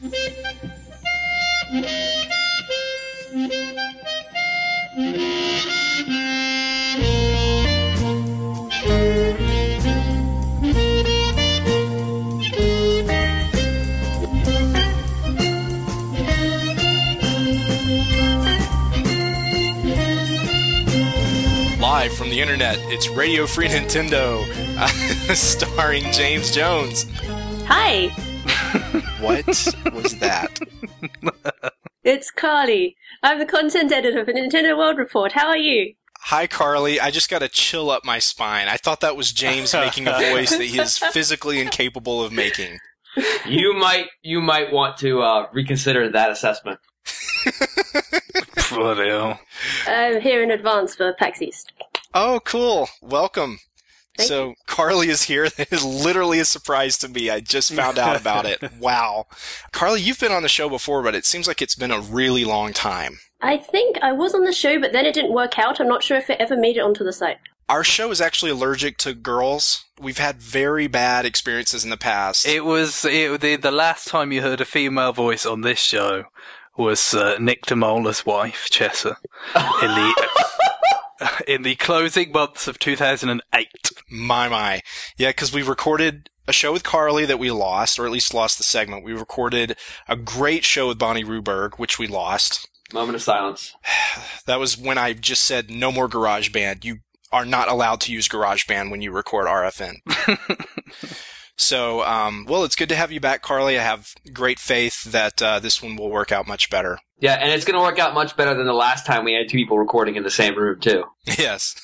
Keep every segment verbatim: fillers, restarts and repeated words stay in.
Live from the internet, it's Radio Free Nintendo, uh, starring James Jones. Hi. What was that? It's Carly. I'm the content editor for Nintendo World Report. How are you? Hi, Carly. I just got a chill up my spine. I thought that was James making a voice that he is physically incapable of making. You might, you might want to uh, reconsider that assessment. Bloody hell. I'm here in advance for PAX East. Oh, cool. Welcome. Thank so, you. Carly is here. That is literally a surprise to me. I just found out about it. Wow. Carly, you've been on the show before, but it seems like it's been a really long time. I think I was on the show, but then it didn't work out. I'm not sure if it ever made it onto the site. Our show is actually allergic to girls. We've had very bad experiences in the past. It was it, the, the last time you heard a female voice on this show was uh, Nick DeMola's wife, Chessa, in the in the closing months of two thousand eight. My, my. Yeah, because we recorded a show with Carly that we lost, or at least lost the segment. We recorded a great show with Bonnie Ruberg, which we lost. Moment of silence. That was when I just said, no more GarageBand. You are not allowed to use GarageBand when you record R F N. So, um, well, it's good to have you back, Carly. I have great faith that uh, this one will work out much better. Yeah, and it's going to work out much better than the last time we had two people recording in the same room, too. Yes.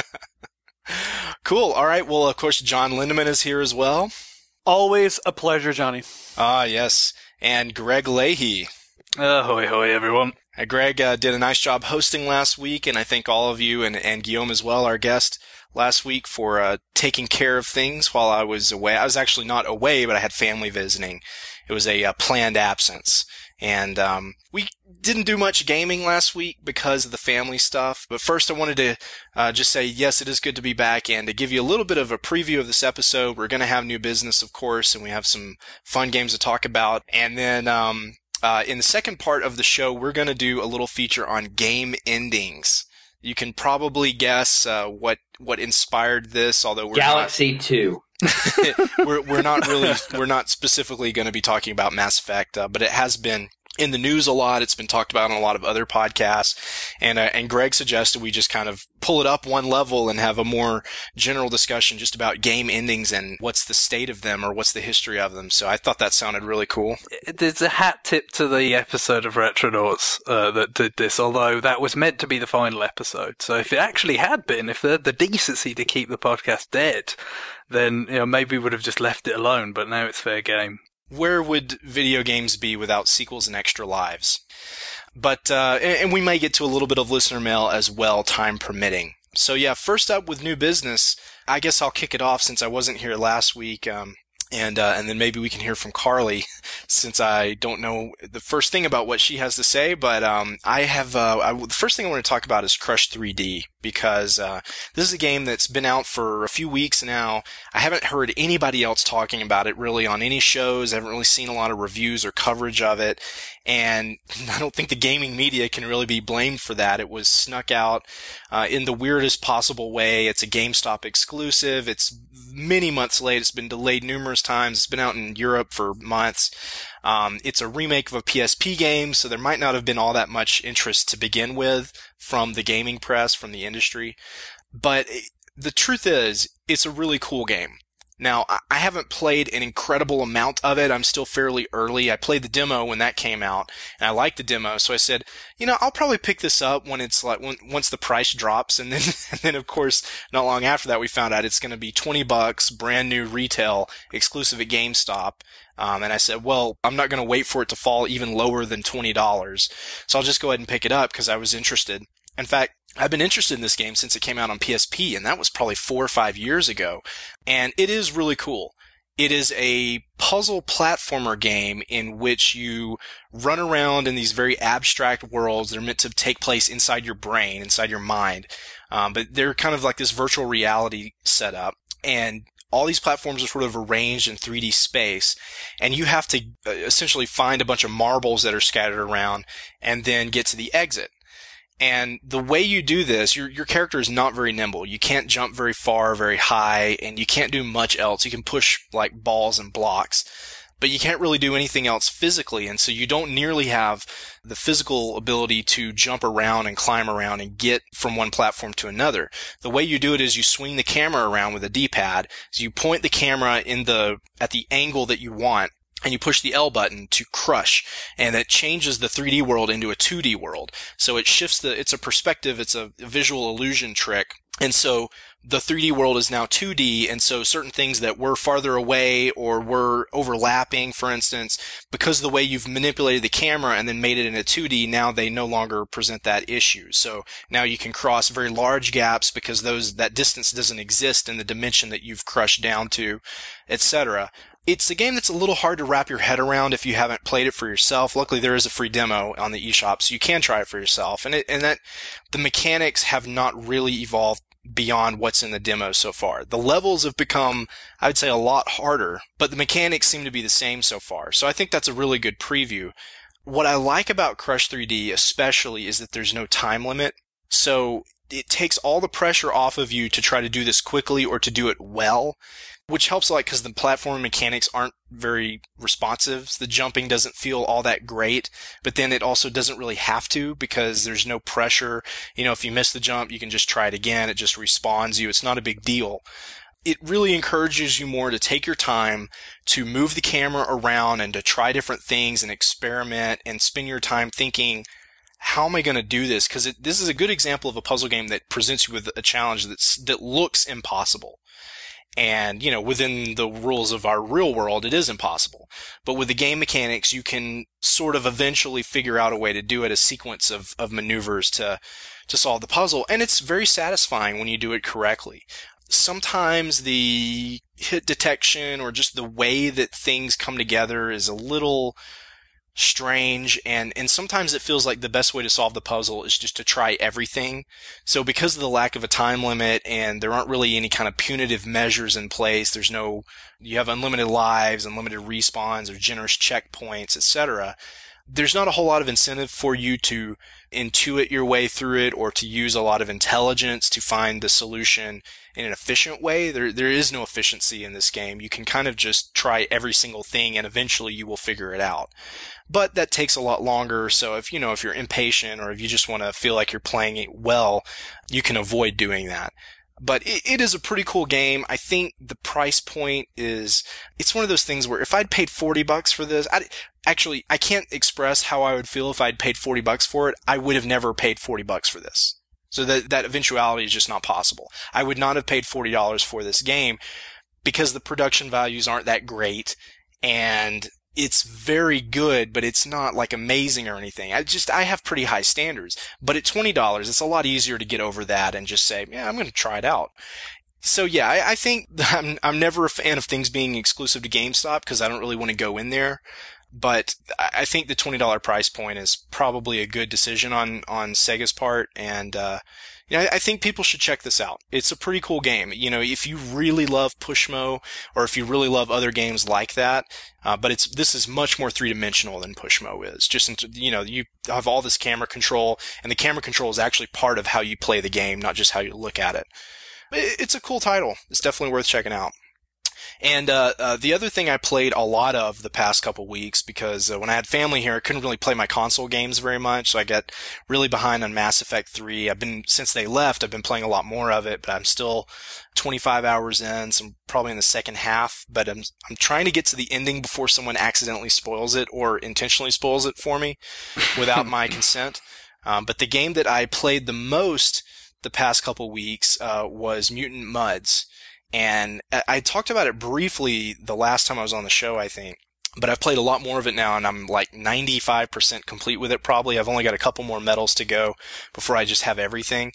Cool. All right. Well, of course, John Lindemann is here as well. Always a pleasure, Johnny. Ah, yes. And Greg Leahy. Uh, hoy hoy, everyone. Uh, Greg uh, did a nice job hosting last week, and I thank all of you, and, and Guillaume as well, our guest, last week for uh, taking care of things while I was away. I was actually not away, but I had family visiting. It was a uh, planned absence. And um, we didn't do much gaming last week because of the family stuff. But first I wanted to uh, just say, yes, it is good to be back, and to give you a little bit of a preview of this episode. We're going to have new business, of course, and we have some fun games to talk about. And then um, uh, in the second part of the show, we're going to do a little feature on game endings. You can probably guess uh, what what inspired this, although we're Galaxy not, two. we're we're not really we're not specifically going to be talking about Mass Effect, uh, but it has been in the news a lot. It's been talked about on a lot of other podcasts, and uh, and Greg suggested we just kind of pull it up one level and have a more general discussion just about game endings and what's the state of them or what's the history of them. So I thought that sounded really cool. There's a hat tip to the episode of Retronauts uh, that did this, although that was meant to be the final episode. So if it actually had been, if they had the decency to keep the podcast dead, then you know maybe we would have just left it alone, but now it's fair game. Where would video games be without sequels and extra lives? But, uh, and, and we may get to a little bit of listener mail as well, time permitting. So yeah, first up with new business, I guess I'll kick it off since I wasn't here last week, um, and, uh, and then maybe we can hear from Carly since I don't know the first thing about what she has to say, but, um, I have, uh, I, the first thing I want to talk about is Crush three D. Because uh, this is a game that's been out for a few weeks now. I haven't heard anybody else talking about it really on any shows. I haven't really seen a lot of reviews or coverage of it. And I don't think the gaming media can really be blamed for that. It was snuck out uh, in the weirdest possible way. It's a GameStop exclusive. It's many months late. It's been delayed numerous times. It's been out in Europe for months. Um, it's a remake of a P S P game, so there might not have been all that much interest to begin with from the gaming press, from the industry. But the truth is, it's a really cool game. Now, I haven't played an incredible amount of it. I'm still fairly early. I played the demo when that came out, and I liked the demo. So I said, you know, I'll probably pick this up when it's like when, once the price drops. And then, and then of course, not long after that, we found out it's going to be twenty bucks, brand new retail, exclusive at GameStop. Um, and I said, well, I'm not going to wait for it to fall even lower than twenty dollars. So I'll just go ahead and pick it up because I was interested. In fact, I've been interested in this game since it came out on P S P, and that was probably four or five years ago. And it is really cool. It is a puzzle platformer game in which you run around in these very abstract worlds that are meant to take place inside your brain, inside your mind. Um, but they're kind of like this virtual reality setup. And all these platforms are sort of arranged in three D space, and you have to uh, essentially find a bunch of marbles that are scattered around and then get to the exit. And the way you do this, your your character is not very nimble. You can't jump very far, very high, and you can't do much else. You can push like balls and blocks, but you can't really do anything else physically, and so you don't nearly have the physical ability to jump around and climb around and get from one platform to another. The way you do it is you swing the camera around with a D-pad. So you point the camera in the at the angle that you want, and you push the L button to crush, and that changes the three D world into a two D world. So it shifts the, it's a perspective, it's a visual illusion trick. And so the three D world is now two D, and so certain things that were farther away or were overlapping, for instance, because of the way you've manipulated the camera and then made it into two D, now they no longer present that issue. So now you can cross very large gaps because those, that distance doesn't exist in the dimension that you've crushed down to, et cetera. It's a game that's a little hard to wrap your head around if you haven't played it for yourself. Luckily, there is a free demo on the eShop, so you can try it for yourself. And it, and that the mechanics have not really evolved beyond what's in the demo so far. The levels have become, I would say, a lot harder, but the mechanics seem to be the same so far. So I think that's a really good preview. What I like about Crush three D especially is that there's no time limit. So it takes all the pressure off of you to try to do this quickly or to do it well, which helps a lot because the platform mechanics aren't very responsive. The jumping doesn't feel all that great, but then it also doesn't really have to because there's no pressure. You know, if you miss the jump, you can just try it again. It just respawns you. It's not a big deal. It really encourages you more to take your time to move the camera around and to try different things and experiment and spend your time thinking, how am I going to do this? Because this is a good example of a puzzle game that presents you with a challenge that's, that looks impossible. And, you know, within the rules of our real world, it is impossible. But with the game mechanics, you can sort of eventually figure out a way to do it, a sequence of, of maneuvers to, to solve the puzzle. And it's very satisfying when you do it correctly. Sometimes the hit detection or just the way that things come together is a little strange, and and sometimes it feels like the best way to solve the puzzle is just to try everything. So because of the lack of a time limit and there aren't really any kind of punitive measures in place, there's no, you have unlimited lives, unlimited respawns, or generous checkpoints, et cetera. There's not a whole lot of incentive for you to intuit your way through it or to use a lot of intelligence to find the solution in an efficient way. There, there is no efficiency in this game. You can kind of just try every single thing and eventually you will figure it out. But that takes a lot longer. So if, you know, if you're impatient or if you just want to feel like you're playing it well, you can avoid doing that. But it, it is a pretty cool game. I think the price point is, it's one of those things where if I'd paid forty bucks for this, I'd, actually, I can't express how I would feel if I'd paid forty bucks for it. I would have never paid forty bucks for this. So that, that eventuality is just not possible. I would not have paid forty dollars for this game because the production values aren't that great and it's very good, but it's not like amazing or anything. I just, I have pretty high standards. But at twenty dollars, it's a lot easier to get over that and just say, yeah, I'm going to try it out. So yeah, I, I think I'm, I'm never a fan of things being exclusive to GameStop because I don't really want to go in there. But I think the twenty dollars price point is probably a good decision on, on Sega's part. And, uh, you know, I, I think people should check this out. It's a pretty cool game. You know, if you really love Pushmo or if you really love other games like that, uh, but it's, this is much more three-dimensional than Pushmo is. Just, into, you know, you have all this camera control and the camera control is actually part of how you play the game, not just how you look at it. It's a cool title. It's definitely worth checking out. And uh, uh the other thing I played a lot of the past couple weeks, because uh, when I had family here, I couldn't really play my console games very much, so I got really behind on Mass Effect three. I've been, since they left, I've been playing a lot more of it, but I'm still twenty-five hours in, so I'm probably in the second half, but I'm I'm trying to get to the ending before someone accidentally spoils it or intentionally spoils it for me without my consent. Um, but the game that I played the most the past couple weeks uh was Mutant Mudds. And I talked about it briefly the last time I was on the show, I think. But I've played a lot more of it now, and I'm like ninety-five percent complete with it probably. I've only got a couple more medals to go before I just have everything.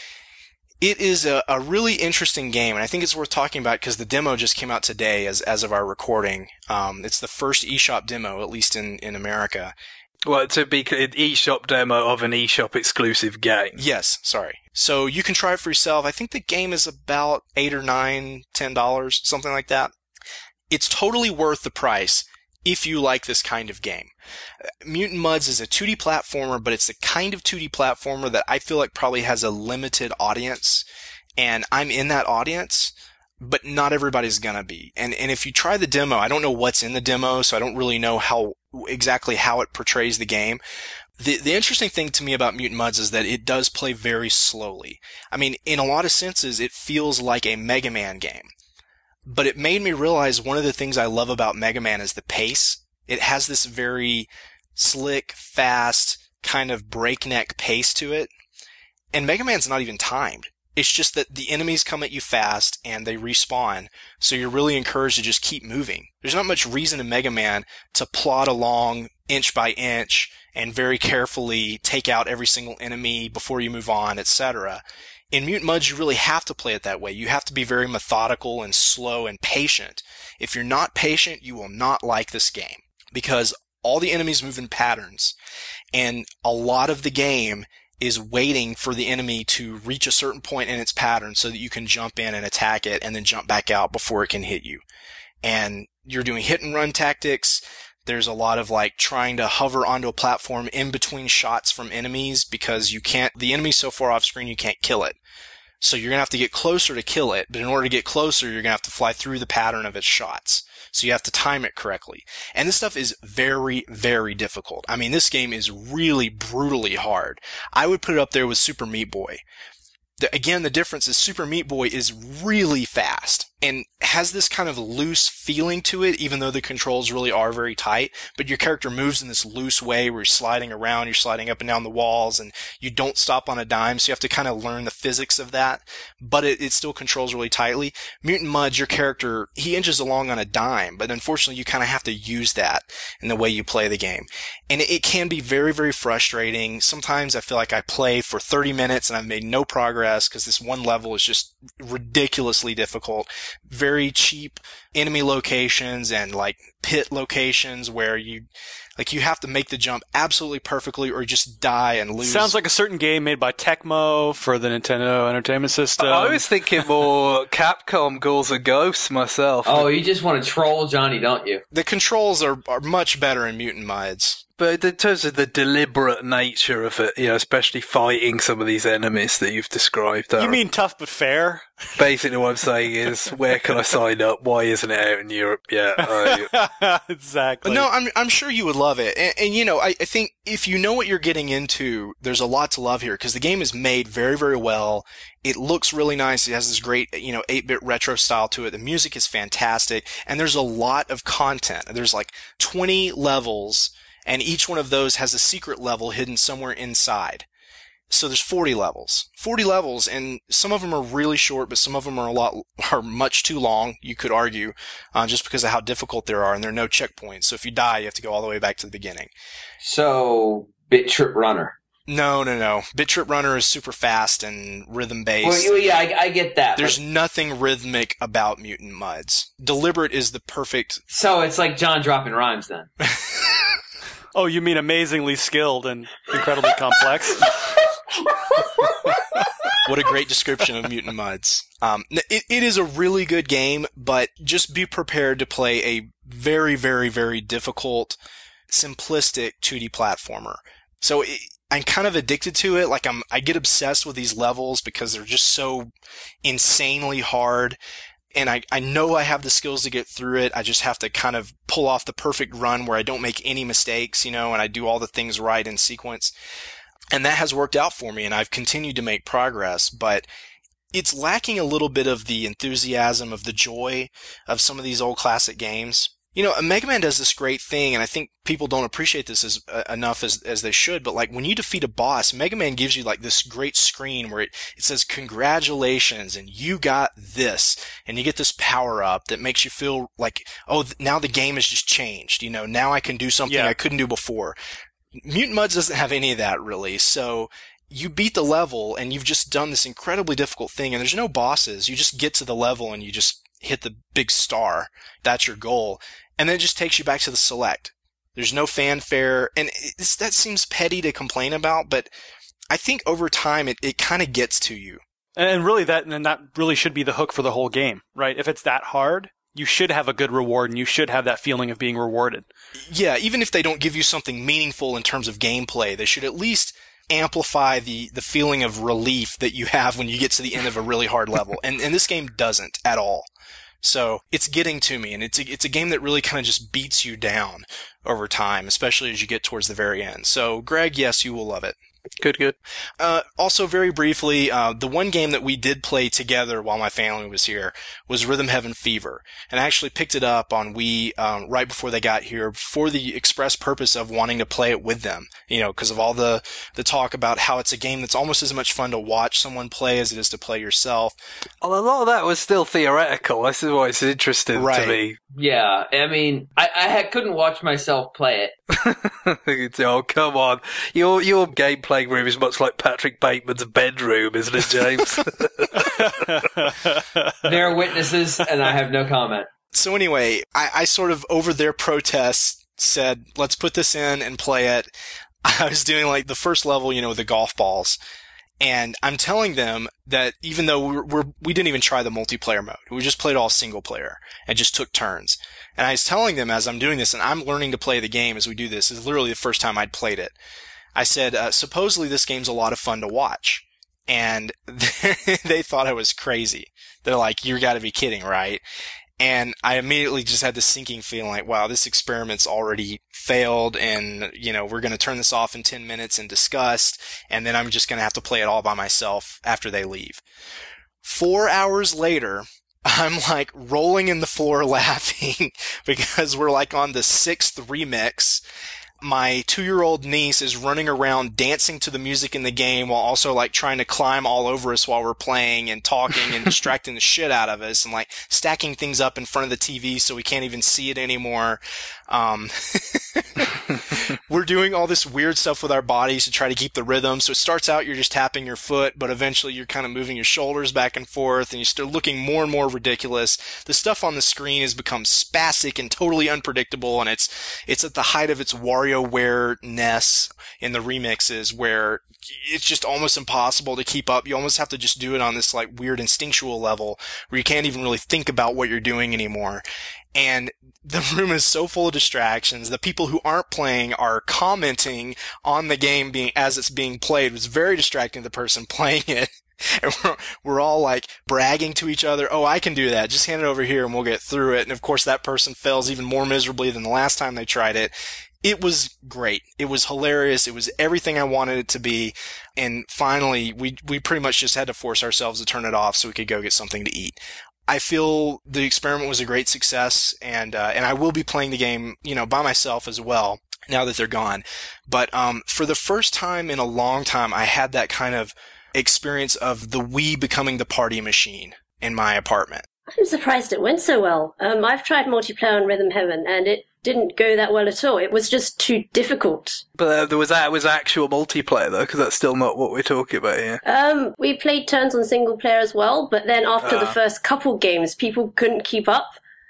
It is a, a really interesting game, and I think it's worth talking about because the demo just came out today as as of our recording. Um, it's the first eShop demo, at least in, in America. Well, to be an eShop demo of an eShop exclusive game. Yes, sorry. So you can try it for yourself. I think the game is about eight or nine, ten dollars, something like that. It's totally worth the price if you like this kind of game. Mutant Mudds is a two D platformer, but it's the kind of two D platformer that I feel like probably has a limited audience, and I'm in that audience, but not everybody's gonna be. And and if you try the demo, I don't know what's in the demo, so I don't really know how exactly how it portrays the game. The the interesting thing to me about Mutant Mudds is that it does play very slowly. I mean, in a lot of senses, it feels like a Mega Man game. But it made me realize one of the things I love about Mega Man is the pace. It has this very slick, fast, kind of breakneck pace to it. And Mega Man's not even timed. It's just that the enemies come at you fast and they respawn, so you're really encouraged to just keep moving. There's not much reason in Mega Man to plod along inch by inch and very carefully take out every single enemy before you move on, et cetera. In Mutant Mudds, you really have to play it that way. You have to be very methodical and slow and patient. If you're not patient, you will not like this game, because all the enemies move in patterns, and a lot of the game is waiting for the enemy to reach a certain point in its pattern so that you can jump in and attack it and then jump back out before it can hit you. And you're doing hit and run tactics. There's a lot of like trying to hover onto a platform in between shots from enemies, because you can't, the enemy's so far off screen you can't kill it. So you're going to have to get closer to kill it, but in order to get closer, you're going to have to fly through the pattern of its shots. So you have to time it correctly. And this stuff is very, very difficult. I mean, this game is really brutally hard. I would put it up there with Super Meat Boy. The, again, the difference is Super Meat Boy is really fast and has this kind of loose feeling to it, even though the controls really are very tight. But your character moves in this loose way where you're sliding around, you're sliding up and down the walls, and you don't stop on a dime, so you have to kind of learn the physics of that. But it, it still controls really tightly. Mutant Mudds, your character, he inches along on a dime, but unfortunately you kind of have to use that in the way you play the game. And it, it can be very, very frustrating. Sometimes I feel like I play for thirty minutes and I've made no progress because this one level is just ridiculously difficult. Very cheap enemy locations and like pit locations where you like you have to make the jump absolutely perfectly or just die and lose. Sounds like a certain game made by Tecmo for the Nintendo Entertainment System. I was thinking more Capcom Ghouls and Ghosts myself. Oh, you just want to troll Johnny, don't you? The controls are, are much better in Mutant Mudds. But in terms of the deliberate nature of it, you know, especially fighting some of these enemies that you've described. You mean tough but fair? Basically what I'm saying is, where can I sign up? Why isn't it out in Europe yet? I... Exactly. No, I'm I'm sure you would love it. And, and you know, I, I think if you know what you're getting into, there's a lot to love here, because the game is made very, very well. It looks really nice. It has this great, you know, eight-bit retro style to it. The music is fantastic. And there's a lot of content. There's like twenty levels, and each one of those has a secret level hidden somewhere inside. So there's forty levels. forty levels, and some of them are really short, but some of them are a lot, are much too long, you could argue, uh, just because of how difficult they are, and there are no checkpoints. So if you die, you have to go all the way back to the beginning. So, Bit Trip Runner. No, no, no. Bit Trip Runner is super fast and rhythm-based. Well, yeah, I, I get that. There's but... nothing rhythmic about Mutant Mudds. Deliberate is the perfect... So it's like John dropping rhymes, then. Oh, you mean amazingly skilled and incredibly complex? What a great description of Mutant Mudds. Um, it, it is a really good game, but just be prepared to play a very, very, very difficult, simplistic two D platformer. So it, I'm kind of addicted to it. Like I'm, I get obsessed with these levels because they're just so insanely hard. And I, I know I have the skills to get through it. I just have to kind of pull off the perfect run where I don't make any mistakes, you know, and I do all the things right in sequence. And that has worked out for me, and I've continued to make progress, but it's lacking a little bit of the enthusiasm, of the joy of some of these old classic games. You know, Mega Man does this great thing, and I think people don't appreciate this as uh, enough as as they should, but like when you defeat a boss, Mega Man gives you like this great screen where it, it says congratulations and you got this, and you get this power up that makes you feel like, oh, th- now the game has just changed, you know, now I can do something Yeah. I couldn't do before. Mutant Mudds doesn't have any of that really, so you beat the level and you've just done this incredibly difficult thing, and there's no bosses. You just get to the level and you just hit the big star. That's your goal. And then it just takes you back to the select. There's no fanfare, and it's, that seems petty to complain about, but I think over time it, it kind of gets to you. And really that, and that really should be the hook for the whole game, right? If it's that hard, you should have a good reward, and you should have that feeling of being rewarded. Yeah, even if they don't give you something meaningful in terms of gameplay, they should at least amplify the, the feeling of relief that you have when you get to the end of a really hard level. And, and this game doesn't at all. So it's getting to me, and it's a, it's a game that really kind of just beats you down over time, especially as you get towards the very end. So, Greg, yes, you will love it. Good, good. Uh, also, very briefly, uh, the one game that we did play together while my family was here was Rhythm Heaven Fever. And I actually picked it up on Wii um, right before they got here for the express purpose of wanting to play it with them. You know, because of all the, the talk about how it's a game that's almost as much fun to watch someone play as it is to play yourself. Well, a lot of that was still theoretical. This is why it's interesting Right. to me. Yeah, I mean, I, I had, couldn't watch myself play it. Oh, come on. Your your game playing room is much like Patrick Bateman's bedroom, isn't it, James? There are witnesses, and I have no comment. So anyway, I, I sort of, over their protests, said, let's put this in and play it. I was doing like the first level, you know, with the golf balls. And I'm telling them that even though we're, we're, we didn't even try the multiplayer mode, we just played all single player and just took turns. And I was telling them as I'm doing this, and I'm learning to play the game as we do this, is literally the first time I'd played it. I said, uh, supposedly this game's a lot of fun to watch. And they thought I was crazy. They're like, you gotta be kidding, right? And I immediately just had this sinking feeling like, wow, this experiment's already failed, and, you know, we're going to turn this off in ten minutes in disgust, and then I'm just going to have to play it all by myself after they leave. Four hours later, I'm like rolling in the floor laughing because we're like on the sixth remix. My two-year-old niece is running around dancing to the music in the game while also like trying to climb all over us while we're playing and talking and distracting the shit out of us and like stacking things up in front of the T V so we can't even see it anymore. Um, we're doing all this weird stuff with our bodies to try to keep the rhythm. So it starts out you're just tapping your foot, but eventually you're kind of moving your shoulders back and forth and you start looking more and more ridiculous. The stuff on the screen has become spastic and totally unpredictable, and it's it's at the height of its WarioWare-ness in the remixes where it's just almost impossible to keep up. You almost have to just do it on this like weird instinctual level where you can't even really think about what you're doing anymore. And the room is so full of distractions. The people who aren't playing are commenting on the game being as it's being played. It was very distracting to the person playing it. And we're, we're all like bragging to each other, oh, I can do that. Just hand it over here and we'll get through it. And of course that person fails even more miserably than the last time they tried it. It was great. It was hilarious. It was everything I wanted it to be. And finally, we we pretty much just had to force ourselves to turn it off so we could go get something to eat. I feel the experiment was a great success, and uh, and I will be playing the game, you know, by myself as well now that they're gone. But um, for the first time in a long time, I had that kind of experience of the Wii becoming the party machine in my apartment. I'm surprised it went so well. Um, I've tried multiplayer on Rhythm Heaven, and it didn't go that well at all. It was just too difficult. But uh, there was that was actual multiplayer though, because that's still not what we're talking about here. Um, we played turns on single player as well, but then after Uh. the first couple games, people couldn't keep up.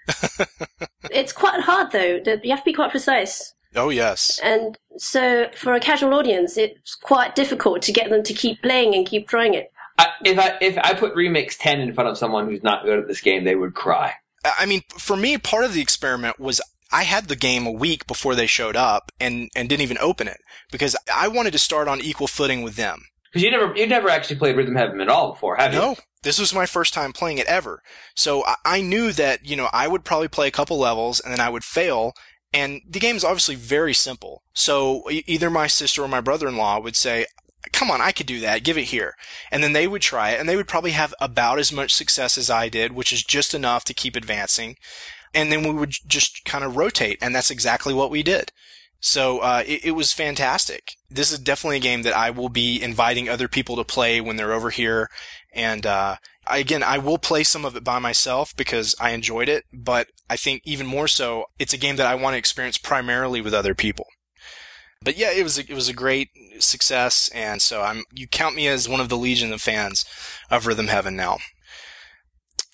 It's quite hard though. You have to be quite precise. Oh, yes. And so for a casual audience, it's quite difficult to get them to keep playing and keep trying it. I, if I if I put Remix ten in front of someone who's not good at this game, they would cry. I mean, for me, part of the experiment was I had the game a week before they showed up and, and didn't even open it because I wanted to start on equal footing with them. Because you never you never actually played Rhythm Heaven at all before, have you? No, this was my first time playing it ever. So I, I knew that, you know, I would probably play a couple levels and then I would fail. And the game is obviously very simple. So e- either my sister or my brother-in-law would say, come on, I could do that. Give it here. And then they would try it and they would probably have about as much success as I did, which is just enough to keep advancing. And then we would just kind of rotate. And that's exactly what we did. So, uh, it, it was fantastic. This is definitely a game that I will be inviting other people to play when they're over here. And, uh, I, again, I will play some of it by myself because I enjoyed it, but I think even more so, it's a game that I want to experience primarily with other people. But yeah, it was a, it was a great success, and so I'm you count me as one of the legion of fans of Rhythm Heaven now.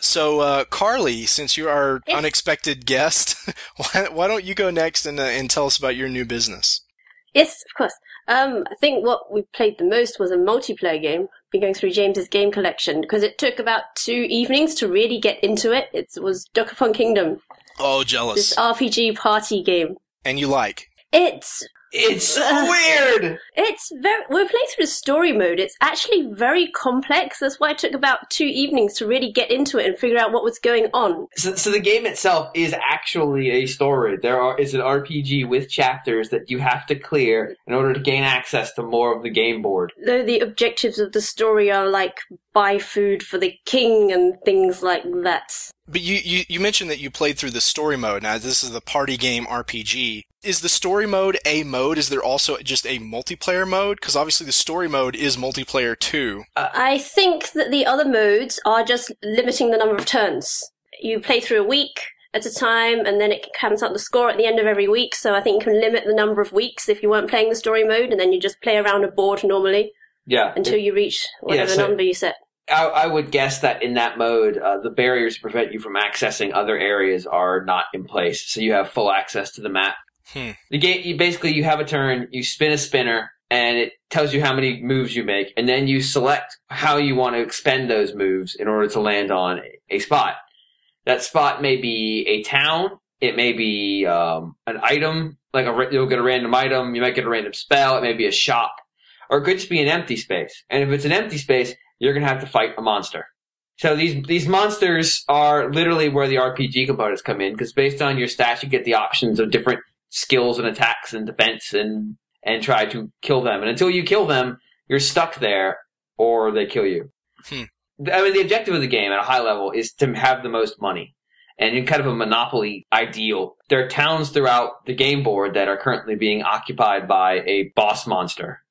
So, uh, Carly, since you're our Yes. unexpected guest, why, why don't you go next and, uh, and tell us about your new business? Yes, of course. Um, I think what we played the most was a multiplayer game. Been going through James's game collection because it took about two evenings to really get into it. It was Dokapon Kingdom, Oh, jealous. this R P G party game. And you like? It's It's so Uh, weird! It's very. We're playing through the story mode. It's actually very complex. That's why it took about two evenings to really get into it and figure out what was going on. So, so the game itself is actually a story. There are is an R P G with chapters that you have to clear in order to gain access to more of the game board. Though the objectives of the story are like buy food for the king and things like that. But you, you, you mentioned that you played through the story mode. Now, this is the party game R P G. Is the story mode a mode? Is there also just a multiplayer mode? Because obviously the story mode is multiplayer too. I think that the other modes are just limiting the number of turns. You play through a week at a time, and then it comes out the score at the end of every week. So I think you can limit the number of weeks if you weren't playing the story mode, and then you just play around a board normally Yeah. until you reach whatever Yeah, so- number you set. I, I would guess that in that mode, uh, the barriers to prevent you from accessing other areas are not in place, so you have full access to the map. Hmm. The game, you basically you have a turn, you spin a spinner, and it tells you how many moves you make, and then you select how you want to expend those moves in order to land on a, a spot. That spot may be a town, it may be um, an item, like a, you'll get a random item, you might get a random spell, it may be a shop, or it could just be an empty space. And if it's an empty space, you're going to have to fight a monster. So these these monsters are literally where the R P G components come in, because based on your stats, you get the options of different skills and attacks and defense and, and try to kill them. And until you kill them, you're stuck there or they kill you. Hmm. I mean, the objective of the game at a high level is to have the most money. And in kind of a Monopoly ideal, there are towns throughout the game board that are currently being occupied by a boss monster.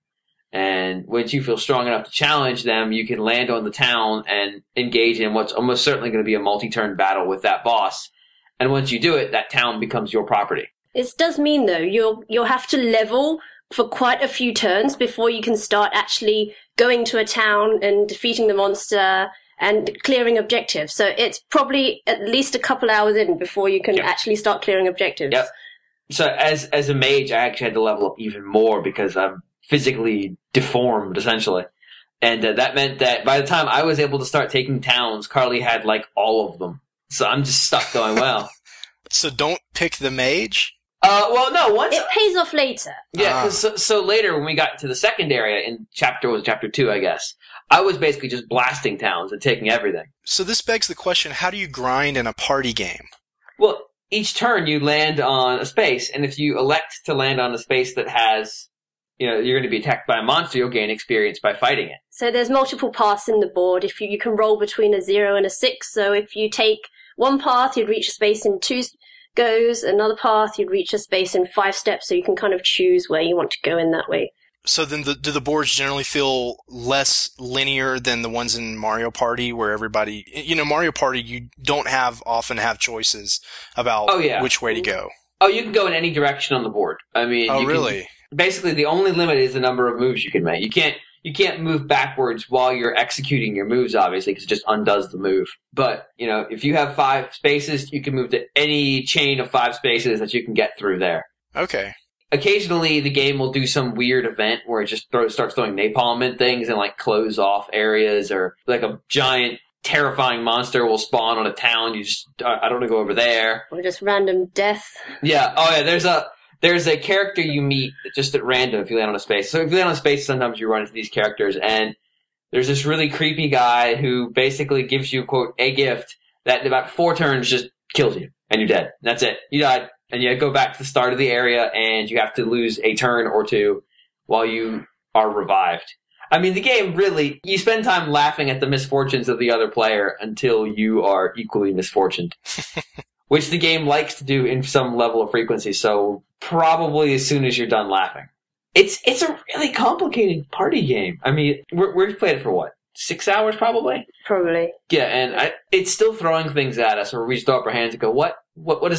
And once you feel strong enough to challenge them, you can land on the town and engage in what's almost certainly going to be a multi-turn battle with that boss. And once you do it, that town becomes your property. This does mean, though, you'll you'll have to level for quite a few turns before you can start actually going to a town and defeating the monster and clearing objectives. So it's probably at least a couple hours in before you can Yep. actually start clearing objectives. Yep. So as as a mage, I actually had to level up even more because I'm physically deformed, essentially. And uh, that meant that by the time I was able to start taking towns, Carly had like all of them. So I'm just stuck going, well. So don't pick the mage? Uh, well, no, once... It pays off later. Yeah, 'cause Ah. so, so later when we got to the second area in chapter, was it chapter two, I guess, I was basically just blasting towns and taking everything. So this begs the question, how do you grind in a party game? Well, each turn you land on a space, and if you elect to land on a space that has, you know, you're going to be attacked by a monster, you'll gain experience by fighting it. So there's multiple paths in the board. If you, you can roll between a zero and a six. So if you take one path, you'd reach a space in two goes. Another path, you'd reach a space in five steps. So you can kind of choose where you want to go in that way. So then the, do the boards generally feel less linear than the ones in Mario Party where everybody, you know, Mario Party, you don't have often have choices about Oh, yeah. which way to go. Oh, you can go in any direction on the board. I mean, Oh, you can- really? basically the only limit is the number of moves you can make. You can't you can't move backwards while you're executing your moves, obviously, because it just undoes the move. But, you know, if you have five spaces, you can move to any chain of five spaces that you can get through there. Okay. Occasionally, the game will do some weird event where it just throws, starts throwing napalm at things and, like, close off areas, or, like, a giant, terrifying monster will spawn on a town. You just, I don't want to go over there. Or just random death. Yeah. Oh, yeah. There's a there's a character you meet just at random if you land on a space. So if you land on a space, sometimes you run into these characters, and there's this really creepy guy who basically gives you, quote, a gift that in about four turns just kills you, and you're dead. That's it. You died, and you go back to the start of the area, and you have to lose a turn or two while you are revived. I mean, the game really, you spend time laughing at the misfortunes of the other player until you are equally misfortuned. Which the game likes to do in some level of frequency, so probably as soon as you're done laughing. It's it's a really complicated party game. I mean, we're, we've played it for what? Six hours, probably? Probably. Yeah, and I, it's still throwing things at us where we just throw up our hands and go, what? What? What is that?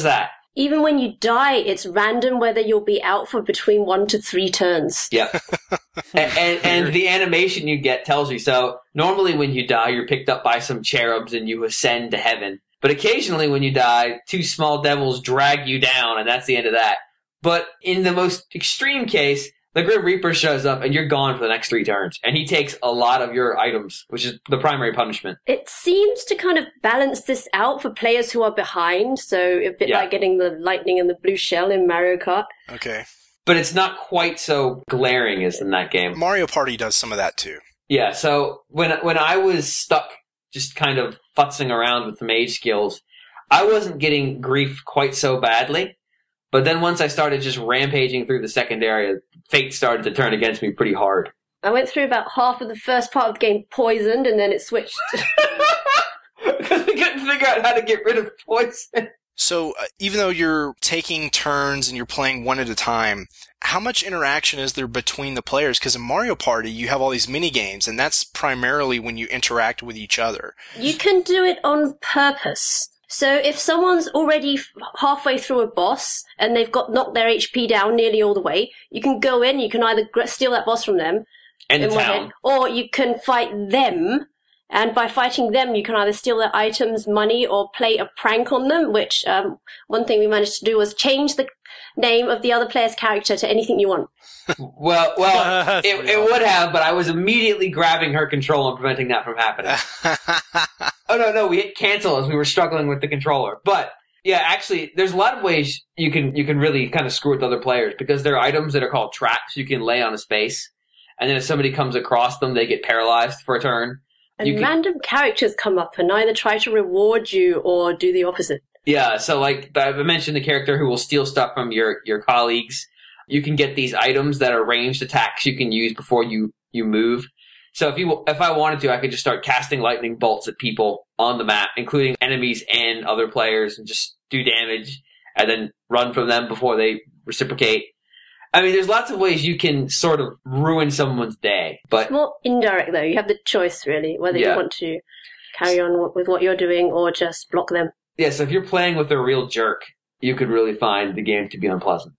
even when you die, it's random whether you'll be out for between one to three turns. Yep. and, and, and the animation you get tells you. So normally when you die, you're picked up by some cherubs and you ascend to heaven. But occasionally when you die, two small devils drag you down, and that's the end of that. But in the most extreme case, the Grim Reaper shows up and you're gone for the next three turns. And he takes a lot of your items, which is the primary punishment. It seems to kind of balance this out for players who are behind. So a bit Yeah. like getting the lightning and the blue shell in Mario Kart. Okay. But it's not quite so glaring as in that game. Mario Party does some of that too. Yeah, so when when I was stuck just kind of futzing around with the mage skills, I wasn't getting grief quite so badly. But then once I started just rampaging through the second area, fate started to turn against me pretty hard. I went through about half of the first part of the game poisoned, and then it switched. Because we couldn't figure out how to get rid of poison. So uh, even though you're taking turns and you're playing one at a time, how much interaction is there between the players? Because in Mario Party, you have all these mini games, and that's primarily when you interact with each other. You can do it on purpose. So if someone's already f- halfway through a boss and they've got knocked their H P down nearly all the way, you can go in, you can either gr- steal that boss from them, And the in one town. hit, or you can fight them, and by fighting them, you can either steal their items, money, or play a prank on them, which um, one thing we managed to do was change the name of the other player's character to anything you want. Well, well, That's it, pretty it awesome. would have, but I was immediately grabbing her control and preventing that from happening. Oh, no, no, we hit cancel as we were struggling with the controller. But, yeah, actually, there's a lot of ways you can you can really kind of screw with other players, because there are items that are called traps you can lay on a space, and then if somebody comes across them, they get paralyzed for a turn. And You can- random characters come up and either try to reward you or do the opposite. Yeah, so like I mentioned, the character who will steal stuff from your, your colleagues. You can get these items that are ranged attacks you can use before you, you move. So if you if I wanted to, I could just start casting lightning bolts at people on the map, including enemies and other players, and just do damage, and then run from them before they reciprocate. I mean, there's lots of ways you can sort of ruin someone's day, but It's more indirect, though. You have the choice, really, whether Yeah. you want to carry on w- with what you're doing or just block them. yeah, so if you're playing with a real jerk, you could really find the game to be unpleasant.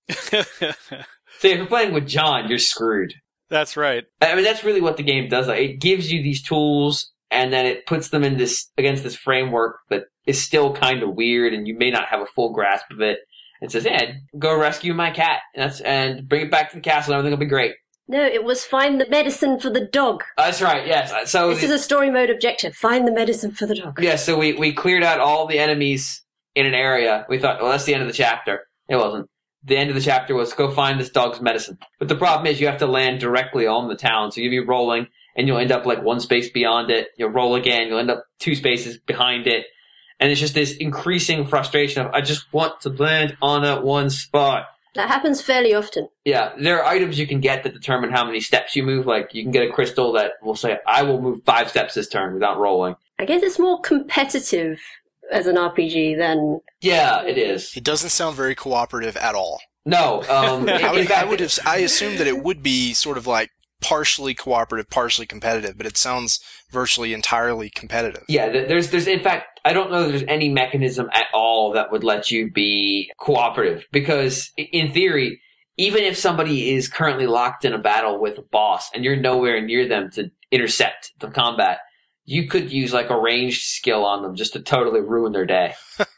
So if you're playing with John, you're screwed. That's right. I mean, that's really what the game does. Like, it gives you these tools, and then it puts them in this against this framework that is still kind of weird, and you may not have a full grasp of it. It says, "Yeah, go rescue my cat, and, that's, and bring it back to the castle, and everything will be great." No, it was find the medicine for the dog. Uh, that's right. Yes. So This is a story mode objective. Find the medicine for the dog. yeah. So we we cleared out all the enemies in an area. We thought, well, that's the end of the chapter. It wasn't. The end of the chapter was go find this dog's medicine. But the problem is you have to land directly on the town. So you'll be rolling, and you'll end up like one space beyond it. You'll roll again. You'll end up two spaces behind it. And it's just this increasing frustration of, I just want to land on that one spot. That happens fairly often. Yeah, there are items you can get that determine how many steps you move. Like, you can get a crystal that will say, I will move five steps this turn without rolling. I guess it's more competitive as an R P G than... Yeah, it is. It doesn't sound very cooperative at all. No, um, I in would, I fact, would have, I assumed that it would be sort of like partially cooperative, partially competitive, but it sounds virtually entirely competitive. yeah, th- there's, there's, in fact, I don't know that there's any mechanism at all that would let you be cooperative, because i- in theory, even if somebody is currently locked in a battle with a boss and you're nowhere near them to intercept the combat, you could use like a ranged skill on them just to totally ruin their day.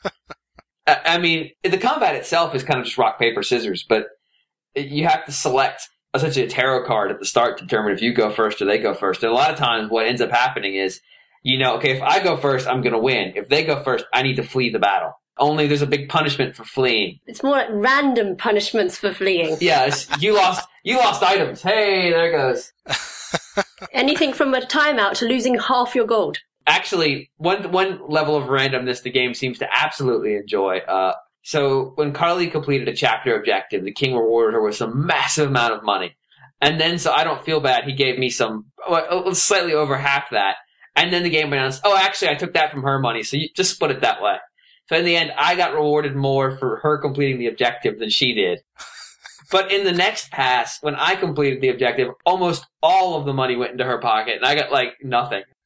I I mean, the combat itself is kind of just rock, paper, scissors, but you have to select essentially a tarot card at the start to determine if you go first or they go first. And a lot of times what ends up happening is, you know, okay, if I go first, I'm going to win. If they go first, I need to flee the battle. Only there's a big punishment for fleeing. It's more like random punishments for fleeing. Yeah, it's, you lost you lost items. Hey, there it goes. Anything from a timeout to losing half your gold. Actually, one one level of randomness the game seems to absolutely enjoy. Uh, so when Carly completed a chapter objective, the king rewarded her with some massive amount of money. And then, so I don't feel bad, he gave me some, well, slightly over half that. And then the game announced, oh, actually, I took that from her money, so you just split it that way. So in the end, I got rewarded more for her completing the objective than she did. But in the next pass, when I completed the objective, almost all of the money went into her pocket, and I got, like, nothing.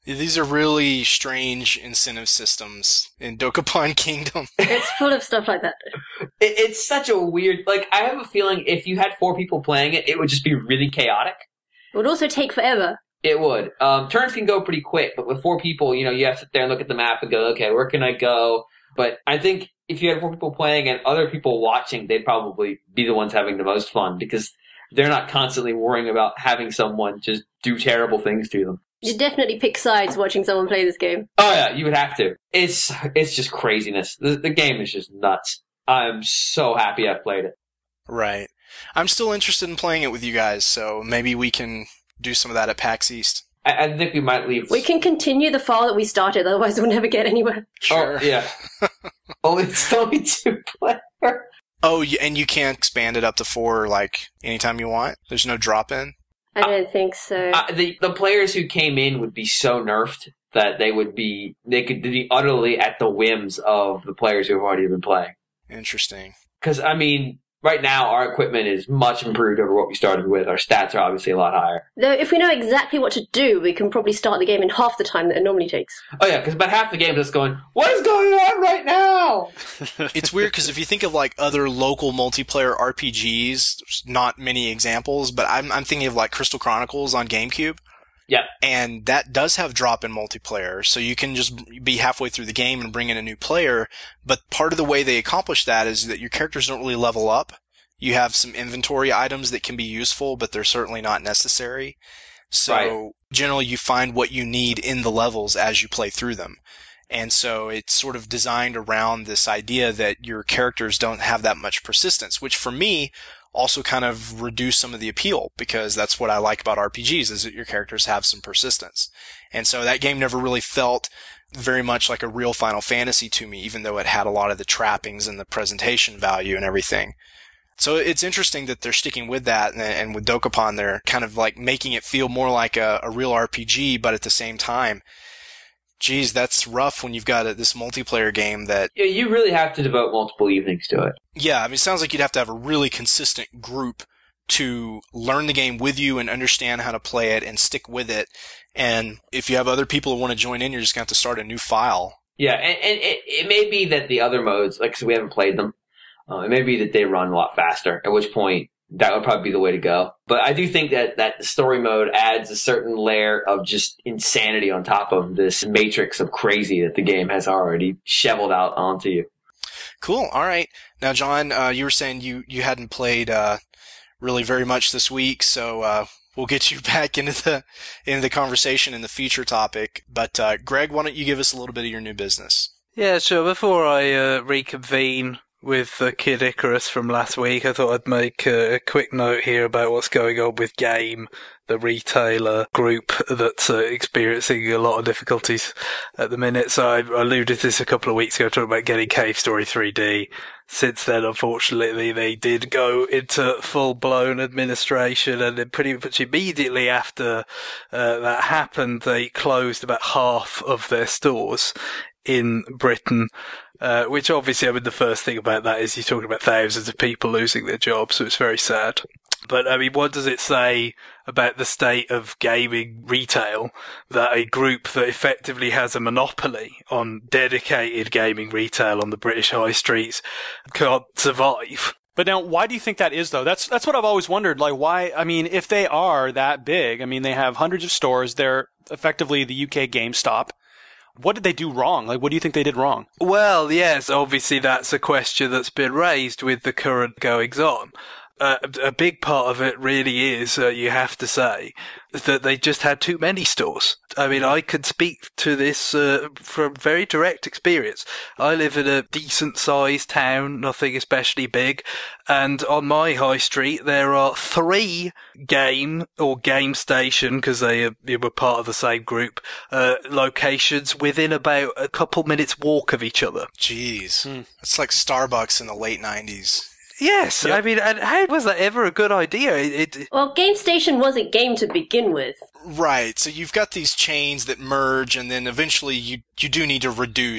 These are really strange incentive systems in Dokapon Kingdom. It's full of stuff like that. It, it's such a weird... Like, I have a feeling if you had four people playing it, it would just be really chaotic. It would also take forever. It would. Um, turns can go pretty quick, but with four people, you know, you have to sit there and look at the map and go, okay, where can I go? But I think if you had four people playing and other people watching, they'd probably be the ones having the most fun because they're not constantly worrying about having someone just do terrible things to them. You'd definitely pick sides watching someone play this game. Oh yeah, you would have to. It's it's just craziness. The, the game is just nuts. I'm so happy I've played it. Right. I'm still interested in playing it with you guys, so maybe we can do some of that at PAX East. I, I think we might leave. We can continue the file that we started, otherwise we'll never get anywhere. Sure. Oh, yeah. only it's only two player. Oh, and you can't expand it up to four, like, anytime you want? There's no drop-in? I don't think so. Uh, the the players who came in would be so nerfed that they would be they could be utterly at the whims of the players who have already been playing. Interesting. Because I mean, right now our equipment is much improved over what we started with. Our stats are obviously a lot higher. Though, if we know exactly what to do, we can probably start the game in half the time that it normally takes. Oh yeah, because about half the game is just going, what is going on right now? It's weird because if you think of like other local multiplayer R P Gs, there's not many examples, but I'm I'm thinking of like Crystal Chronicles on GameCube. Yeah. And that does have drop-in multiplayer, so you can just be halfway through the game and bring in a new player, but part of the way they accomplish that is that your characters don't really level up. You have some inventory items that can be useful, but they're certainly not necessary. So right. Generally you find what you need in the levels as you play through them. And so it's sort of designed around this idea that your characters don't have that much persistence, which for me also kind of reduce some of the appeal, because that's what I like about R P Gs, is that your characters have some persistence. And so that game never really felt very much like a real Final Fantasy to me, even though it had a lot of the trappings and the presentation value and everything. So it's interesting that they're sticking with that, and, and with Dokapon, they're kind of like making it feel more like a, a real R P G, but at the same time, geez, that's rough when you've got a, this multiplayer game that... Yeah, you really have to devote multiple evenings to it. Yeah, I mean, it sounds like you'd have to have a really consistent group to learn the game with you and understand how to play it and stick with it. And if you have other people who want to join in, you're just going to have to start a new file. Yeah, and, and it, it may be that the other modes, like, so we haven't played them, uh, it may be that they run a lot faster, at which point that would probably be the way to go. But I do think that that story mode adds a certain layer of just insanity on top of this matrix of crazy that the game has already shoveled out onto you. Cool. All right. Now, John, uh, you were saying you, you hadn't played uh, really very much this week, so uh, we'll get you back into the into the conversation in the feature topic. But uh, Greg, why don't you give us a little bit of your new business? Yeah, sure. Before I uh, reconvene with uh, Kid Icarus from last week, I thought I'd make uh, a quick note here about what's going on with Game, the retailer group that's uh, experiencing a lot of difficulties at the minute. So I alluded to this a couple of weeks ago, talking about getting Cave Story three D. Since then, unfortunately, they did go into full-blown administration, and then pretty much immediately after uh, that happened, they closed about half of their stores in Britain. Uh, which obviously, I mean, the first thing about that is you're talking about thousands of people losing their jobs, so it's very sad. But, I mean, what does it say about the state of gaming retail that a group that effectively has a monopoly on dedicated gaming retail on the British high streets can't survive? But now, why do you think that is, though? That's that's what I've always wondered. Like, why? I mean, if they are that big, I mean, they have hundreds of stores. They're effectively the U K GameStop. What did they do wrong? Like, what do you think they did wrong? Well, yes, obviously that's a question that's been raised with the current goings-on. Uh, a big part of it really is, uh, you have to say, that they just had too many stores. I mean, I could speak to this uh, from very direct experience. I live in a decent-sized town, nothing especially big, and on my high street there are three Game, or Game Station, because they, uh, they were part of the same group, uh, locations within about a couple minutes walk of each other. Jeez. Hmm. It's like Starbucks in the late nineties. Yes, yep. I mean, and how was that ever a good idea? It, it, well, Game Station wasn't Game to begin with. Right, so you've got these chains that merge, and then eventually you, you do need to reduce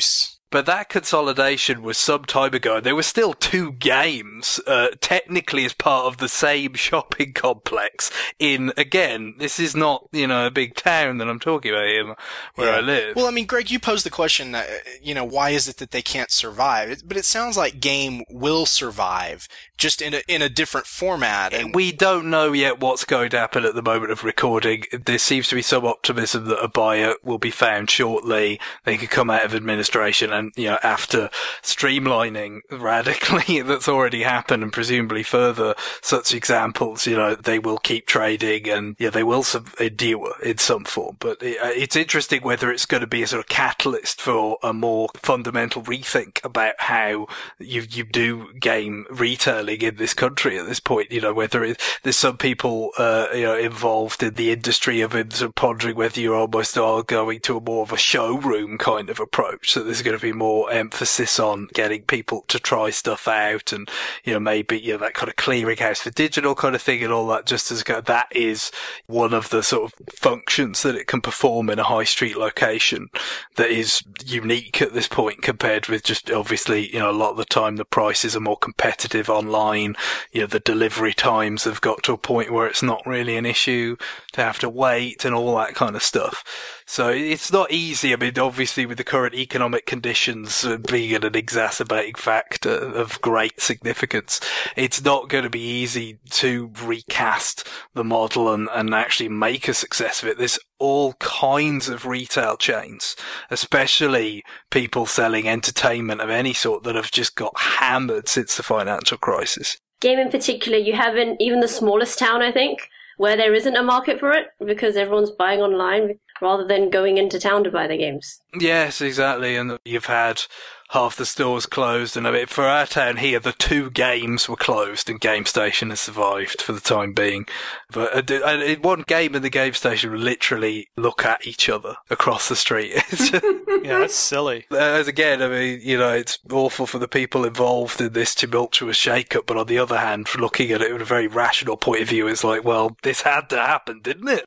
But that consolidation was some time ago. There were still two games, uh, technically as part of the same shopping complex in, again, this is not, you know, a big town that I'm talking about here, where yeah. I live. Well, I mean, Greg, you posed the question, uh, you know, why is it that they can't survive? It, but it sounds like Game will survive, just in a, in a different format. And we don't know yet what's going to happen at the moment of recording. There seems to be some optimism that a buyer will be found shortly. They could come out of administration and, you know, after streamlining radically that's already happened and presumably further such examples, you know, they will keep trading and, yeah, they will sub- endure in some form. But it, it's interesting whether it's going to be a sort of catalyst for a more fundamental rethink about how you, you do game retailing in this country at this point, you know, whether it, there's some people, uh, you know, involved in the industry of it, sort of pondering whether you almost are going to a more of a showroom kind of approach. So there's going to be more emphasis on getting people to try stuff out and, you know, maybe, you know, that kind of clearinghouse for digital kind of thing and all that, just as go, that is one of the sort of functions that it can perform in a high street location that is unique at this point compared with just obviously, you know, a lot of the time the prices are more competitive online. You know, the delivery times have got to a point where it's not really an issue to have to wait and all that kind of stuff. So it's not easy. I mean, obviously with the current economic conditions uh, being an exacerbating factor of great significance, it's not going to be easy to recast the model and, and actually make a success of it. There's all kinds of retail chains, especially people selling entertainment of any sort, that have just got hammered since the financial crisis. Game in particular, you have in even the smallest town, I think, where there isn't a market for it because everyone's buying online rather than going into town to buy the games. Yes, exactly. And you've had half the stores closed. And I mean, for our town here, the two games were closed and Game Station has survived for the time being. But uh, one game and the Game Station will literally look at each other across the street. Yeah, that's silly. As again, I mean, you know, it's awful for the people involved in this tumultuous shake-up. But on the other hand, looking at it with a very rational point of view, it's like, well, this had to happen, didn't it?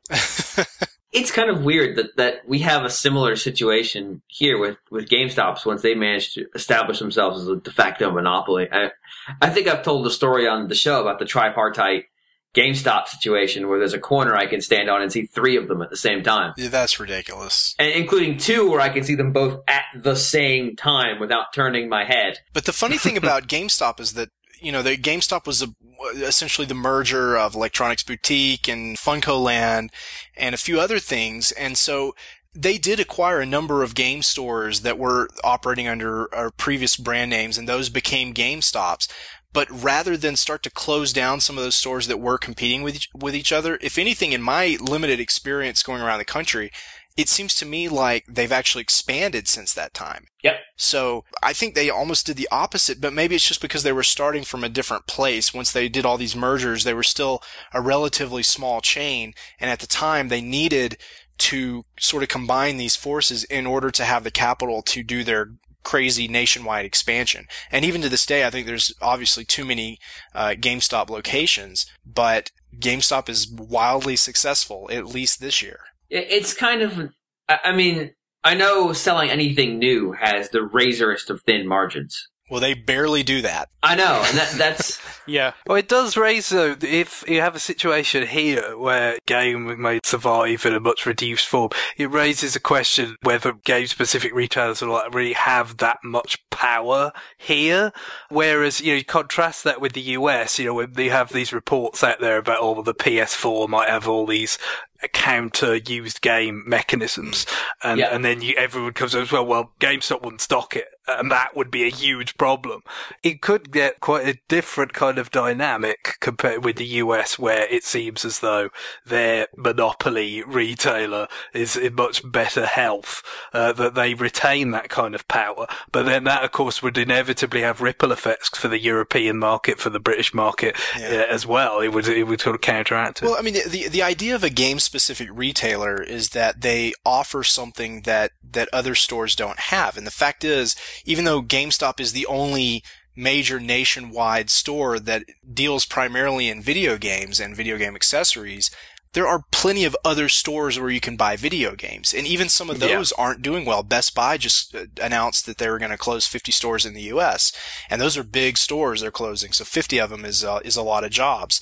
It's kind of weird that, that we have a similar situation here with, with GameStops once they managed to establish themselves as a de facto monopoly. I, I think I've told the story on the show about the tripartite GameStop situation where there's a corner I can stand on and see three of them at the same time. Yeah, that's ridiculous. And including two where I can see them both at the same time without turning my head. But the funny thing about GameStop is that, you know, the GameStop was a, essentially the merger of Electronics Boutique and Funko Land and a few other things. And so they did acquire a number of game stores that were operating under our previous brand names, and those became GameStops. But rather than start to close down some of those stores that were competing with each, with each other, if anything, in my limited experience going around the country, it seems to me like they've actually expanded since that time. Yep. So I think they almost did the opposite, but maybe it's just because they were starting from a different place. Once they did all these mergers, they were still a relatively small chain, and at the time they needed to sort of combine these forces in order to have the capital to do their crazy nationwide expansion. And even to this day, I think there's obviously too many uh, GameStop locations, but GameStop is wildly successful, at least this year. It's kind of, I mean, I know selling anything new has the razorest of thin margins. Well, they barely do that. I know, and that, that's... Yeah. Well, it does raise, though, if you have a situation here where game may survive in a much reduced form, it raises a question whether game-specific retailers will really have that much power here. Whereas, you know, you contrast that with the U S, you know, when they have these reports out there about, oh, the P S four might have all these counter used game mechanisms, and yeah. and then you, everyone comes up as well, well, GameStop wouldn't stock it, and that would be a huge problem. It could get quite a different kind of dynamic compared with the U S, where it seems as though their monopoly retailer is in much better health, uh, that they retain that kind of power. But then that, of course, would inevitably have ripple effects for the European market, for the British market yeah. uh, as well. It would it would sort of counteract it. Well, I mean, the the idea of a game specific retailer is that they offer something that, that other stores don't have. And the fact is, even though GameStop is the only major nationwide store that deals primarily in video games and video game accessories, there are plenty of other stores where you can buy video games. And even some of those yeah. aren't doing well. Best Buy just announced that they were going to close fifty stores in the U S. And those are big stores they're closing. So fifty of them is, uh, is a lot of jobs.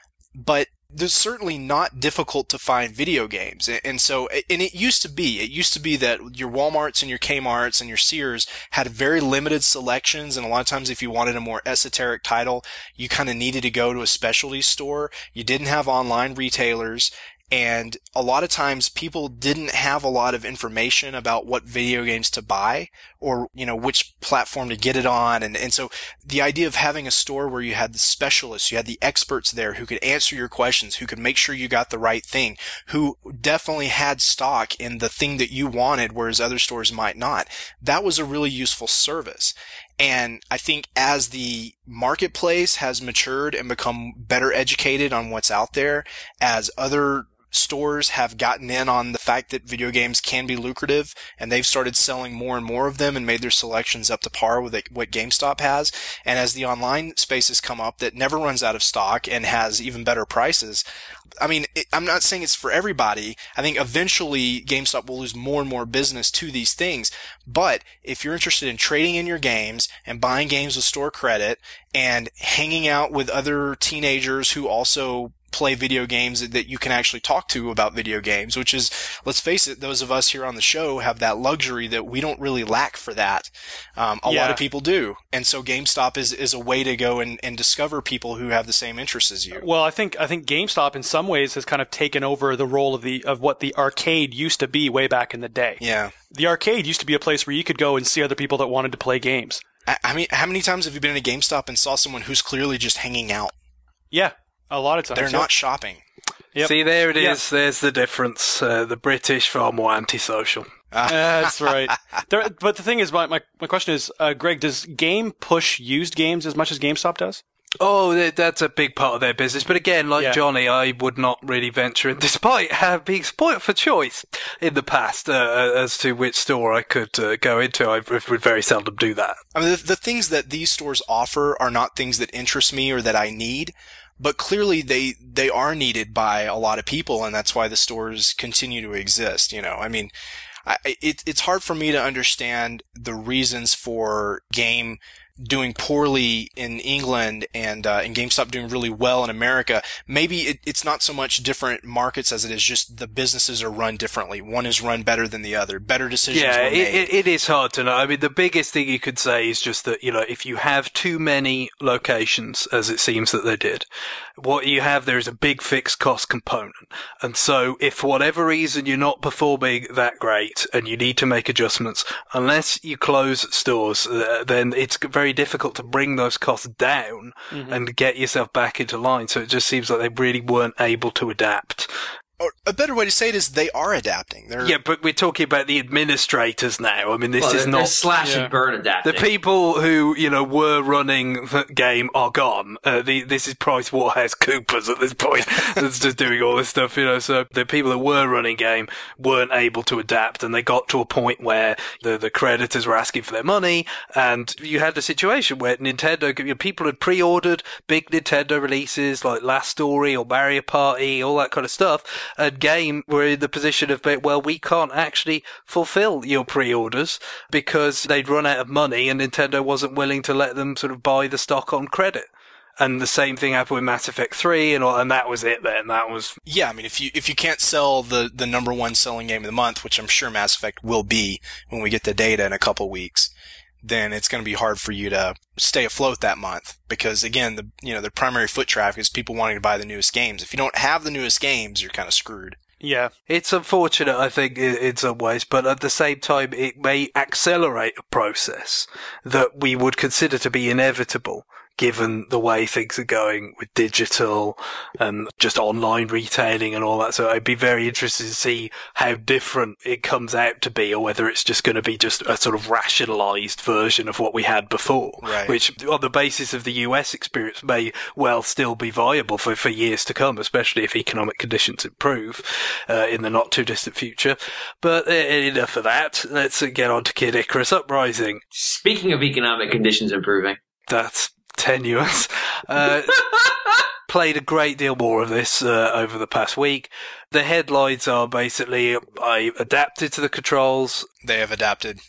But there's certainly not difficult to find video games. And so, and it used to be, it used to be that your Walmarts and your Kmarts and your Sears had very limited selections. And a lot of times if you wanted a more esoteric title, you kind of needed to go to a specialty store. You didn't have online retailers. And a lot of times people didn't have a lot of information about what video games to buy or, you know, which platform to get it on. And, and so the idea of having a store where you had the specialists, you had the experts there who could answer your questions, who could make sure you got the right thing, who definitely had stock in the thing that you wanted, whereas other stores might not. That was a really useful service. And I think as the marketplace has matured and become better educated on what's out there, as other stores have gotten in on the fact that video games can be lucrative and they've started selling more and more of them and made their selections up to par with what GameStop has. And as the online space has come up that never runs out of stock and has even better prices, I mean, it, I'm not saying it's for everybody. I think eventually GameStop will lose more and more business to these things. But if you're interested in trading in your games and buying games with store credit and hanging out with other teenagers who also play video games that you can actually talk to about video games, which is, let's face it, those of us here on the show have that luxury that we don't really lack for that. Um, a yeah. lot of people do. And so GameStop is, is a way to go and, and discover people who have the same interests as you. Well, I think, I think GameStop in some ways has kind of taken over the role of the, of what the arcade used to be way back in the day. Yeah. The arcade used to be a place where you could go and see other people that wanted to play games. I, I mean, how many times have you been in a GameStop and saw someone who's clearly just hanging out? Yeah. A lot of times. They're yep. not shopping. Yep. See, there it is. Yep. There's the difference. Uh, the British far more antisocial. Uh, that's right. There, but the thing is, my, my, my question is, uh, Greg, does Game push used games as much as GameStop does? Oh, that's a big part of their business. But again, like yeah. Johnny, I would not really venture in, despite having being spoilt for choice in the past uh, as to which store I could uh, go into. I would very seldom do that. I mean, the, the things that these stores offer are not things that interest me or that I need. But clearly they, they are needed by a lot of people, and that's why the stores continue to exist, you know. I mean, I, it, it's hard for me to understand the reasons for Game doing poorly in England and, uh, and GameStop doing really well in America. Maybe it, it's not so much different markets as it is just the businesses are run differently. One is run better than the other. Better decisions yeah, were made. It, it is hard to know. I mean, the biggest thing you could say is just that, you know, if you have too many locations, as it seems that they did, what you have there is a big fixed cost component. And so if for whatever reason you're not performing that great and you need to make adjustments, unless you close stores, uh, then it's very difficult to bring those costs down mm-hmm. and get yourself back into line. So it just seems like they really weren't able to adapt. Or a better way to say it is they are adapting. They're... Yeah, but we're talking about the administrators now. I mean, this well, is they're, not they're slash yeah. and burn adapting. The people who, you know, were running the game are gone. Uh, the, this is PricewaterhouseCoopers at this point that's just doing all this stuff, you know. So the people that were running game weren't able to adapt, and they got to a point where the, the creditors were asking for their money, and you had a situation where Nintendo, you know, people had pre-ordered big Nintendo releases like Last Story or Mario Party, all that kind of stuff. And Game were in the position of, well, we can't actually fulfill your pre-orders because they'd run out of money and Nintendo wasn't willing to let them sort of buy the stock on credit. And the same thing happened with Mass Effect three, and all, and that was it then. That was... Yeah, I mean, if you if you can't sell the, the number one selling game of the month, which I'm sure Mass Effect will be when we get the data in a couple weeks, then it's going to be hard for you to stay afloat that month because, again, the you know the primary foot traffic is people wanting to buy the newest games. If you don't have the newest games, you're kind of screwed. Yeah. It's unfortunate, I think, in some ways, but at the same time, it may accelerate a process that we would consider to be inevitable, given the way things are going with digital and just online retailing and all that. So I'd be very interested to see how different it comes out to be, or whether it's just going to be just a sort of rationalized version of what we had before, right. Which on the basis of the U S experience may well still be viable for, for years to come, especially if economic conditions improve uh, in the not too distant future. But uh, enough of that. Let's get on to Kid Icarus Uprising. Speaking of economic conditions improving. That's tenuous. Uh, played a great deal more of this uh, over the past week. The headlines are basically, I adapted to the controls. They have adapted.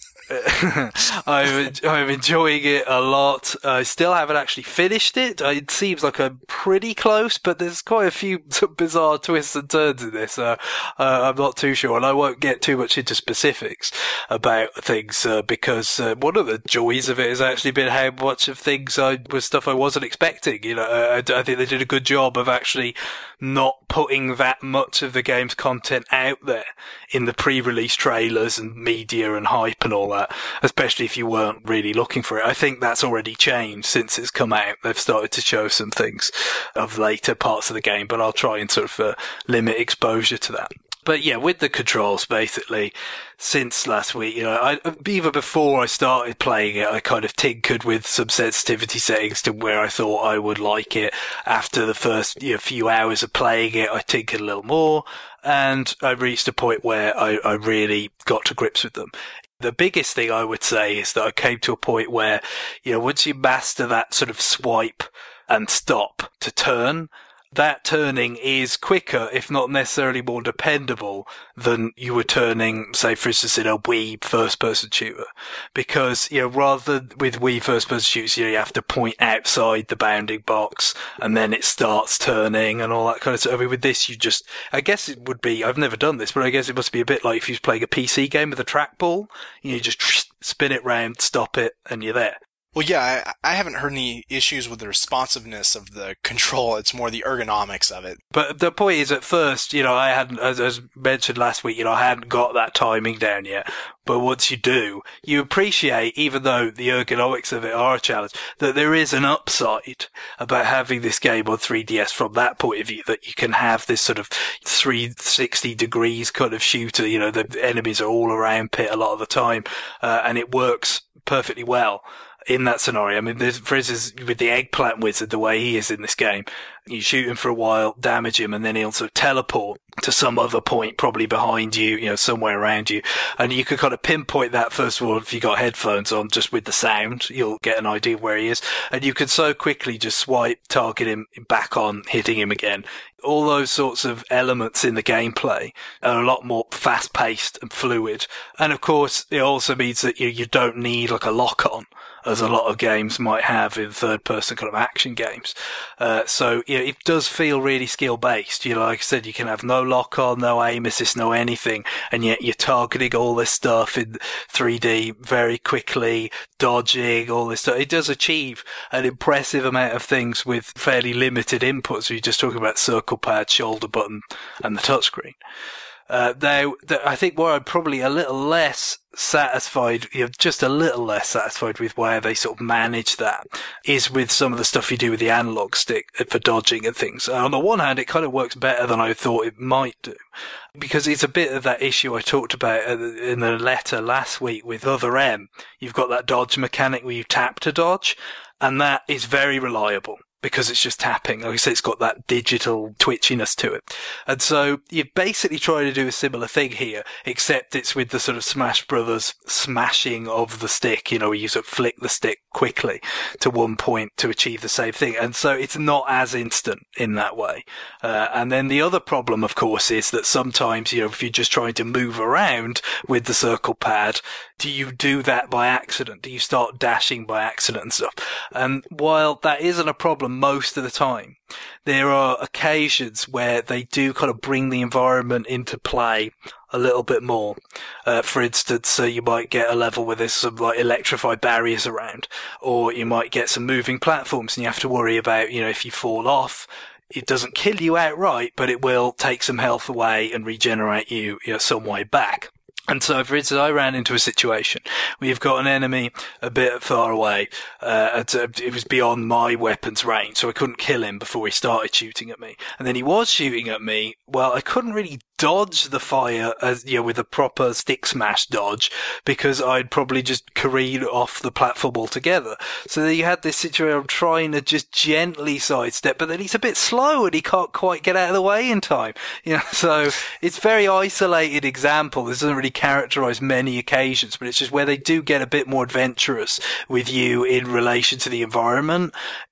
I'm, I'm enjoying it a lot. I still haven't actually finished it. It seems like I'm pretty close, but there's quite a few bizarre twists and turns in this. Uh, uh, I'm not too sure, and I won't get too much into specifics about things uh, because uh, one of the joys of it has actually been how much of things I was stuff I wasn't expecting. You know, I, I think they did a good job of actually not putting that much of the game's content out there in the pre-release trailers and media and hype and all that. Especially if you weren't really looking for it. I think that's already changed since it's come out. They've started to show some things of later parts of the game, but I'll try and sort of uh, limit exposure to that. But yeah, with the controls, basically, since last week, you know, I, even before I started playing it, I kind of tinkered with some sensitivity settings to where I thought I would like it. After the first you know, few hours of playing it, I tinkered a little more, and I reached a point where I, I really got to grips with them. The biggest thing I would say is that I came to a point where, you know, once you master that sort of swipe and stop to turn, that turning is quicker, if not necessarily more dependable than you were turning, say, for instance, in a Wii first-person shooter. Because, you know, rather than with Wii first-person shooters, you know, you have to point outside the bounding box and then it starts turning and all that kind of stuff. I mean, with this, you just, I guess it would be, I've never done this, but I guess it must be a bit like if you was playing a P C game with a trackball. You just spin it round, stop it, and you're there. Well, yeah, I, I haven't heard any issues with the responsiveness of the control. It's more the ergonomics of it. But the point is, at first, you know, I hadn't, as, as mentioned last week, you know, I hadn't got that timing down yet. But once you do, you appreciate, even though the ergonomics of it are a challenge, that there is an upside about having this game on three D S from that point of view, that you can have this sort of three sixty degrees kind of shooter. You know, the enemies are all around Pit a lot of the time, uh, and it works perfectly well in that scenario. I mean, there's, for instance, with the eggplant wizard, the way he is in this game, you shoot him for a while, damage him, and then he'll sort of teleport to some other point, probably behind you, you know, somewhere around you. And you can kind of pinpoint that, first of all, if you got headphones on, just with the sound, you'll get an idea of where he is. And you can so quickly just swipe, target him, back on, hitting him again. All those sorts of elements in the gameplay are a lot more fast-paced and fluid. And of course, it also means that you, you don't need like a lock-on, as a lot of games might have in third-person kind of action games. Uh, so, you know, it does feel really skill-based. You know, like I said, you can have no lock-on, no aim assist, no anything, and yet you're targeting all this stuff in three D very quickly, dodging, all this stuff. It does achieve an impressive amount of things with fairly limited inputs. We're just talking about circle pad, shoulder button, and the touchscreen. Uh, now, I think where I'm probably a little less satisfied, you know, just a little less satisfied with where they sort of manage that, is with some of the stuff you do with the analog stick for dodging and things. On the one hand, it kind of works better than I thought it might do, because it's a bit of that issue I talked about in the letter last week with Other M. You've got that dodge mechanic where you tap to dodge, and that is very reliable, because it's just tapping. Like I said, it's got that digital twitchiness to it. And so you're basically trying to do a similar thing here, except it's with the sort of Smash Brothers smashing of the stick, you know, where you sort of flick the stick quickly to one point to achieve the same thing. And so it's not as instant in that way. Uh, and then the other problem, of course, is that sometimes, you know, if you're just trying to move around with the circle pad, do you do that by accident? Do you start dashing by accident and stuff? And while that isn't a problem most of the time, there are occasions where they do kind of bring the environment into play a little bit more. Uh, for instance, uh, you might get a level where there's some like electrified barriers around, or you might get some moving platforms and you have to worry about, you know, if you fall off, it doesn't kill you outright, but it will take some health away and regenerate you, you know, some way back. And so, for instance, I ran into a situation where you've got an enemy a bit far away. Uh, it was beyond my weapon's range, so I couldn't kill him before he started shooting at me. And then he was shooting at me. Well, I couldn't really dodge the fire as, you know, with a proper stick smash dodge, because I'd probably just careened off the platform altogether. So then you had this situation, I'm trying to just gently sidestep, but then he's a bit slow and he can't quite get out of the way in time. You know, so it's a very isolated example. This doesn't really characterize many occasions, but it's just where they do get a bit more adventurous with you in relation to the environment.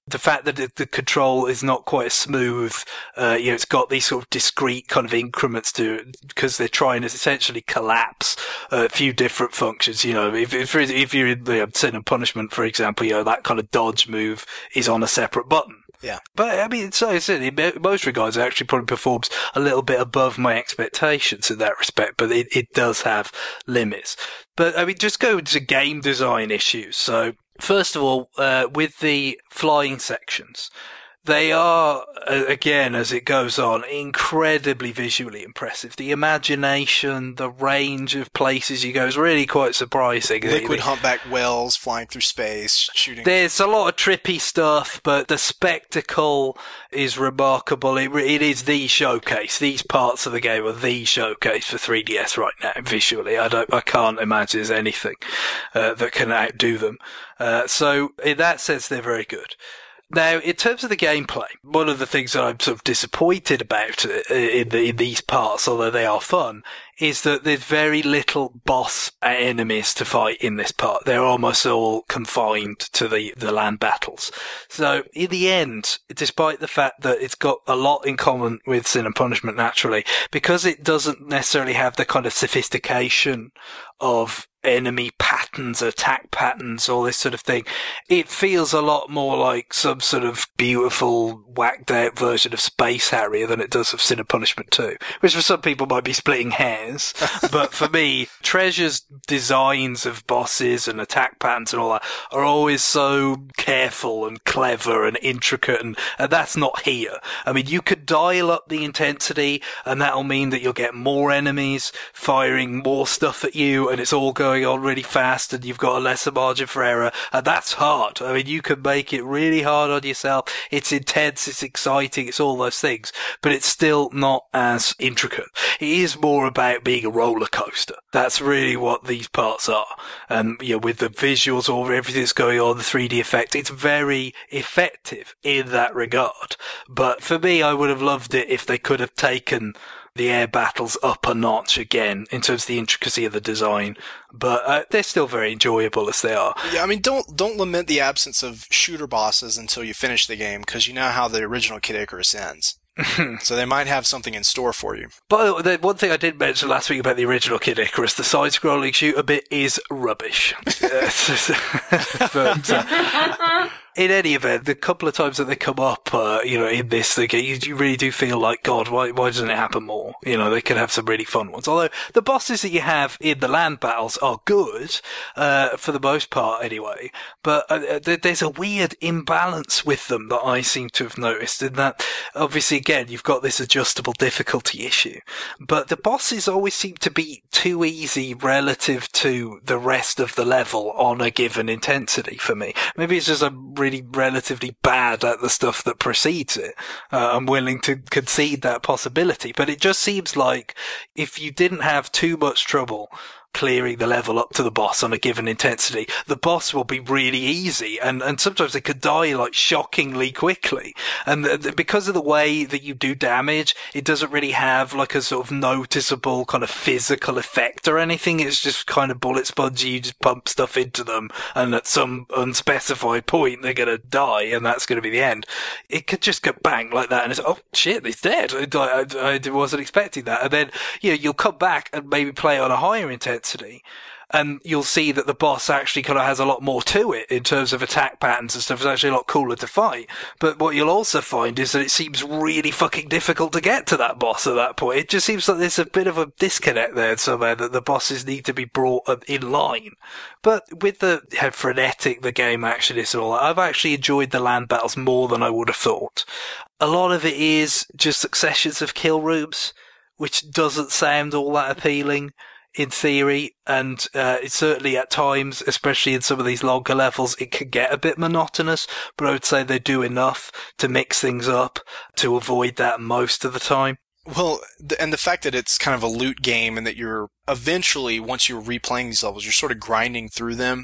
The fact that the, the control is not quite as smooth, uh, you know, it's got these sort of discrete kind of increments to it because they're trying to essentially collapse a few different functions. You know, if if, if you're in the Sin and Punishment, for example, you know, that kind of dodge move is on a separate button. Yeah. But, I mean, so I said, in most regards, it actually probably performs a little bit above my expectations in that respect, but it, it does have limits. But, I mean, just go into game design issues. So, first of all, uh, with the flying sections, they are, uh, again, as it goes on, incredibly visually impressive. The imagination, the range of places you go is really quite surprising. Liquid humpback whales flying through space, shooting. There's a lot of trippy stuff, but the spectacle is remarkable. It, it is the showcase. These parts of the game are the showcase for three D S right now, visually. I don't, I can't imagine there's anything uh, that can outdo them. Uh, so in that sense, they're very good. Now, in terms of the gameplay, one of the things that I'm sort of disappointed about in, the, in these parts, although they are fun, is that there's very little boss enemies to fight in this part. They're almost all confined to the, the land battles. So, in the end, despite the fact that it's got a lot in common with Sin and Punishment naturally, because it doesn't necessarily have the kind of sophistication of enemy patterns, attack patterns, all this sort of thing, it feels a lot more like some sort of beautiful, whacked out version of Space Harrier than it does of Sin and Punishment two, which for some people might be splitting hairs. But for me, Treasure's designs of bosses and attack patterns and all that are always so careful and clever and intricate, and, and that's not here. I mean, you could dial up the intensity, and that'll mean that you'll get more enemies firing more stuff at you, and it's all going on really fast, and you've got a lesser margin for error, and that's hard. I mean, you can make it really hard on yourself. It's intense, it's exciting, it's all those things, but it's still not as intricate. It is more about being a roller coaster. That's really what these parts are. And, you know, with the visuals, all everything that's going on, the three D effect, it's very effective in that regard. But for me, I would have loved it if they could have taken the air battles up a notch again in terms of the intricacy of the design, but uh, they're still very enjoyable as they are. Yeah, I mean, don't don't lament the absence of shooter bosses until you finish the game, because you know how the original Kid Icarus ends. So they might have something in store for you. But the one thing I did mention last week about the original Kid Icarus, the side-scrolling shooter bit is rubbish. But, uh, in any event, the couple of times that they come up, uh, you know, in this, they get, you, you really do feel like, God, why, why doesn't it happen more? You know, they could have some really fun ones. Although, the bosses that you have in the land battles are good, uh, for the most part anyway, but uh, there's a weird imbalance with them that I seem to have noticed, in that, obviously, again, you've got this adjustable difficulty issue, but the bosses always seem to be too easy relative to the rest of the level on a given intensity for me. Maybe it's just a really relatively bad at the stuff that precedes it. Uh, I'm willing to concede that possibility, but it just seems like if you didn't have too much trouble clearing the level up to the boss on a given intensity, the boss will be really easy, and, and sometimes they could die like shockingly quickly. And th- th- because of the way that you do damage, it doesn't really have like a sort of noticeable kind of physical effect or anything. It's just kind of bullet spongy. You just pump stuff into them, and at some unspecified point they're gonna die, and that's gonna be the end. It could just go bang like that, and it's oh shit, he's dead. I, I, I wasn't expecting that. And then you know you'll come back and maybe play on a higher intensity, and you'll see that the boss actually kind of has a lot more to it in terms of attack patterns and stuff. It's actually a lot cooler to fight. But what you'll also find is that it seems really fucking difficult to get to that boss at that point. It just seems like there's a bit of a disconnect there somewhere, that the bosses need to be brought in line. But with the how frenetic the game actually is and all that, I've actually enjoyed the land battles more than I would have thought. A lot of it is just successions of kill rooms, which doesn't sound all that appealing in theory, and uh, it's certainly at times, especially in some of these longer levels, it can get a bit monotonous, but I would say they do enough to mix things up to avoid that most of the time. Well, and the fact that it's kind of a loot game, and that you're eventually, once you're replaying these levels, you're sort of grinding through them,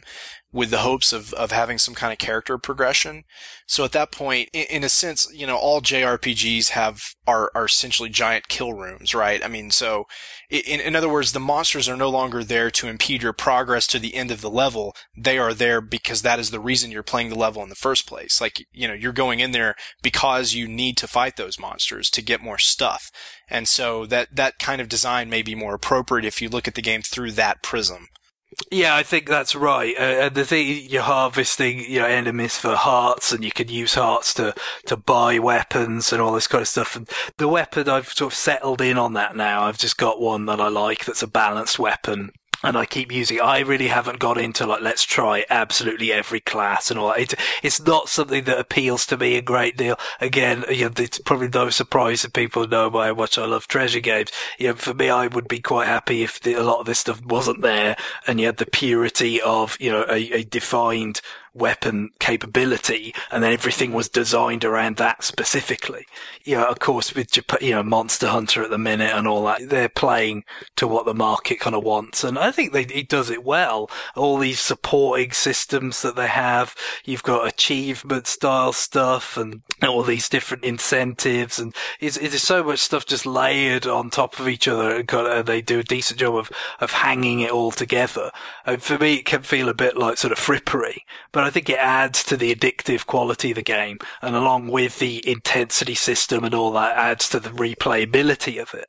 with the hopes of, of having some kind of character progression. So at that point, in, in a sense, you know, all J R P Gs have, are, are essentially giant kill rooms, right? I mean, so in, in other words, the monsters are no longer there to impede your progress to the end of the level. They are there because that is the reason you're playing the level in the first place. Like, you know, you're going in there because you need to fight those monsters to get more stuff. And so that, that kind of design may be more appropriate if you look at the game through that prism. Yeah, I think that's right. Uh, and the thing, you're harvesting, you know, enemies for hearts, and you can use hearts to, to buy weapons and all this kind of stuff. And the weapon, I've sort of settled in on that now. I've just got one that I like that's a balanced weapon. And I keep using it. I really haven't got into, like, let's try absolutely every class and all that. It's, it's not something that appeals to me a great deal. Again, you know, it's probably no surprise that people know how much I love treasure games. You know, for me, I would be quite happy if the, a lot of this stuff wasn't there and you had the purity of, you know, a, a defined weapon capability, and then everything was designed around that specifically. You know, of course, with Japan, you know, Monster Hunter at the minute and all that, they're playing to what the market kind of wants, and I think they, it does it well. All these supporting systems that they have, you've got achievement style stuff and all these different incentives, and it's, it's so much stuff just layered on top of each other, and kind of, they do a decent job of, of hanging it all together. And for me, it can feel a bit like sort of frippery, but But I think it adds to the addictive quality of the game, and along with the intensity system and all that, adds to the replayability of it.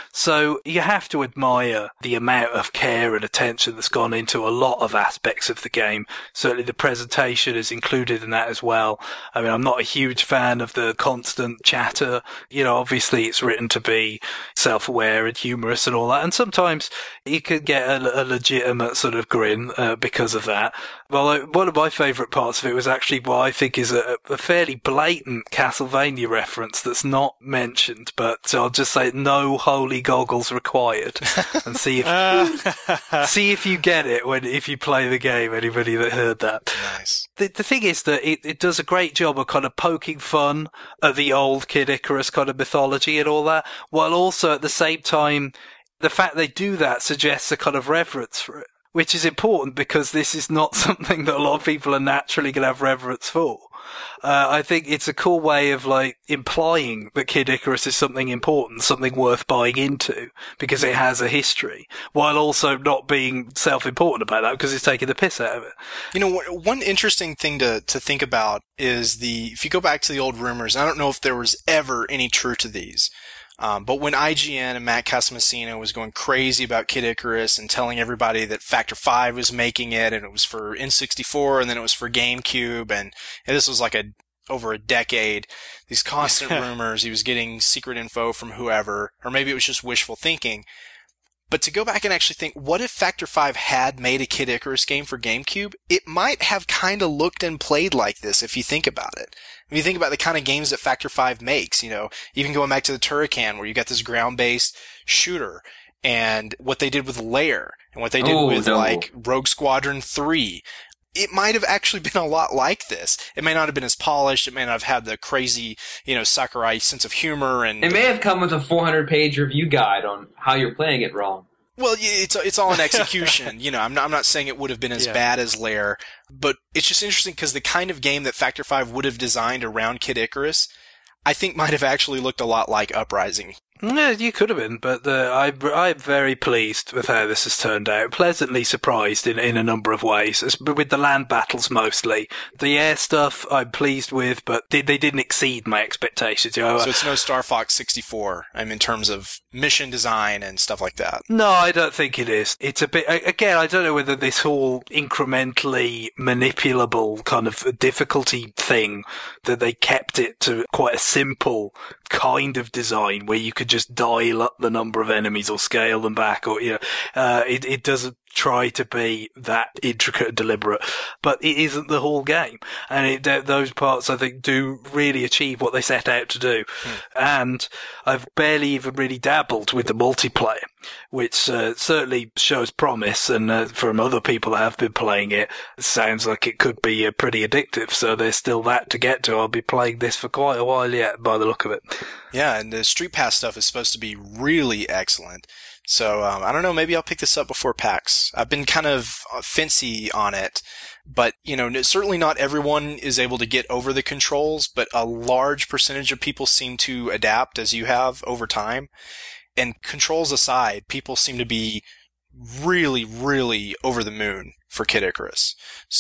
So you have to admire the amount of care and attention that's gone into a lot of aspects of the game. Certainly the presentation is included in that as well. I mean, I'm not a huge fan of the constant chatter. You know, obviously it's written to be self-aware and humorous and all that, and sometimes you can get a, a legitimate sort of grin uh, because of that. Well, one of my favourite parts of it was actually what I think is a, a fairly blatant Castlevania reference that's not mentioned, but I'll just say no holy goggles required, and see if uh. see if you get it when if you play the game. Anybody that heard that? Nice. The, the thing is that it, it does a great job of kind of poking fun at the old Kid Icarus kind of mythology and all that, while also at the same time, the fact they do that suggests a kind of reverence for it, which is important because this is not something that a lot of people are naturally going to have reverence for. Uh, I think it's a cool way of, like, implying that Kid Icarus is something important, something worth buying into, because it has a history, while also not being self-important about that because it's taking the piss out of it. You know, one interesting thing to, to think about is the, if you go back to the old rumors, I don't know if there was ever any truth to these, Um, but when I G N and Matt Casamassina was going crazy about Kid Icarus and telling everybody that Factor five was making it, and it was for N sixty-four, and then it was for GameCube, and, and this was like a over a decade, these constant rumors, he was getting secret info from whoever, or maybe it was just wishful thinking. But to go back and actually think, what if Factor five had made a Kid Icarus game for GameCube? It might have kind of looked and played like this if you think about it. If you think about the kind of games that Factor five makes, you know, even going back to the Turrican, where you got this ground-based shooter, and what they did with Lair, and what they did oh, with, no. like, Rogue Squadron three. It might have actually been a lot like this. It may not have been as polished. It may not have had the crazy, you know, Sakurai sense of humor. And it may have come with a four hundred page review guide on how you're playing it wrong. Well, it's it's all in execution. You know, I'm not I'm not saying it would have been as yeah. bad as Lair, but it's just interesting because the kind of game that Factor five would have designed around Kid Icarus, I think might have actually looked a lot like Uprising. Yeah, you could have been, but uh, I, I'm very pleased with how this has turned out. Pleasantly surprised in, in a number of ways, with the land battles mostly. The air stuff I'm pleased with, but they, they didn't exceed my expectations. You know? So it's no Star Fox sixty-four, I mean, in terms of mission design and stuff like that. No, I don't think it is. It's a bit, again, I don't know whether this whole incrementally manipulable kind of difficulty thing, that they kept it to quite a simple kind of design where you could just dial up the number of enemies or scale them back, or, you know, uh, it, it doesn't try to be that intricate and deliberate, but it isn't the whole game. And it, th- those parts, I think, do really achieve what they set out to do. Hmm. And I've barely even really dabbled with the multiplayer. which uh, certainly shows promise. And uh, from other people that have been playing it, it sounds like it could be uh, pretty addictive. So there's still that to get to. I'll be playing this for quite a while yet, by the look of it. Yeah, and the Street Pass stuff is supposed to be really excellent. So um, I don't know, maybe I'll pick this up before PAX. I've been kind of fancy on it, but you know, certainly not everyone is able to get over the controls, but a large percentage of people seem to adapt as you have over time. And controls aside, people seem to be really, really over the moon for Kid Icarus.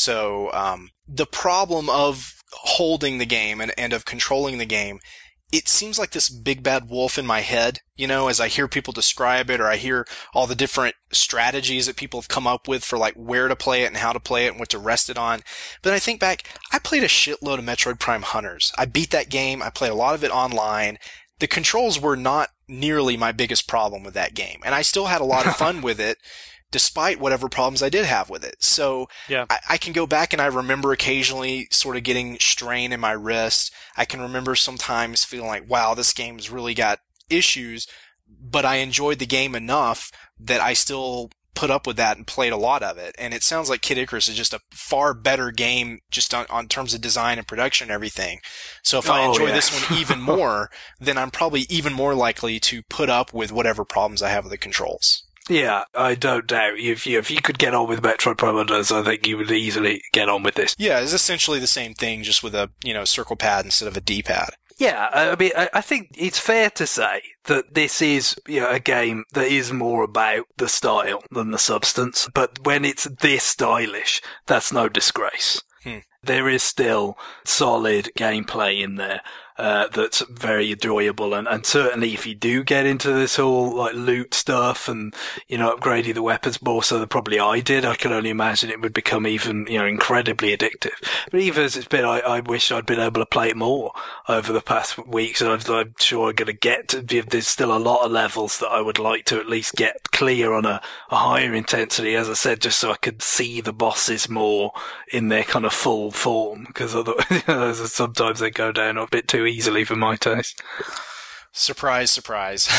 So um, the problem of holding the game and, and of controlling the game, it seems like this big bad wolf in my head, you know, as I hear people describe it, or I hear all the different strategies that people have come up with for like where to play it and how to play it and what to rest it on. But I think back, I played a shitload of Metroid Prime Hunters. I beat that game. I played a lot of it online. The controls were not nearly my biggest problem with that game. And I still had a lot of fun with it, despite whatever problems I did have with it. So yeah. I, I can go back and I remember occasionally sort of getting strain in my wrist. I can remember sometimes feeling like, wow, this game's really got issues, but I enjoyed the game enough that I still put up with that and played a lot of it. And it sounds like Kid Icarus is just a far better game just on, on terms of design and production and everything. So if I Oh, enjoy yeah. this one even more, then I'm probably even more likely to put up with whatever problems I have with the controls. Yeah, I don't doubt. If you, if you could get on with Metroid Prime Hunters, I think you would easily get on with this. Yeah, it's essentially the same thing, just with a, you know, circle pad instead of a D-pad. Yeah, I mean, I I think it's fair to say that this is, you know, a game that is more about the style than the substance. But when it's this stylish, that's no disgrace. Hmm. There is still solid gameplay in there. Uh, that's very enjoyable, and, and certainly if you do get into this whole like loot stuff and, you know, upgrading the weapons more so than probably I did, I can only imagine it would become even, you know, incredibly addictive. But even as it's been, I, I wish I'd been able to play it more over the past weeks, and I'm, I'm sure I'm going to get to, there's still a lot of levels that I would like to at least get clear on a, a higher intensity, as I said, just so I could see the bosses more in their kind of full form, because otherwise, you know, sometimes they go down a bit too easily for my taste. Surprise, surprise.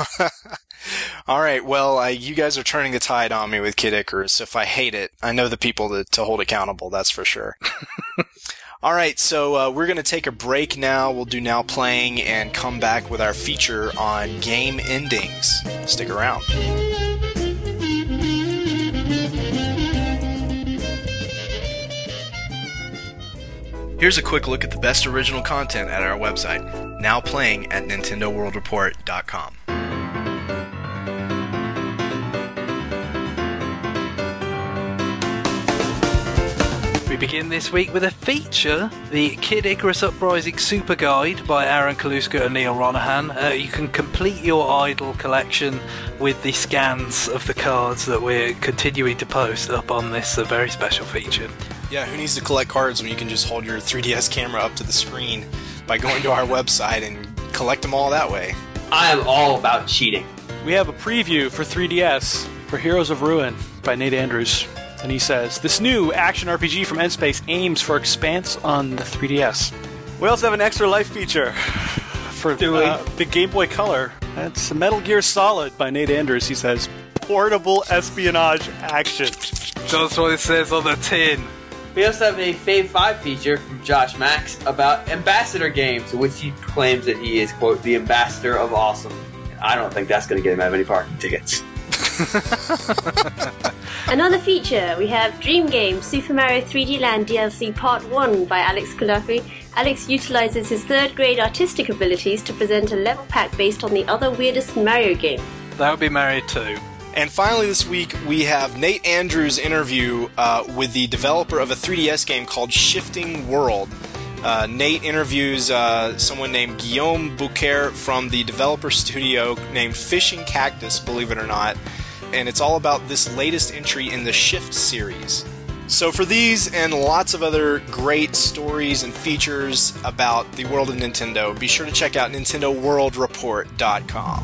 All right, well, uh, you guys are turning the tide on me with Kid Icarus. If I hate it, I know the people to, to hold accountable, that's for sure. All right, so uh, we're going to take a break now. We'll do Now Playing and come back with our feature on game endings. Stick around. Here's a quick look at the best original content at our website, now playing at Nintendo World Report dot com. We begin this week with a feature, the Kid Icarus Uprising Super Guide by Aaron Kaluska and Neil Ronahan. Uh, you can complete your idol collection with the scans of the cards that we're continuing to post up on this uh, very special feature. Yeah, who needs to collect cards when you can just hold your three D S camera up to the screen by going to our website and collect them all that way? I am all about cheating. We have a preview for three D S for Heroes of Ruin by Nate Andrews. And he says, this new action R P G from N-Space aims for expanse on the three D S. We also have an extra life feature for uh, the Game Boy Color. That's Metal Gear Solid by Nate Andrews. He says, portable espionage action. That's what it says on the tin. We also have a Fave five feature from Josh Max about Ambassador Games, in which he claims that he is, quote, the ambassador of awesome. I don't think that's going to get him that many parking tickets. Another feature, we have Dream Game Super Mario three D Land D L C Part one by Alex Kulafi. Alex utilizes his third grade artistic abilities to present a level pack based on the other weirdest Mario game. That would be Mario two. And finally this week, we have Nate Andrews' interview uh, with the developer of a three D S game called Shifting World. Uh, Nate interviews uh, someone named Guillaume Bouquer from the developer studio named Fishing Cactus, believe it or not. And it's all about this latest entry in the Shift series. So for these and lots of other great stories and features about the world of Nintendo, be sure to check out Nintendo World Report dot com.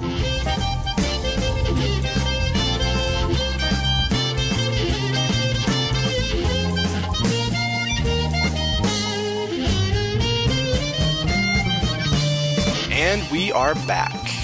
And we are back.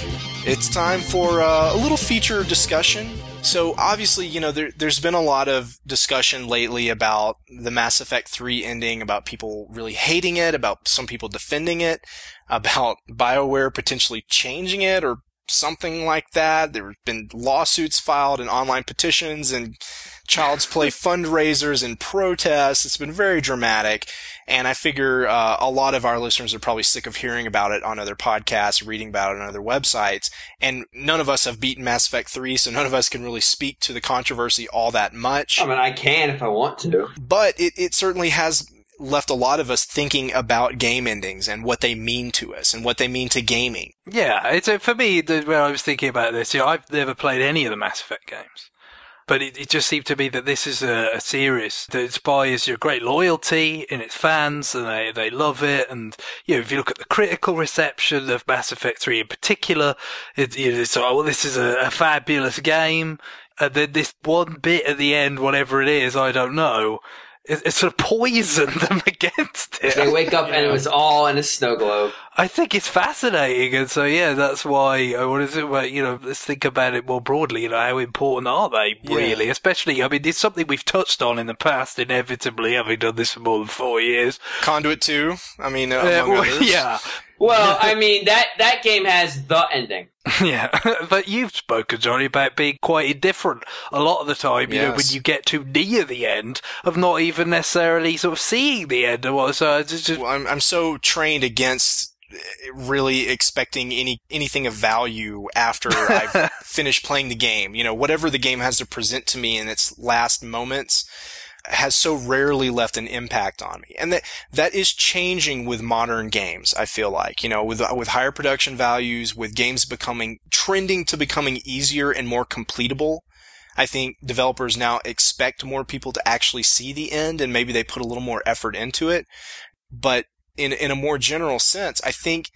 It's time for uh, a little feature discussion. So obviously, you know, there, there's been a lot of discussion lately about the Mass Effect three ending, about people really hating it, about some people defending it, about BioWare potentially changing it or something like that. There have been lawsuits filed and online petitions and Child's Play fundraisers and protests. It's been very dramatic. And I figure uh, a lot of our listeners are probably sick of hearing about it on other podcasts, reading about it on other websites. And none of us have beaten Mass Effect three, so none of us can really speak to the controversy all that much. I mean, I can if I want to. But it, it certainly has left a lot of us thinking about game endings and what they mean to us and what they mean to gaming. Yeah, it's uh, for me, the, when I was thinking about this, you know, I've never played any of the Mass Effect games. But it, it just seemed to me that this is a, a series that inspires your great loyalty in its fans, and they, they love it. And, you know, if you look at the critical reception of Mass Effect three in particular, it, you know, it's, oh, well, this is a, a fabulous game. And then this one bit at the end, whatever it is, I don't know, it, it sort of poisoned them against it. They wake up and it was all in a snow globe. I think it's fascinating, and so yeah, that's why I wanted to, well, you know, let's think about it more broadly. You know, how important are they really? Yeah. Especially, I mean, it's something we've touched on in the past, inevitably, having done this for more than four years. Conduit two, I mean, uh, uh, among well, others. Yeah. Well, I mean, that, that game has the ending. Yeah, but you've spoken, Johnny, about being quite indifferent a lot of the time, you yes. know, when you get too near the end, of not even necessarily sort of seeing the end. Or what, so it's just... Well, I'm, I'm so trained against really expecting any anything of value after I've finished playing the game. You know, whatever the game has to present to me in its last moments has so rarely left an impact on me. And that, that is changing with modern games, I feel like. You know, with, with higher production values, with games becoming, trending to becoming easier and more completable. I think developers now expect more people to actually see the end, and maybe they put a little more effort into it. But in, in a more general sense, I think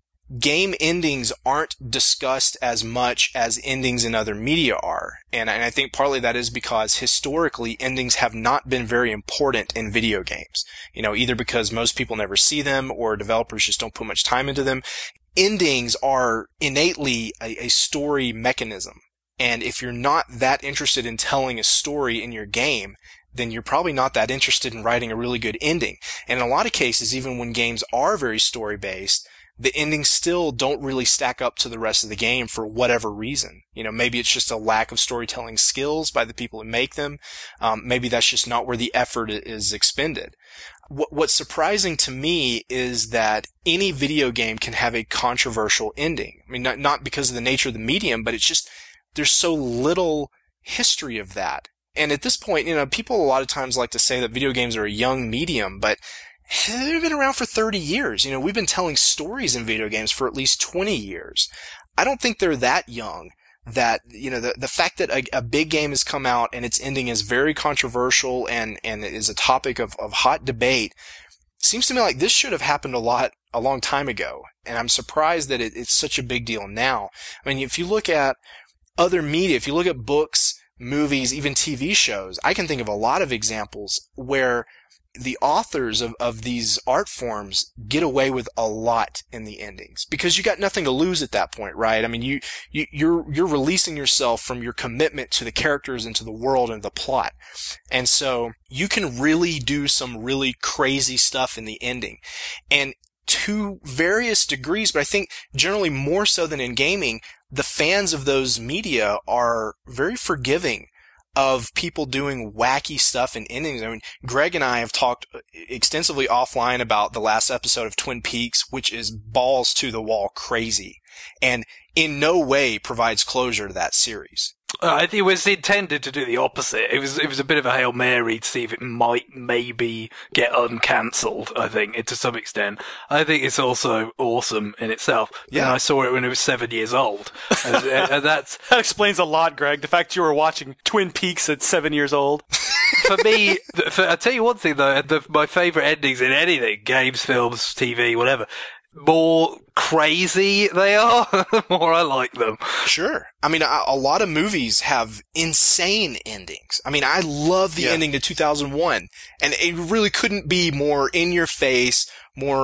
game endings aren't discussed as much as endings in other media are. And, and I think partly that is because historically endings have not been very important in video games. You know, either because most people never see them or developers just don't put much time into them. Endings are innately a, a story mechanism. And if you're not that interested in telling a story in your game, then you're probably not that interested in writing a really good ending. And in a lot of cases, even when games are very story-based, the endings still don't really stack up to the rest of the game for whatever reason. You know, maybe it's just a lack of storytelling skills by the people who make them. Um, maybe that's just not where the effort is expended. What, what's surprising to me is that any video game can have a controversial ending. I mean, not, not because of the nature of the medium, but it's just, there's so little history of that. And at this point, you know, people a lot of times like to say that video games are a young medium, but they've been around for thirty years. You know, we've been telling stories in video games for at least twenty years. I don't think they're that young that, you know, the, the fact that a, a big game has come out and its ending is very controversial and, and is a topic of, of hot debate seems to me like this should have happened a lot, a long time ago. And I'm surprised that it, it's such a big deal now. I mean, if you look at other media, if you look at books, movies, even T V shows, I can think of a lot of examples where the authors of, of these art forms get away with a lot in the endings because you got nothing to lose at that point, right? I mean, you, you, you're, you're releasing yourself from your commitment to the characters and to the world and the plot. And so you can really do some really crazy stuff in the ending. And to various degrees, but I think generally more so than in gaming, the fans of those media are very forgiving of people doing wacky stuff in endings. I mean, Greg and I have talked extensively offline about the last episode of Twin Peaks, which is balls to the wall crazy and in no way provides closure to that series. Uh, I think it was intended to do the opposite. It was it was a bit of a Hail Mary to see if it might maybe get uncancelled, I think, to some extent. I think it's also awesome in itself. Yeah. And I saw it when it was seven years old. and, and that's That explains a lot, Greg. The fact you were watching Twin Peaks at seven years old. For me, for, I'll tell you one thing though, the, my favourite endings in anything, games, films, T V, whatever, more crazy they are, the more I like them. Sure. I mean, a, a lot of movies have insane endings. I mean, I love the yeah. ending to two thousand one, and it really couldn't be more in your face, more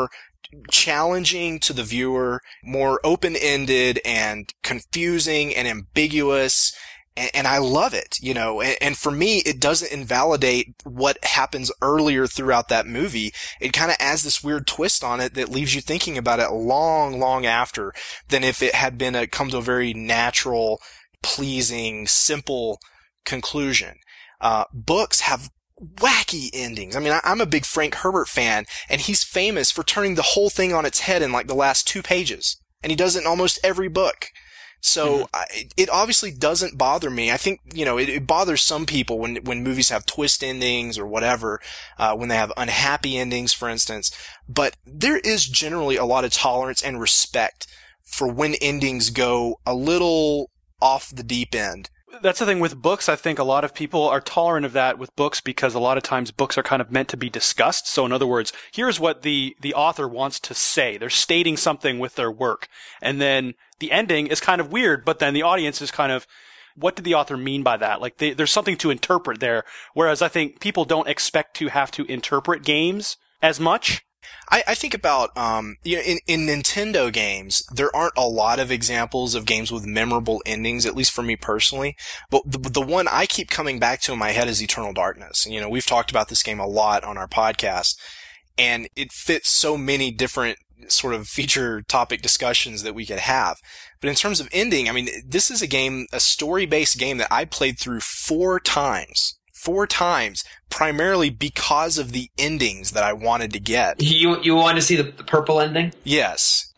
challenging to the viewer, more open-ended and confusing and ambiguous. And, and I love it, you know, and, and for me, it doesn't invalidate what happens earlier throughout that movie. It kind of adds this weird twist on it that leaves you thinking about it long, long after than if it had been a, come to a very natural, pleasing, simple conclusion. Uh, books have wacky endings. I mean, I, I'm a big Frank Herbert fan, and he's famous for turning the whole thing on its head in like the last two pages. And he does it in almost every book. So mm-hmm. I, it obviously doesn't bother me. I think, you know, it, it bothers some people when, when movies have twist endings or whatever, uh, when they have unhappy endings, for instance. But there is generally a lot of tolerance and respect for when endings go a little off the deep end. That's the thing with books. I think a lot of people are tolerant of that with books because a lot of times books are kind of meant to be discussed. So in other words, here's what the, the author wants to say. They're stating something with their work. And then the ending is kind of weird, but then the audience is kind of, what did the author mean by that? Like they, there's something to interpret there. Whereas I think people don't expect to have to interpret games as much. I, I think about, um, you know, in, in Nintendo games, there aren't a lot of examples of games with memorable endings, at least for me personally. But the, the one I keep coming back to in my head is Eternal Darkness. And, you know, we've talked about this game a lot on our podcast, and it fits so many different sort of feature topic discussions that we could have. But in terms of ending, I mean, this is a game, a story-based game that I played through four times. Four times, primarily because of the endings that I wanted to get. You you wanted to see the, the purple ending? Yes.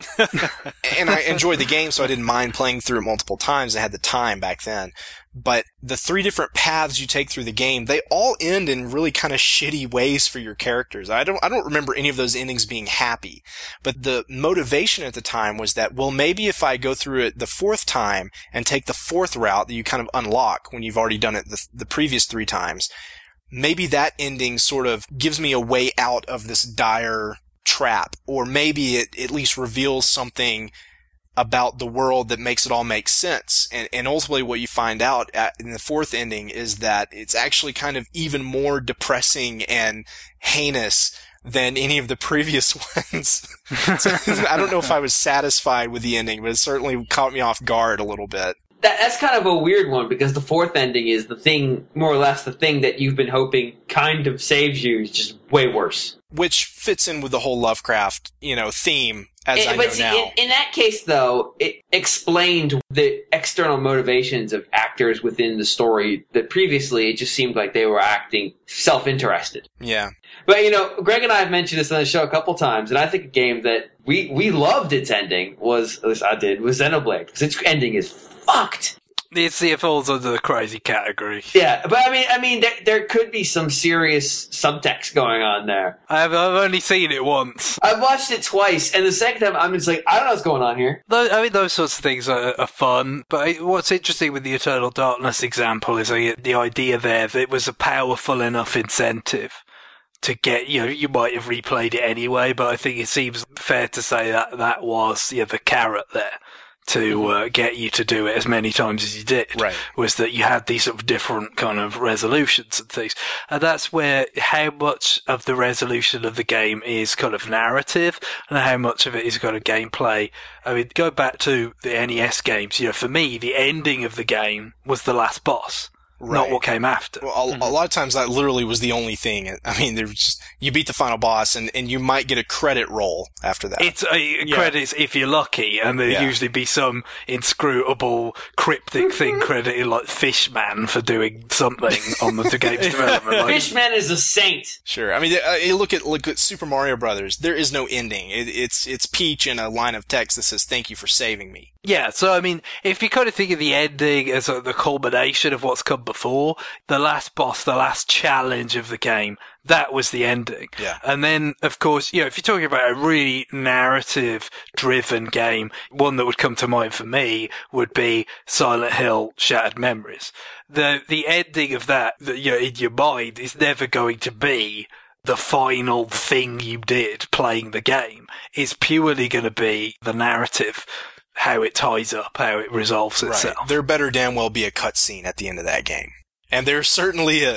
And I enjoyed the game, so I didn't mind playing through it multiple times. I had the time back then. But the three different paths you take through the game, they all end in really kind of shitty ways for your characters. I don't I don't remember any of those endings being happy. But the motivation at the time was that, well, maybe if I go through it the fourth time and take the fourth route that you kind of unlock when you've already done it the, the previous three times, maybe that ending sort of gives me a way out of this dire trap. Or maybe it at least reveals something about the world that makes it all make sense. And, and ultimately what you find out at, in the fourth ending is that it's actually kind of even more depressing and heinous than any of the previous ones. So, I don't know if I was satisfied with the ending, but it certainly caught me off guard a little bit. That, that's kind of a weird one because the fourth ending is the thing, more or less the thing that you've been hoping kind of saves you, is just way worse. Which fits in with the whole Lovecraft, you know, theme, as it, I but know see, now. In, in that case, though, it explained the external motivations of actors within the story that previously it just seemed like they were acting self-interested. Yeah. But, you know, Greg and I have mentioned this on the show a couple times, and I think a game that we, we loved its ending was, at least I did, was Xenoblade, because its ending is fucked. It's it falls under the crazy category. Yeah, but I mean, I mean, there, there could be some serious subtext going on there. I've I've only seen it once. I've watched it twice, and the second time I'm just like, I don't know what's going on here. Those, I mean, those sorts of things are, are fun. But what's interesting with the Eternal Darkness example is the, the idea there that it was a powerful enough incentive to get, you know, you might have replayed it anyway, but I think it seems fair to say that that was, you know, the carrot there to uh, get you to do it as many times as you did, right. was that you had these sort of different kind of resolutions and things. And that's where how much of the resolution of the game is kind of narrative and how much of it is kind of gameplay. I mean, go back to the N E S games, you know, for me, the ending of the game was the last boss. Right. Not what came after. Well, a, mm-hmm. a lot of times that literally was the only thing. I mean, there's just, you beat the final boss and, and you might get a credit roll after that. It's a yeah. credits if you're lucky, and there'd yeah. usually be some inscrutable cryptic thing credited like Fishman for doing something on the, the game's development. Like, Fishman is a saint. Sure. I mean, uh, you look at look at Super Mario Brothers. There is no ending. It, it's it's Peach in a line of text that says "Thank you for saving me." Yeah, so I mean, if you kind of think of the ending as sort of the culmination of what's come before, the last boss, the last challenge of the game, that was the ending. Yeah. And then, of course, you know, if you're talking about a really narrative-driven game, one that would come to mind for me would be Silent Hill Shattered Memories. The the ending of that, that you know, in your mind, is never going to be the final thing you did playing the game. It's purely going to be the narrative, how it ties up, how it resolves itself. Right. There better damn well be a cutscene at the end of that game. And there certainly is.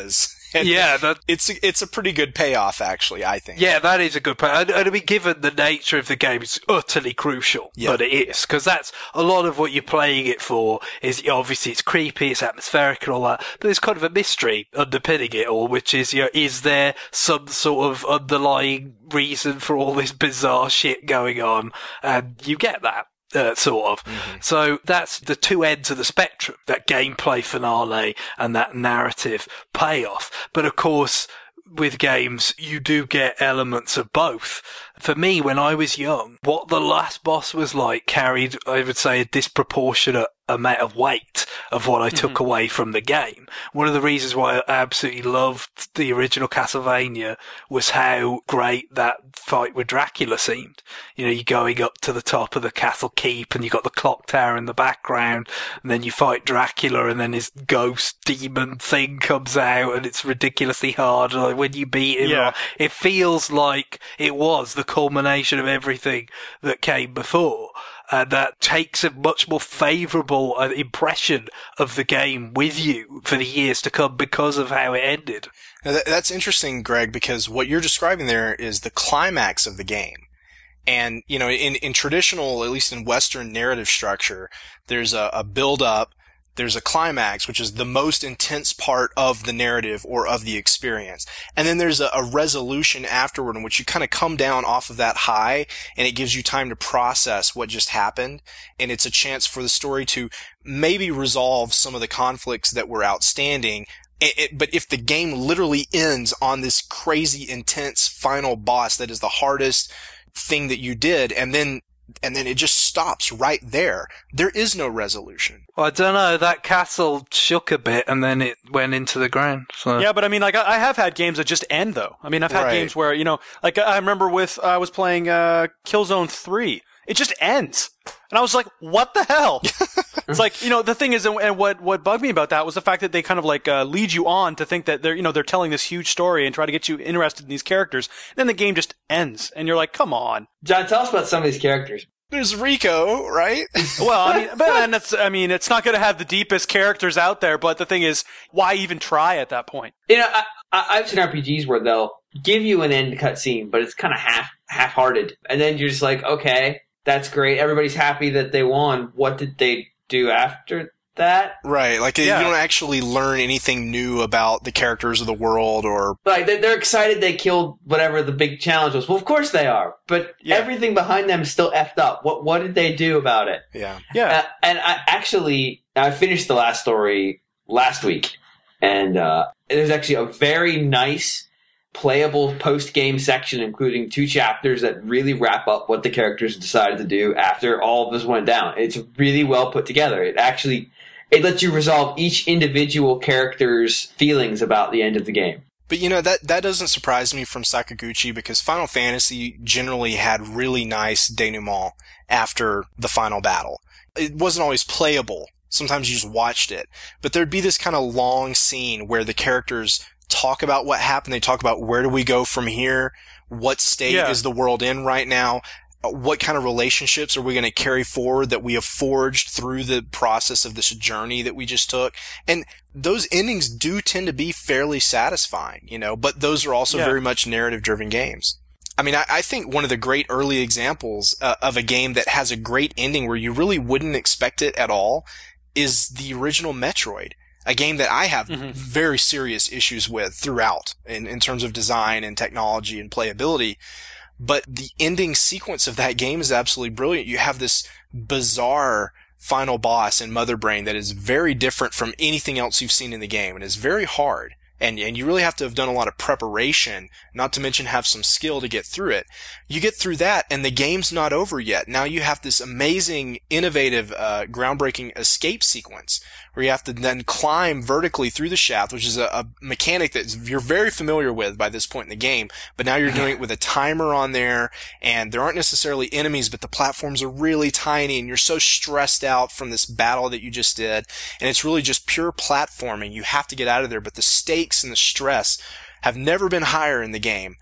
And Yeah, that, it's it's a pretty good payoff, actually, I think. yeah, that is a good point. And, and I mean, given the nature of the game, it's utterly crucial Yeah. that it is, because that's a lot of what you're playing it for. Is obviously it's creepy, it's atmospheric, and all that, but there's kind of a mystery underpinning it all, which is, you know, is there some sort of underlying reason for all this bizarre shit going on? And you get that. Uh, sort of. Mm-hmm. So that's the two ends of the spectrum, that gameplay finale and that narrative payoff. But of course, with games, you do get elements of both. For me, when I was young, what the last boss was like carried, I would say, a disproportionate amount of weight of what I took Mhm. away from the game. One of the reasons why I absolutely loved the original Castlevania was how great that fight with Dracula seemed. You know, you're going up to the top of the castle keep and you got the clock tower in the background, and then you fight Dracula and then his ghost demon thing comes out and it's ridiculously hard. Like when you beat him, Yeah. it feels like it was the culmination of everything that came before. And that takes a much more favourable uh, impression of the game with you for the years to come because of how it ended. Now, that, that's interesting, Greg, because what you're describing there is the climax of the game. And, you know, in, in traditional, at least in Western narrative structure, there's a, a build-up, there's a climax, which is the most intense part of the narrative or of the experience. And then there's a, a resolution afterward in which you kind of come down off of that high, and it gives you time to process what just happened. And it's a chance for the story to maybe resolve some of the conflicts that were outstanding. It, it, but if the game literally ends on this crazy, intense final boss that is the hardest thing that you did, and then and then it just stops right there, there is no resolution. Well, I don't know, that castle shook a bit and then it went into the ground. So. Yeah, but I mean, like, I I have had games that just end, though. I mean, I've had Right. games where, you know, like, I remember with, I was playing, uh, Killzone three. It just ends. And I was like, what the hell? It's like, you know, the thing is, and what, what bugged me about that was the fact that they kind of like, uh, lead you on to think that they're, you know, they're telling this huge story and try to get you interested in these characters. And then the game just ends. And you're like, come on. John, tell us about some of these characters. There's Rico, right? Well, I mean, but and it's, I mean, it's not going to have the deepest characters out there, but the thing is, why even try at that point? You know, I, I, I've seen R P Gs where they'll give you an end cutscene, but it's kind of half half-hearted, and then you're just like, okay, that's great. Everybody's happy that they won. What did they do after that? Right, like Yeah. you don't actually learn anything new about the characters of the world, or Like they- they're excited they killed whatever the big challenge was. Well, of course they are, but Yeah. everything behind them is still effed up. What what did they do about it? yeah. Yeah. Uh, and I actually I finished the last story last week, and uh, there's actually a very nice playable post game section, including two chapters that really wrap up what the characters decided to do after all of this went down. It's really well put together. It actually it lets you resolve each individual character's feelings about the end of the game. But you know, that, that doesn't surprise me from Sakaguchi, because Final Fantasy generally had really nice denouement after the final battle. It wasn't always playable. Sometimes you just watched it. But there'd be this kind of long scene where the characters talk about what happened. They talk about where do we go from here? What state Yeah. is the world in right now? What kind of relationships are we going to carry forward that we have forged through the process of this journey that we just took? And those endings do tend to be fairly satisfying, you know, but those are also Yeah. very much narrative-driven games. I mean, I, I think one of the great early examples uh, of a game that has a great ending where you really wouldn't expect it at all is the original Metroid. A game that I have Mhm. very serious issues with throughout in, in terms of design and technology and playability. But the ending sequence of that game is absolutely brilliant. You have this bizarre final boss in Mother Brain that is very different from anything else you've seen in the game, and is very hard. And, and you really have to have done a lot of preparation, not to mention have some skill to get through it. You get through that, and the game's not over yet. Now you have this amazing, innovative, uh, groundbreaking escape sequence where you have to then climb vertically through the shaft, which is a, a mechanic that you're very familiar with by this point in the game. But now you're doing it with a timer on there, and there aren't necessarily enemies, but the platforms are really tiny, and you're so stressed out from this battle that you just did. And it's really just pure platforming. You have to get out of there, but the stakes and the stress have never been higher in the game.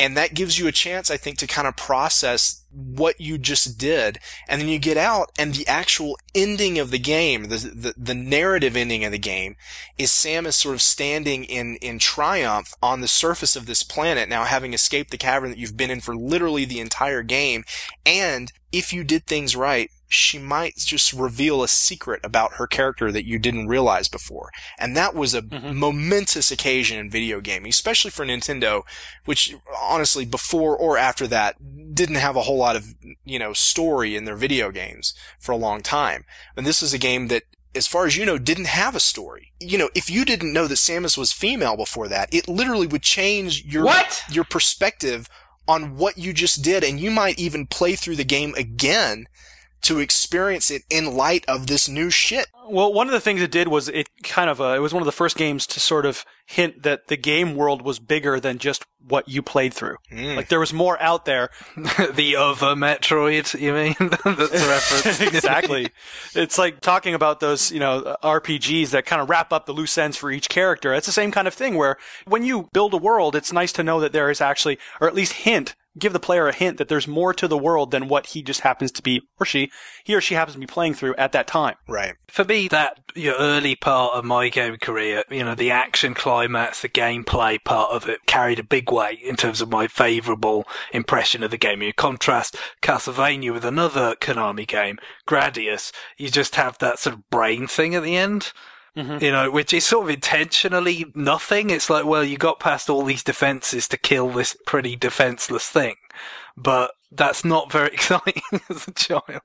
And that gives you a chance, I think, to kind of process what you just did. And then you get out, and the actual ending of the game, the, the, the narrative ending of the game, is Samus sort of standing in, in triumph on the surface of this planet, now having escaped the cavern that you've been in for literally the entire game. And if you did things right, she might just reveal a secret about her character that you didn't realize before. And that was a mm-hmm. momentous occasion in video gaming, especially for Nintendo, which honestly, before or after that, didn't have a whole lot of, you know, story in their video games for a long time. And this is a game that, as far as you know, didn't have a story. You know, if you didn't know that Samus was female before that, it literally would change your, what? your perspective on what you just did, and you might even play through the game again to experience it in light of this new shit. Well, one of the things it did was it kind of, uh, it was one of the first games to sort of hint that the game world was bigger than just what you played through. Mm. Like, there was more out there. The other Metroid, you mean? That's a reference. Exactly. It's like talking about those, you know, R P Gs that kind of wrap up the loose ends for each character. It's the same kind of thing where when you build a world, it's nice to know that there is actually, or at least hint, give the player a hint that there's more to the world than what he just happens to be, or she, he or she happens to be playing through at that time. Right. For me, that your early part of my game career, you know, the action climax, the gameplay part of it carried a big weight in terms of my favourable impression of the game. You contrast Castlevania with another Konami game, Gradius, you just have that sort of brain thing at the end. Mm-hmm. You know, which is sort of intentionally nothing. It's like, well, you got past all these defenses to kill this pretty defenseless thing, but that's not very exciting as a child.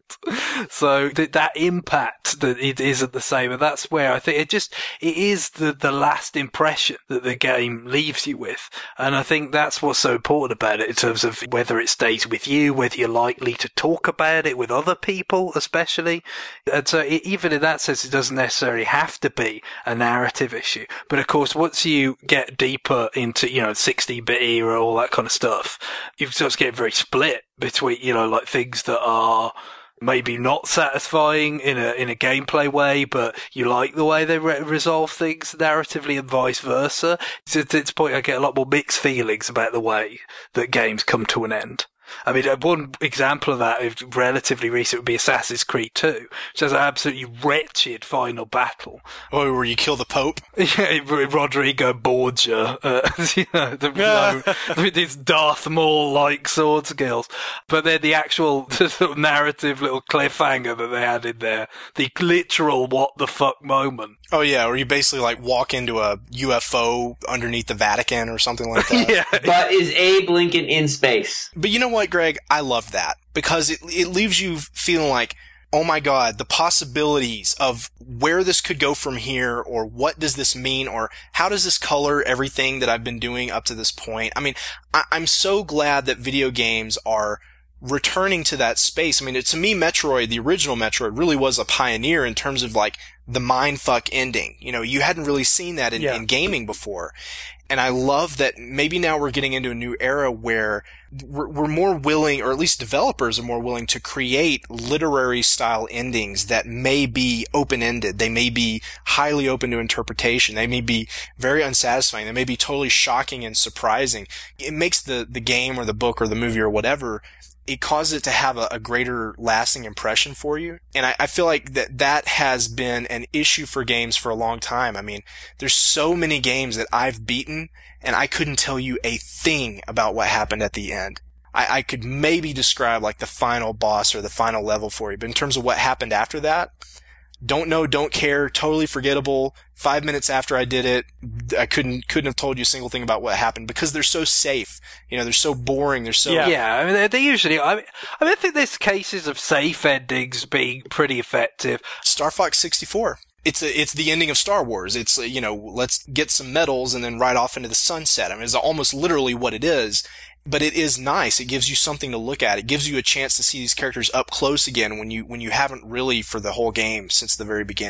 So th- that impact that it isn't the same, and that's where I think it just it is the the last impression that the game leaves you with, and I think that's what's so important about it in terms of whether it stays with you, whether you're likely to talk about it with other people, especially. And so it, even in that sense, it doesn't necessarily have to be a narrative issue. But of course, once you get deeper into, you know, sixteen-bit era, all that kind of stuff, you start to get very split between, you know, like things that are maybe not satisfying in a in a gameplay way, but you like the way they re- resolve things narratively, and vice versa. So at this point, I get a lot more mixed feelings about the way that games come to an end. I mean, one example of that, if relatively recent, would be Assassin's Creed two, which has an absolutely wretched final battle. Oh, where you kill the Pope? Yeah, Rodrigo Borgia, uh, you know, the, yeah. no, with his Darth Maul-like sword skills. But then the actual sort of narrative little cliffhanger that they had in there, the literal what the fuck moment. Oh yeah, where you basically like walk into a U F O underneath the Vatican or something like that. Yeah. But is Abe Lincoln in space? But you know what, Greg? I love that because it it leaves you feeling like, oh my God, the possibilities of where this could go from here, or what does this mean, or how does this color everything that I've been doing up to this point? I mean, I, I'm so glad that video games are returning to that space. I mean, it, to me, Metroid, the original Metroid, really was a pioneer in terms of like the mindfuck ending. You know, you hadn't really seen that in, yeah. in gaming before. And I love that maybe now we're getting into a new era where we're, we're more willing, or at least developers are more willing to create literary style endings that may be open-ended. They may be highly open to interpretation. They may be very unsatisfying. They may be totally shocking and surprising. It makes the, the game or the book or the movie or whatever, it causes it to have a, a greater lasting impression for you. And I, I feel like that that has been an issue for games for a long time. I mean, there's so many games that I've beaten and I couldn't tell you a thing about what happened at the end. I, I could maybe describe like the final boss or the final level for you, but in terms of what happened after that, don't know, don't care, totally forgettable. Five minutes after I did it, I couldn't couldn't have told you a single thing about what happened because they're so safe. You know, they're so boring. They're so yeah. yeah I mean, they, they usually. I mean, I mean, I think there's cases of safe endings being pretty effective. Star Fox sixty-four. It's a, it's the ending of Star Wars. It's a, you know, let's get some medals and then ride off into the sunset. I mean, it's almost literally what it is. But it is nice. It gives you something to look at. It gives you a chance to see these characters up close again when you when you haven't really for the whole game since the very beginning.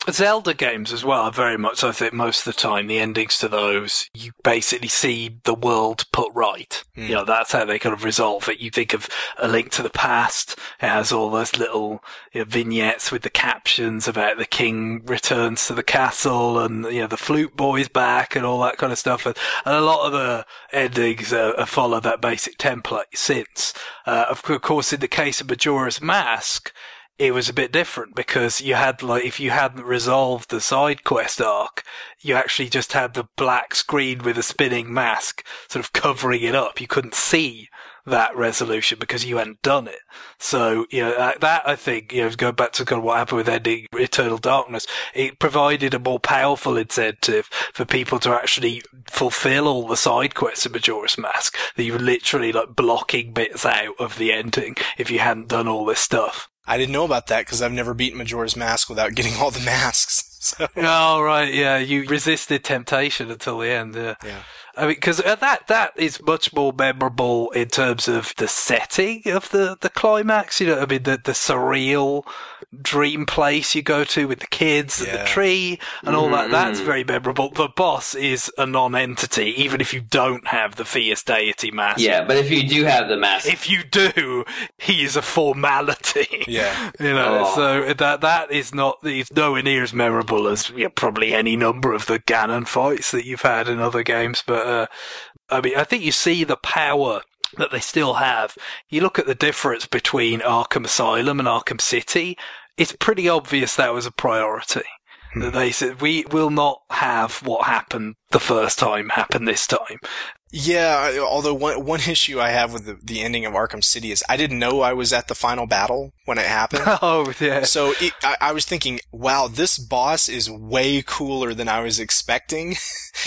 Zelda games as well are very much, I think, most of the time, the endings to those, you basically see the world put right. Mm. You know, that's how they kind of resolve it. You think of A Link to the Past, it has all those little you know, vignettes with the captions about the king returns to the castle and, you know, the flute boy's back and all that kind of stuff. And, and a lot of the endings uh, follow that basic template since. Uh, of course, in the case of Majora's Mask, it was a bit different because you had, like, if you hadn't resolved the side quest arc, you actually just had the black screen with a spinning mask sort of covering it up. You couldn't see that resolution because you hadn't done it. So, you know, that, that I think, you know, go back to kind of what happened with ending Eternal Darkness, it provided a more powerful incentive for people to actually fulfill all the side quests in Majora's Mask, that you were literally, like, blocking bits out of the ending if you hadn't done all this stuff. I didn't know about that because I've never beaten Majora's Mask without getting all the masks. So. Oh, right, yeah. You resisted temptation until the end, yeah. Yeah. I mean, because that, that is much more memorable in terms of the setting of the, the climax, you know, I mean, the, the surreal dream place you go to with the kids yeah. and the tree and all that. That's very memorable. The boss is a non-entity, even if you don't have the fierce deity mask. Yeah, but if you do have the mask. If you do, he is a formality. Yeah. You know, oh. so that, that is not, it's nowhere near as memorable as you know, probably any number of the Ganon fights that you've had in other games, but Uh, I mean, I think you see the power that they still have. You look at the difference between Arkham Asylum and Arkham City, it's pretty obvious that was a priority. Hmm. That they said, we will not have what happened the first time happen this time. Yeah, although one one issue I have with the, the ending of Arkham City is I didn't know I was at the final battle when it happened. Oh, yeah. So it, I, I was thinking, wow, this boss is way cooler than I was expecting.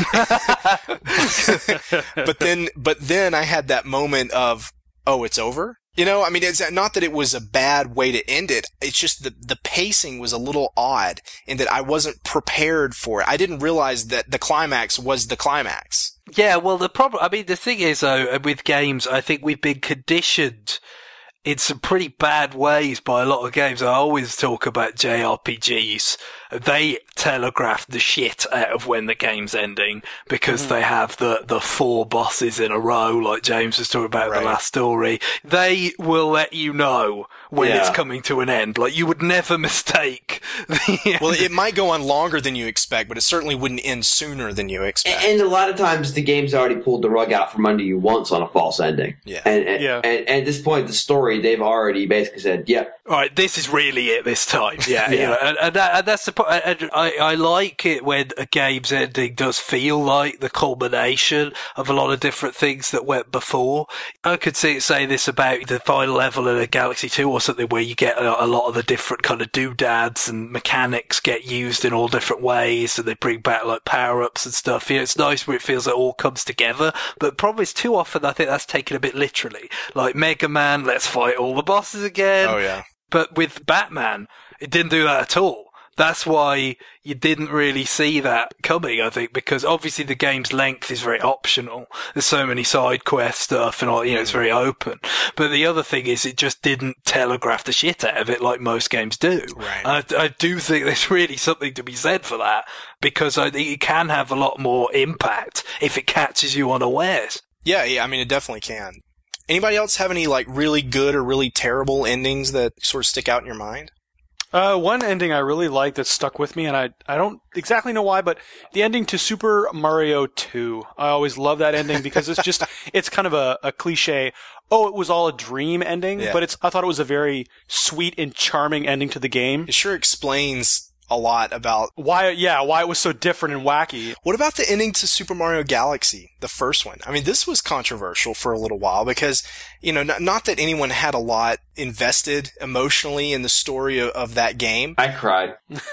but then, but then I had that moment of, oh, it's over? You know, I mean, it's not that it was a bad way to end it. It's just the, the pacing was a little odd in that I wasn't prepared for it. I didn't realize that the climax was the climax. Yeah, well, the problem, I mean, the thing is, though, with games, I think we've been conditioned in some pretty bad ways by a lot of games. I always talk about J R P Gs. They telegraph the shit out of when the game's ending because mm. they have the, the four bosses in a row, like James was talking about right. in the last story. They will let you know when yeah. it's coming to an end. Like, you would never mistake the Well, it might go on longer than you expect, but it certainly wouldn't end sooner than you expect. And, and a lot of times the game's already pulled the rug out from under you once on a false ending. Yeah. And, and, yeah. and, and at this point, the story, they've already basically said, yeah. All right, this is really it this time. Yeah, yeah. You know, and, and, that, and that's the point. I, I like it when a game's ending does feel like the culmination of a lot of different things that went before. I could see, say this about the final level in a Galaxy two or something where you get a, a lot of the different kind of doodads and mechanics get used in all different ways and they bring back like power-ups and stuff. You know, it's nice where it feels like it all comes together, but the problem is too often I think that's taken a bit literally. Like Mega Man, let's fight all the bosses again. Oh, yeah. But with Batman, it didn't do that at all. That's why you didn't really see that coming, I think, because obviously the game's length is very optional. There's so many side quest stuff and all, you know, it's very open. But the other thing is it just didn't telegraph the shit out of it like most games do. Right. I, I do think there's really something to be said for that because I think it can have a lot more impact if it catches you unawares. Yeah, yeah, I mean, it definitely can. Anybody else have any, like, really good or really terrible endings that sort of stick out in your mind? Uh, one ending I really like that stuck with me, and I I don't exactly know why, but the ending to Super Mario two. I always love that ending because it's just, it's kind of a, a cliche, oh, it was all a dream ending, yeah. but it's, I thought it was a very sweet and charming ending to the game. It sure explains a lot about why, yeah, why it was so different and wacky. What about the ending to Super Mario Galaxy, the first one? I mean, this was controversial for a little while because, you know, not, not that anyone had a lot invested emotionally in the story of, of that game. I cried.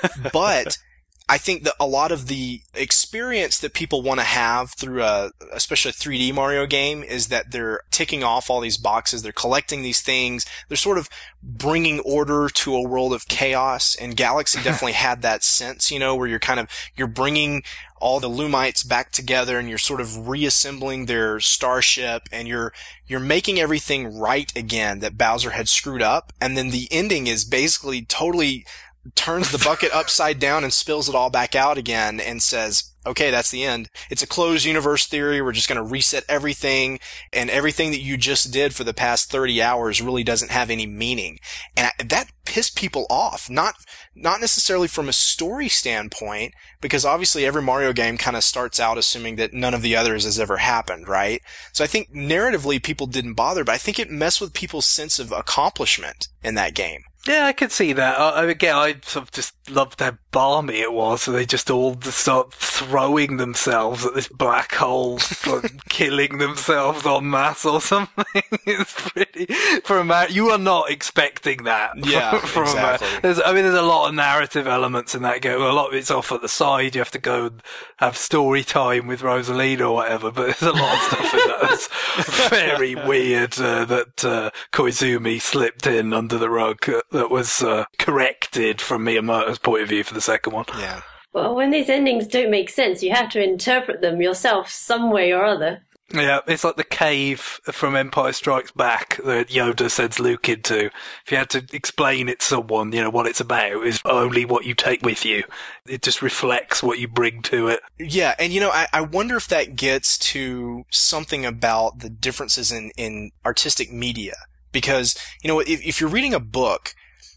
But I think that a lot of the experience that people want to have through a, especially a three D Mario game is that they're ticking off all these boxes, they're collecting these things, they're sort of bringing order to a world of chaos, and Galaxy definitely had that sense, you know, where you're kind of, you're bringing all the Lumites back together and you're sort of reassembling their starship and you're, you're making everything right again that Bowser had screwed up. And then the ending is basically totally turns the bucket upside down and spills it all back out again and says, okay, that's the end. It's a closed universe theory. We're just going to reset everything, and everything that you just did for the past thirty hours really doesn't have any meaning. And I, that pissed people off. Not, not necessarily from a story standpoint, because obviously every Mario game kind of starts out assuming that none of the others has ever happened, right? So I think narratively people didn't bother, but I think it messed with people's sense of accomplishment in that game. Yeah, I could see that. I, again, I sort of just loved how balmy it was. So they just all just start throwing themselves at this black hole, like, killing themselves en masse or something. It's pretty for a man. You are not expecting that. Yeah, from, from exactly. A man. There's, I mean, there's a lot of narrative elements in that game. A lot of it's off at the side. You have to go and have story time with Rosalina or whatever. But there's a lot of stuff in that that's very weird uh, that uh, Koizumi slipped in under the rug. Uh, that was uh, corrected from Miyamoto's point of view for the second one. Yeah. Well, when these endings don't make sense, you have to interpret them yourself some way or other. Yeah, it's like the cave from Empire Strikes Back that Yoda sends Luke into. If you had to explain it to someone, you know, what it's about is only what you take with you. It just reflects what you bring to it. Yeah, and you know, I, I wonder if that gets to something about the differences in, in artistic media. Because, you know, if, if you're reading a book,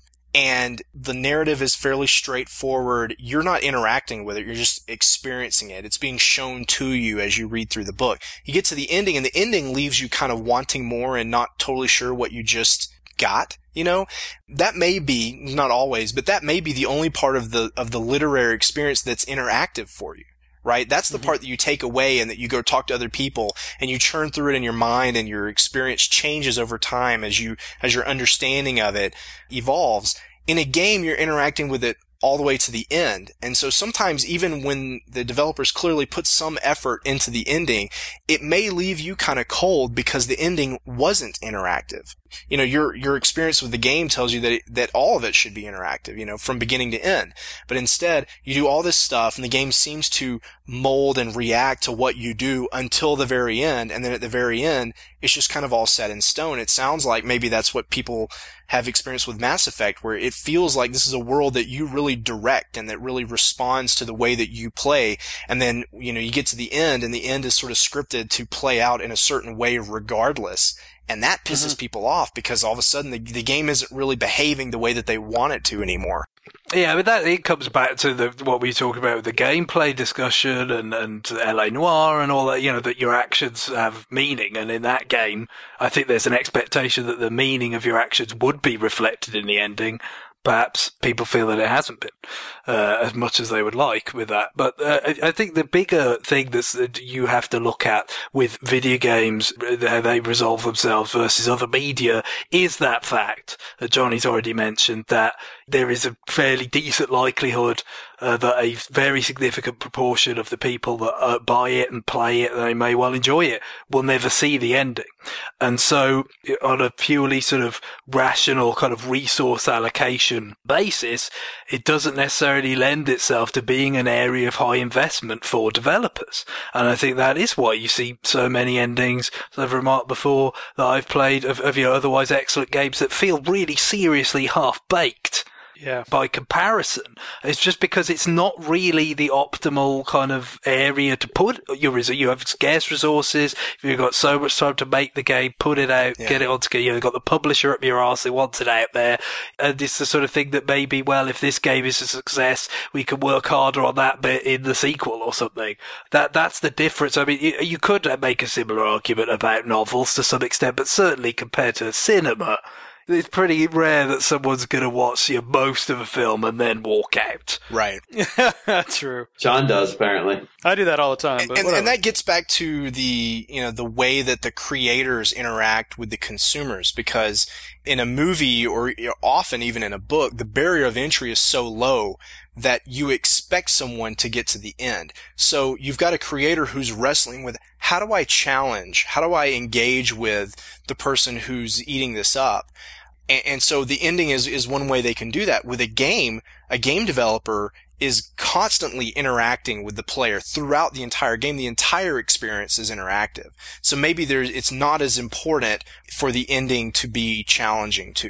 and the narrative is fairly straightforward, you're not interacting with it, you're just experiencing it. It's being shown to you as you read through the book. You get to the ending, and the ending leaves you kind of wanting more and not totally sure what you just got, you know? That may be, not always, but that may be the only part of the, of the literary experience that's interactive for you. Right? That's the part that you take away and that you go talk to other people and you churn through it in your mind, and your experience changes over time as you, as your understanding of it evolves. In a game, you're interacting with it all the way to the end. And so sometimes even when the developers clearly put some effort into the ending, it may leave you kind of cold because the ending wasn't interactive. You know, your, your experience with the game tells you that it, that all of it should be interactive, you know, from beginning to end. But instead, you do all this stuff and the game seems to mold and react to what you do until the very end. And then at the very end, it's just kind of all set in stone. It sounds like maybe that's what people have experienced with Mass Effect, where it feels like this is a world that you really direct and that really responds to the way that you play. And then, you know, you get to the end and the end is sort of scripted to play out in a certain way regardless. And that pisses mm-hmm. people off because all of a sudden the, the game isn't really behaving the way that they want it to anymore. Yeah, but that it comes back to the what we talk about with the gameplay discussion and, and L A Noire and all that, you know, that your actions have meaning. And in that game, I think there's an expectation that the meaning of your actions would be reflected in the ending. Perhaps people feel that it hasn't been uh, as much as they would like with that. But uh, I think the bigger thing that's, that you have to look at with video games, how they resolve themselves versus other media, is that fact that Johnny's already mentioned, that there is a fairly decent likelihood uh, that a very significant proportion of the people that uh, buy it and play it, they may well enjoy it, will never see the ending. And so on a purely sort of rational kind of resource allocation basis, it doesn't necessarily lend itself to being an area of high investment for developers. And I think that is why you see so many endings, as I've remarked before, that I've played of, of your otherwise excellent games that feel really seriously half-baked. Yeah. By comparison, it's just because it's not really the optimal kind of area to put your resources. You have scarce resources. You've got so much time to make the game, put it out, yeah. get it on together. You've got the publisher up your arse who wants it out there. And it's the sort of thing that maybe, well, if this game is a success, we can work harder on that bit in the sequel or something. That, that's the difference. I mean, you, you could make a similar argument about novels to some extent, but certainly compared to cinema, it's pretty rare that someone's going to watch you know, most of a film and then walk out. Right. True. John does, apparently. I do that all the time. But and, and that gets back to the, you know, the way that the creators interact with the consumers, because in a movie or you know, often even in a book, the barrier of entry is so low that you expect someone to get to the end. So you've got a creator who's wrestling with, how do I challenge? How do I engage with the person who's eating this up? And, and so the ending is, is one way they can do that. With a game, a game developer is constantly interacting with the player throughout the entire game. The entire experience is interactive. So maybe there's, it's not as important for the ending to be challenging to you.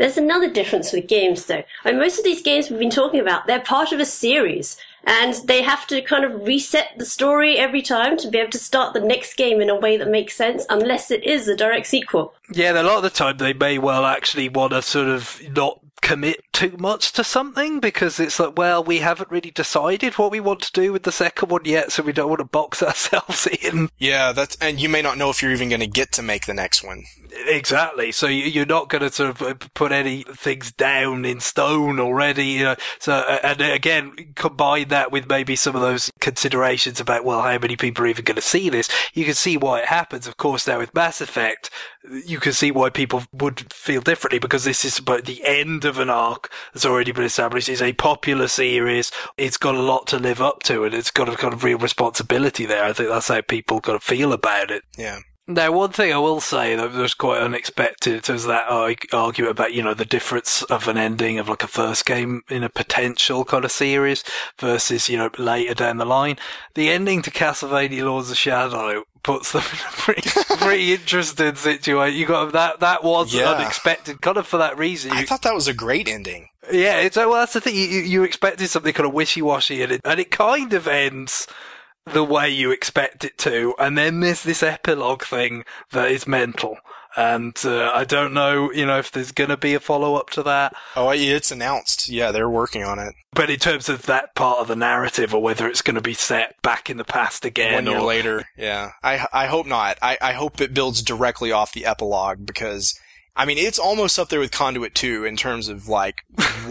There's another difference with games, though. I mean, most of these games we've been talking about, they're part of a series, and they have to kind of reset the story every time to be able to start the next game in a way that makes sense, unless it is a direct sequel. Yeah, a lot of the time they may well actually want to sort of not commit too much to something, because it's like, well, we haven't really decided what we want to do with the second one yet, so we don't want to box ourselves in. Yeah, that's, and you may not know if you're even going to get to make the next one. Exactly. So you're not going to sort of put any things down in stone already, you know. So, and again, combine that with maybe some of those considerations about, well, how many people are even going to see this? You can see why it happens. Of course, now with Mass Effect, you can see why people would feel differently, because this is about the end of an arc that's already been established. It's a popular series. It's got a lot to live up to, and it's got a kind of real responsibility there. I think that's how people got to feel about it. Yeah. Now, one thing I will say that was quite unexpected was that argument about, you know, the difference of an ending of like a first game in a potential kind of series versus, you know, later down the line. The ending to Castlevania Lords of Shadow puts them in a pretty, pretty interesting situation. You got that, that was yeah. unexpected, kind of for that reason. I You, thought that was a great ending. yeah, it's, well, that's the thing. You, you expected something kind of wishy-washy, and it, and it kind of ends the way you expect it to, and then there's this epilogue thing that is mental, and uh, I don't know, you know, if there's going to be a follow-up to that. Oh, it's announced. Yeah, they're working on it. But in terms of that part of the narrative, or whether it's going to be set back in the past again, One year or later, yeah. I I hope not. I, I hope it builds directly off the epilogue, because, I mean, it's almost up there with Conduit two in terms of, like,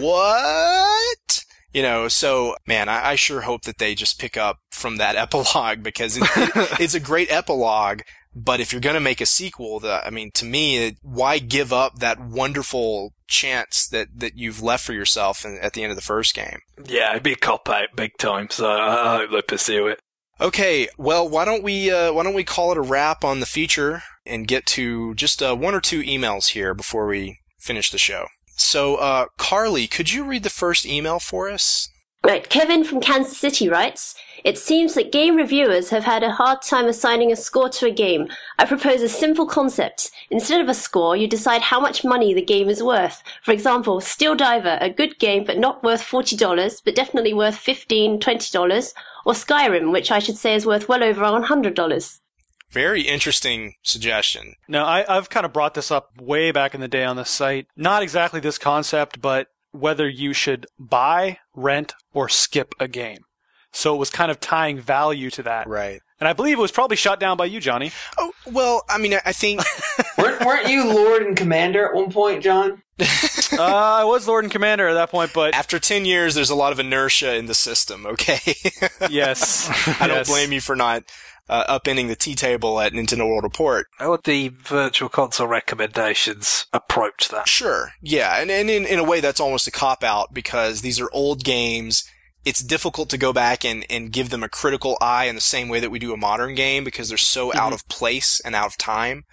what? You know, so, man, I, I sure hope that they just pick up from that epilogue, because it, it, it's a great epilogue, but if you're going to make a sequel, the, I mean, to me, it, why give up that wonderful chance that, that you've left for yourself in, at the end of the first game? yeah, it'd be a cop-out big time, so I, I hope they pursue it. Okay, well, why don't we, uh, why don't we call it a wrap on the feature and get to just, uh, one or two emails here before we finish the show. So, uh, Carly, could you read the first email for us? Right, Kevin from Kansas City writes, "It seems that game reviewers have had a hard time assigning a score to a game. I propose a simple concept. Instead of a score, you decide how much money the game is worth. For example, Steel Diver, a good game but not worth forty dollars, but definitely worth fifteen dollars, twenty dollars, or Skyrim, which I should say is worth well over one hundred dollars. Very interesting suggestion. Now, I, I've kind of brought this up way back in the day on the site. Not exactly this concept, but whether you should buy, rent, or skip a game. So it was kind of tying value to that. Right. And I believe it was probably shot down by you, Johnny. Oh, well, I mean, I think... weren't, weren't you Lord and Commander at one point, John? uh, I was Lord and Commander at that point, but... After ten years, there's a lot of inertia in the system, okay? Yes. I don't yes. blame you for not uh, upending the tea table at Nintendo World Report. How would the Virtual Console recommendations approach that? Sure, yeah, and, and in, in a way that's almost a cop-out, because these are old games. It's difficult to go back and, and give them a critical eye in the same way that we do a modern game, because they're so mm-hmm. out of place and out of time.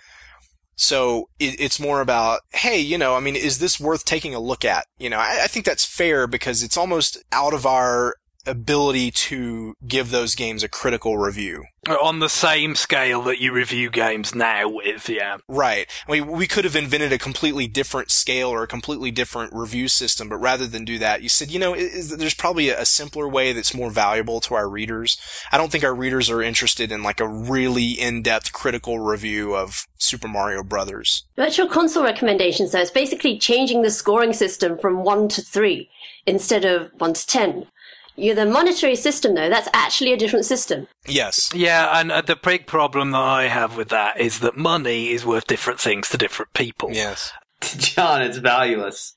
So it, it's more about, hey, you know, I mean, is this worth taking a look at? You know, I, I think that's fair, because it's almost out of our ability to give those games a critical review. On the same scale that you review games now with, yeah. Right. I mean, we could have invented a completely different scale or a completely different review system, but rather than do that, you said, you know, is, there's probably a simpler way that's more valuable to our readers. I don't think our readers are interested in like a really in-depth critical review of Super Mario Brothers. Virtual Console recommendations, though, it's basically changing the scoring system from one to three instead of one to ten. You're the monetary system, though. That's actually a different system. Yes. Yeah, and uh, the big problem that I have with that is that money is worth different things to different people. Yes. John, it's valueless.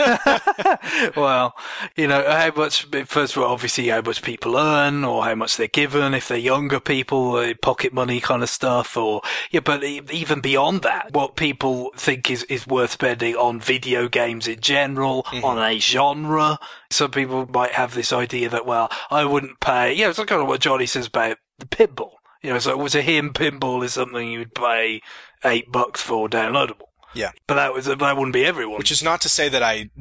Well, you know, how much, first of all, obviously how much people earn or how much they're given, if they're younger people, uh, pocket money kind of stuff, or, yeah, but even beyond that, what people think is, is worth spending on video games in general, mm-hmm. on a genre. Some people might have this idea that, well, I wouldn't pay, you know, it's kind of what Johnny says about the pinball. You know, so to him, pinball is something you would pay eight bucks for downloadable. Yeah. But that was that wouldn't be everyone. Which is not to say that I don't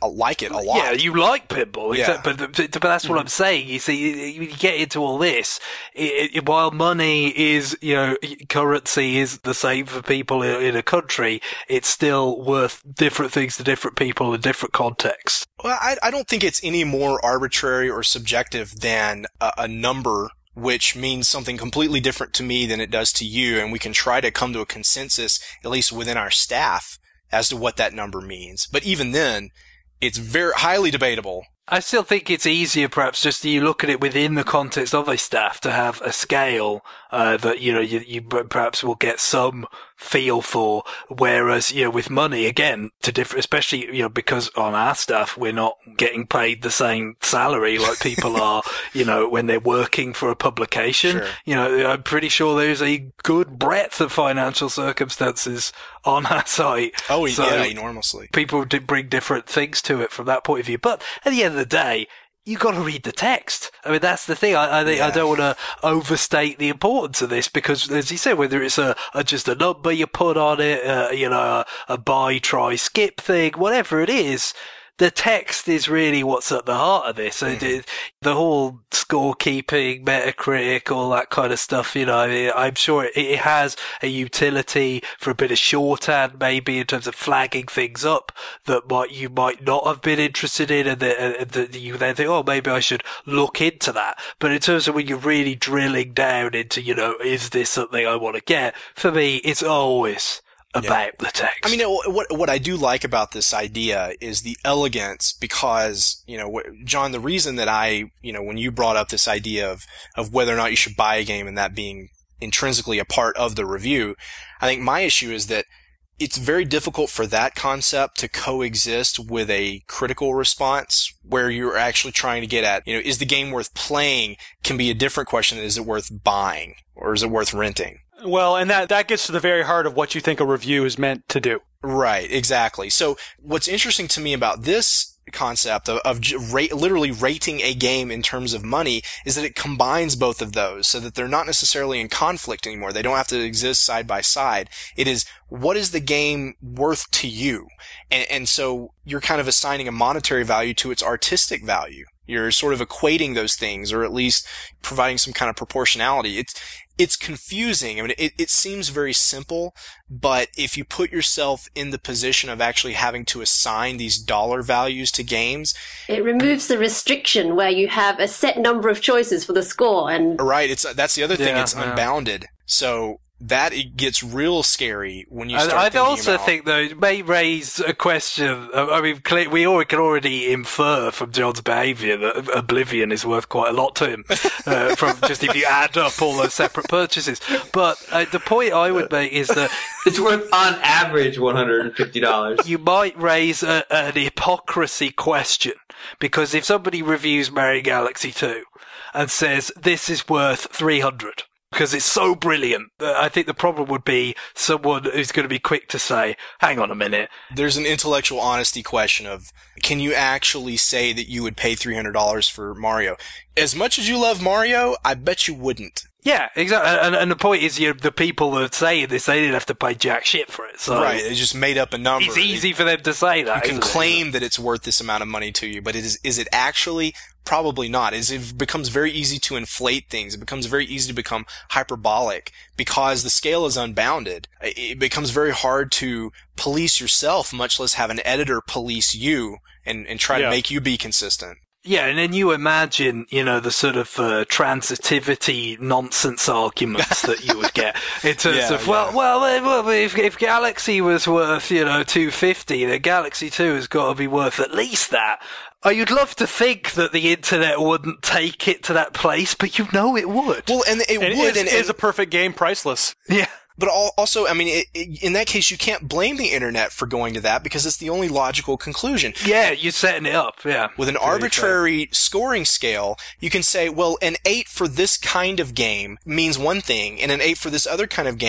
like it a lot. Yeah, you like pinball, Yeah. except, but, but, but that's what I'm saying. You see, you get into all this, it, it, while money is, you know, currency is the same for people in, in a country, it's still worth different things to different people in different contexts. Well, I, I don't think it's any more arbitrary or subjective than a, a number which means something completely different to me than it does to you, and we can try to come to a consensus, at least within our staff, as to what that number means. But even then, it's very highly debatable. I still think it's easier, perhaps, just you look at it within the context of a staff to have a scale uh, that, you know, you, you perhaps will get some feel for, whereas, you know, with money, again, to differ, especially, you know, because on our staff, we're not getting paid the same salary like people are, you know, when they're working for a publication. Sure. You know, I'm pretty sure there's a good breadth of financial circumstances on our site. Oh, So yeah, enormously. people did bring different things to it from that point of view. But at the end of the day, you got to read the text. I mean, that's the thing. I, I think Yeah. I don't want to overstate the importance of this because, as you said, whether it's a, a just a number you put on it, uh, you know, a, a buy, try, skip thing, whatever it is, the text is really what's at the heart of this. Mm-hmm. It, the whole scorekeeping, Metacritic, all that kind of stuff, you know, I mean, I'm sure it, it has a utility for a bit of shorthand, maybe in terms of flagging things up that might, you might not have been interested in, and that you then think, oh, maybe I should look into that. But in terms of when you're really drilling down into, you know, is this something I want to get? For me, it's always about the text. I mean, what what I do like about this idea is the elegance, because, you know, John, the reason that I, you know, when you brought up this idea of, of whether or not you should buy a game and that being intrinsically a part of the review, I think my issue is that it's very difficult for that concept to coexist with a critical response where you're actually trying to get at, you know, is the game worth playing can be a different question than is it worth buying or is it worth renting? Well, and that, that gets to the very heart of what you think a review is meant to do. Right, exactly. So what's interesting to me about this concept of, of rate, literally rating a game in terms of money is that it combines both of those so that they're not necessarily in conflict anymore. They don't have to exist side by side. It is, what is the game worth to you? And, and so you're kind of assigning a monetary value to its artistic value. You're sort of equating those things, or at least providing some kind of proportionality. It's, it's confusing. I mean, it, it seems very simple, but if you put yourself in the position of actually having to assign these dollar values to games, It removes the restriction where you have a set number of choices for the score, and right? It's that's the other thing. Yeah, it's yeah. unbounded. So that it gets real scary when you start. I, I thinking also about, think, though, it may raise a question. I mean, cle- we already can already infer from John's behaviour that Oblivion is worth quite a lot to him, uh, from just if you add up all those separate purchases. But uh, the point I would make is that It's worth, on average, one hundred fifty dollars. you might raise a, an hypocrisy question, because if somebody reviews Mario Galaxy two and says this is worth three hundred because it's so brilliant, uh, I think the problem would be someone who's going to be quick to say, hang on a minute. there's an intellectual honesty question of, can you actually say that you would pay three hundred dollars for Mario? As much as you love Mario, I bet you wouldn't. Yeah, exactly. And, and the point is, you know, the people that say this, they didn't have to pay jack shit for it. So Right, they just made up a number. it's easy for them to say that. You can isn't it? claim that it's worth this amount of money to you, but it is, is it actually? Probably not. Is it becomes very easy to inflate things. It becomes very easy to become hyperbolic because the scale is unbounded. It becomes very hard to police yourself, much less have an editor police you and, and try Yeah. to make you be consistent. Yeah, and then you imagine, you know, the sort of uh, transitivity nonsense arguments that you would get in terms Yeah, of, well, yeah. well, eh, well, if, if Galaxy was worth, you know, two hundred fifty, then Galaxy two has got to be worth at least that. Oh, you'd love to think that the internet wouldn't take it to that place, but you know it would. Well, and it And would, is, and, is and a perfect game priceless? Yeah. but al- also, I mean, it, it, in that case, you can't blame the internet for going to that because it's the only logical conclusion. Yeah, you're setting it up, yeah. With an Very fair. arbitrary scoring scale, you can say, well, an eight for this kind of game means one thing, and an eight for this other kind of game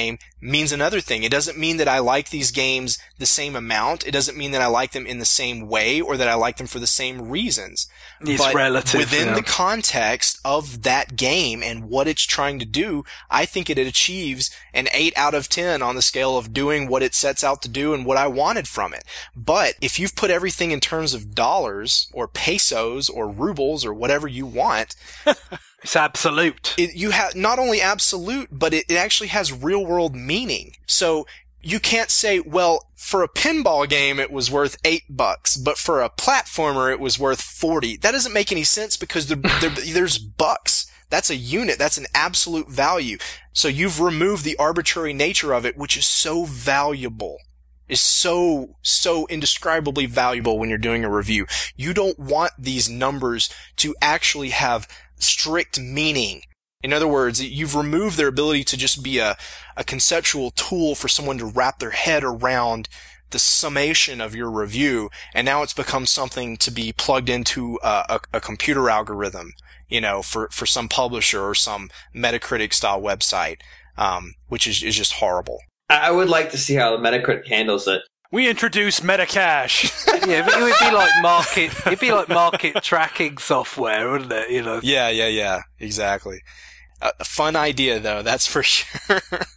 means another thing. It doesn't mean that I like these games the same amount. It doesn't mean that I like them in the same way or that I like them for the same reasons. It's but relative. Within yeah. the context of that game and what it's trying to do, I think it achieves an eight out of ten on the scale of doing what it sets out to do and what I wanted from it. But if you've put everything in terms of dollars or pesos or rubles or whatever you want, it's absolute. It, you have not only absolute, but it, it actually has real world meaning. So you can't say, well, for a pinball game it was worth eight bucks, but for a platformer it was worth forty. That doesn't make any sense because there, there, there's bucks. That's a unit. That's an absolute value. So you've removed the arbitrary nature of it, which is so valuable. Is so, so indescribably valuable when you're doing a review. You don't want these numbers to actually have strict meaning. In other words, you've removed their ability to just be a, a conceptual tool for someone to wrap their head around the summation of your review, and now it's become something to be plugged into a, a, a computer algorithm, you know, for, for some publisher or some Metacritic style website, um, which is, is just horrible. I would like to see how the Metacritic handles it. We introduce Metacache. Yeah, but it would be like market. It'd be like market tracking software, wouldn't it? You know. Yeah, yeah, yeah. Exactly. Uh, a fun idea, though. That's for sure.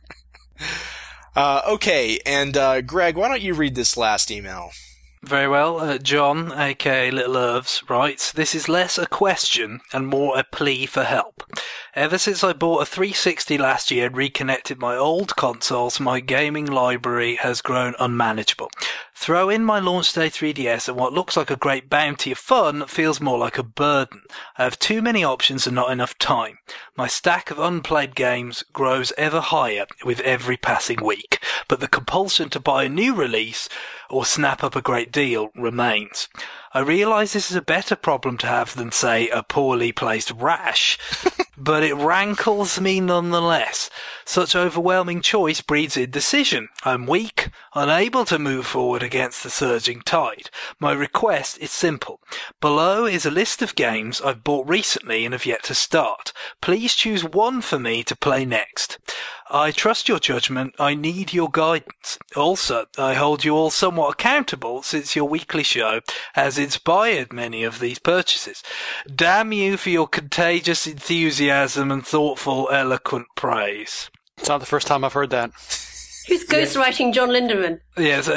uh, okay, and uh, Greg, why don't you read this last email? Very well. Uh, John, aka Little Irvs, writes, "This is less a question and more a plea for help. Ever since I bought a three sixty last year and reconnected my old consoles, my gaming library has grown unmanageable. Throw in my launch day three D S and what looks like a great bounty of fun feels more like a burden. I have too many options and not enough time. My stack of unplayed games grows ever higher with every passing week, but the compulsion to buy a new release or snap up a great deal remains. I realise this is a better problem to have than, say, a poorly placed rash, but it rankles me nonetheless. Such overwhelming choice breeds indecision. I'm weak, unable to move forward against the surging tide. My request is simple. Below is a list of games I've bought recently and have yet to start. Please choose one for me to play next. I trust your judgment. I need your guidance. Also, I hold you all somewhat accountable since your weekly show has inspired many of these purchases. Damn you for your contagious enthusiasm and thoughtful, eloquent praise." It's not the first time I've heard that. Who's ghostwriting John Lindemann? Yes,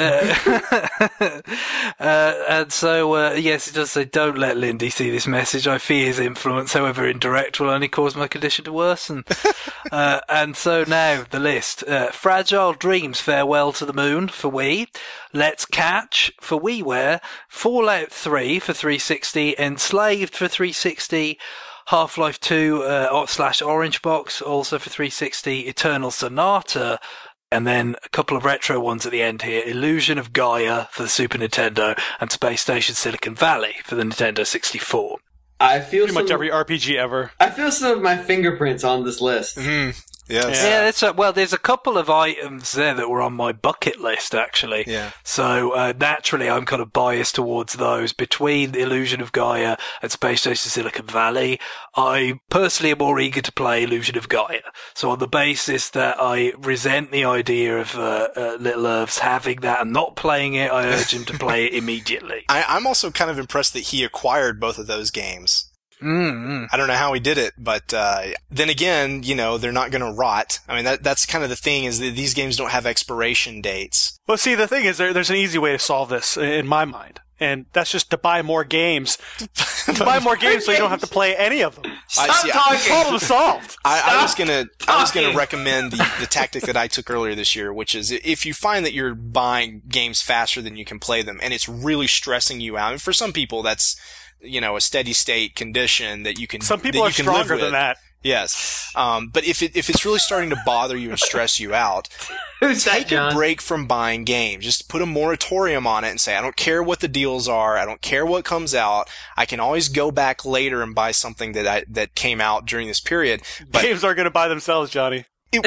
uh, uh, and so, uh, yes, it does say, "Don't let Lindy see this message. I fear his influence, however indirect, will only cause my condition to worsen." uh, and so now, the list. Uh, Fragile Dreams, Farewell to the Moon for Wii. Let's Catch for WiiWare. Fallout three for three sixty. Enslaved for three sixty. Half-Life two uh, slash Orange Box, also for three sixty. Eternal Sonata. And then a couple of retro ones at the end here. Illusion of Gaia for the Super Nintendo and Space Station Silicon Valley for the Nintendo sixty-four. I feel Pretty some, much every R P G ever. I feel some of my fingerprints on this list. Mm-hmm. Yes. Yeah, it's a, well, there's a couple of items there that were on my bucket list, actually. Yeah. So, uh, naturally, I'm kind of biased towards those. Between the Illusion of Gaia and Space Station Silicon Valley, I personally am more eager to play Illusion of Gaia. So on the basis that I resent the idea of uh, uh, Little Irvs having that and not playing it, I urge him to play it immediately. I, I'm also kind of impressed that he acquired both of those games. Mm-hmm. I don't know how he did it, but uh then again, you know, they're not going to rot. I mean, that that's kind of the thing, is that these games don't have expiration dates. Well, see, the thing is, there, there's an easy way to solve this in my mind, and that's just to buy more games. to buy more games so you don't have to play any of them. Stop I see, talking! Problem solved. I, I was gonna, I was gonna talking. recommend the, the tactic that I took earlier this year, which is if you find that you're buying games faster than you can play them, and it's really stressing you out, and for some people that's, you know, a steady state condition that you can. Some people that are you can live stronger with. than that. Yes, um, but if it if it's really starting to bother you and stress you out, Who's that, take John? a break from buying games. Just put a moratorium on it and say, I don't care what the deals are. I don't care what comes out. I can always go back later and buy something that I, that came out during this period. But Games aren't going to buy themselves, Johnny. It,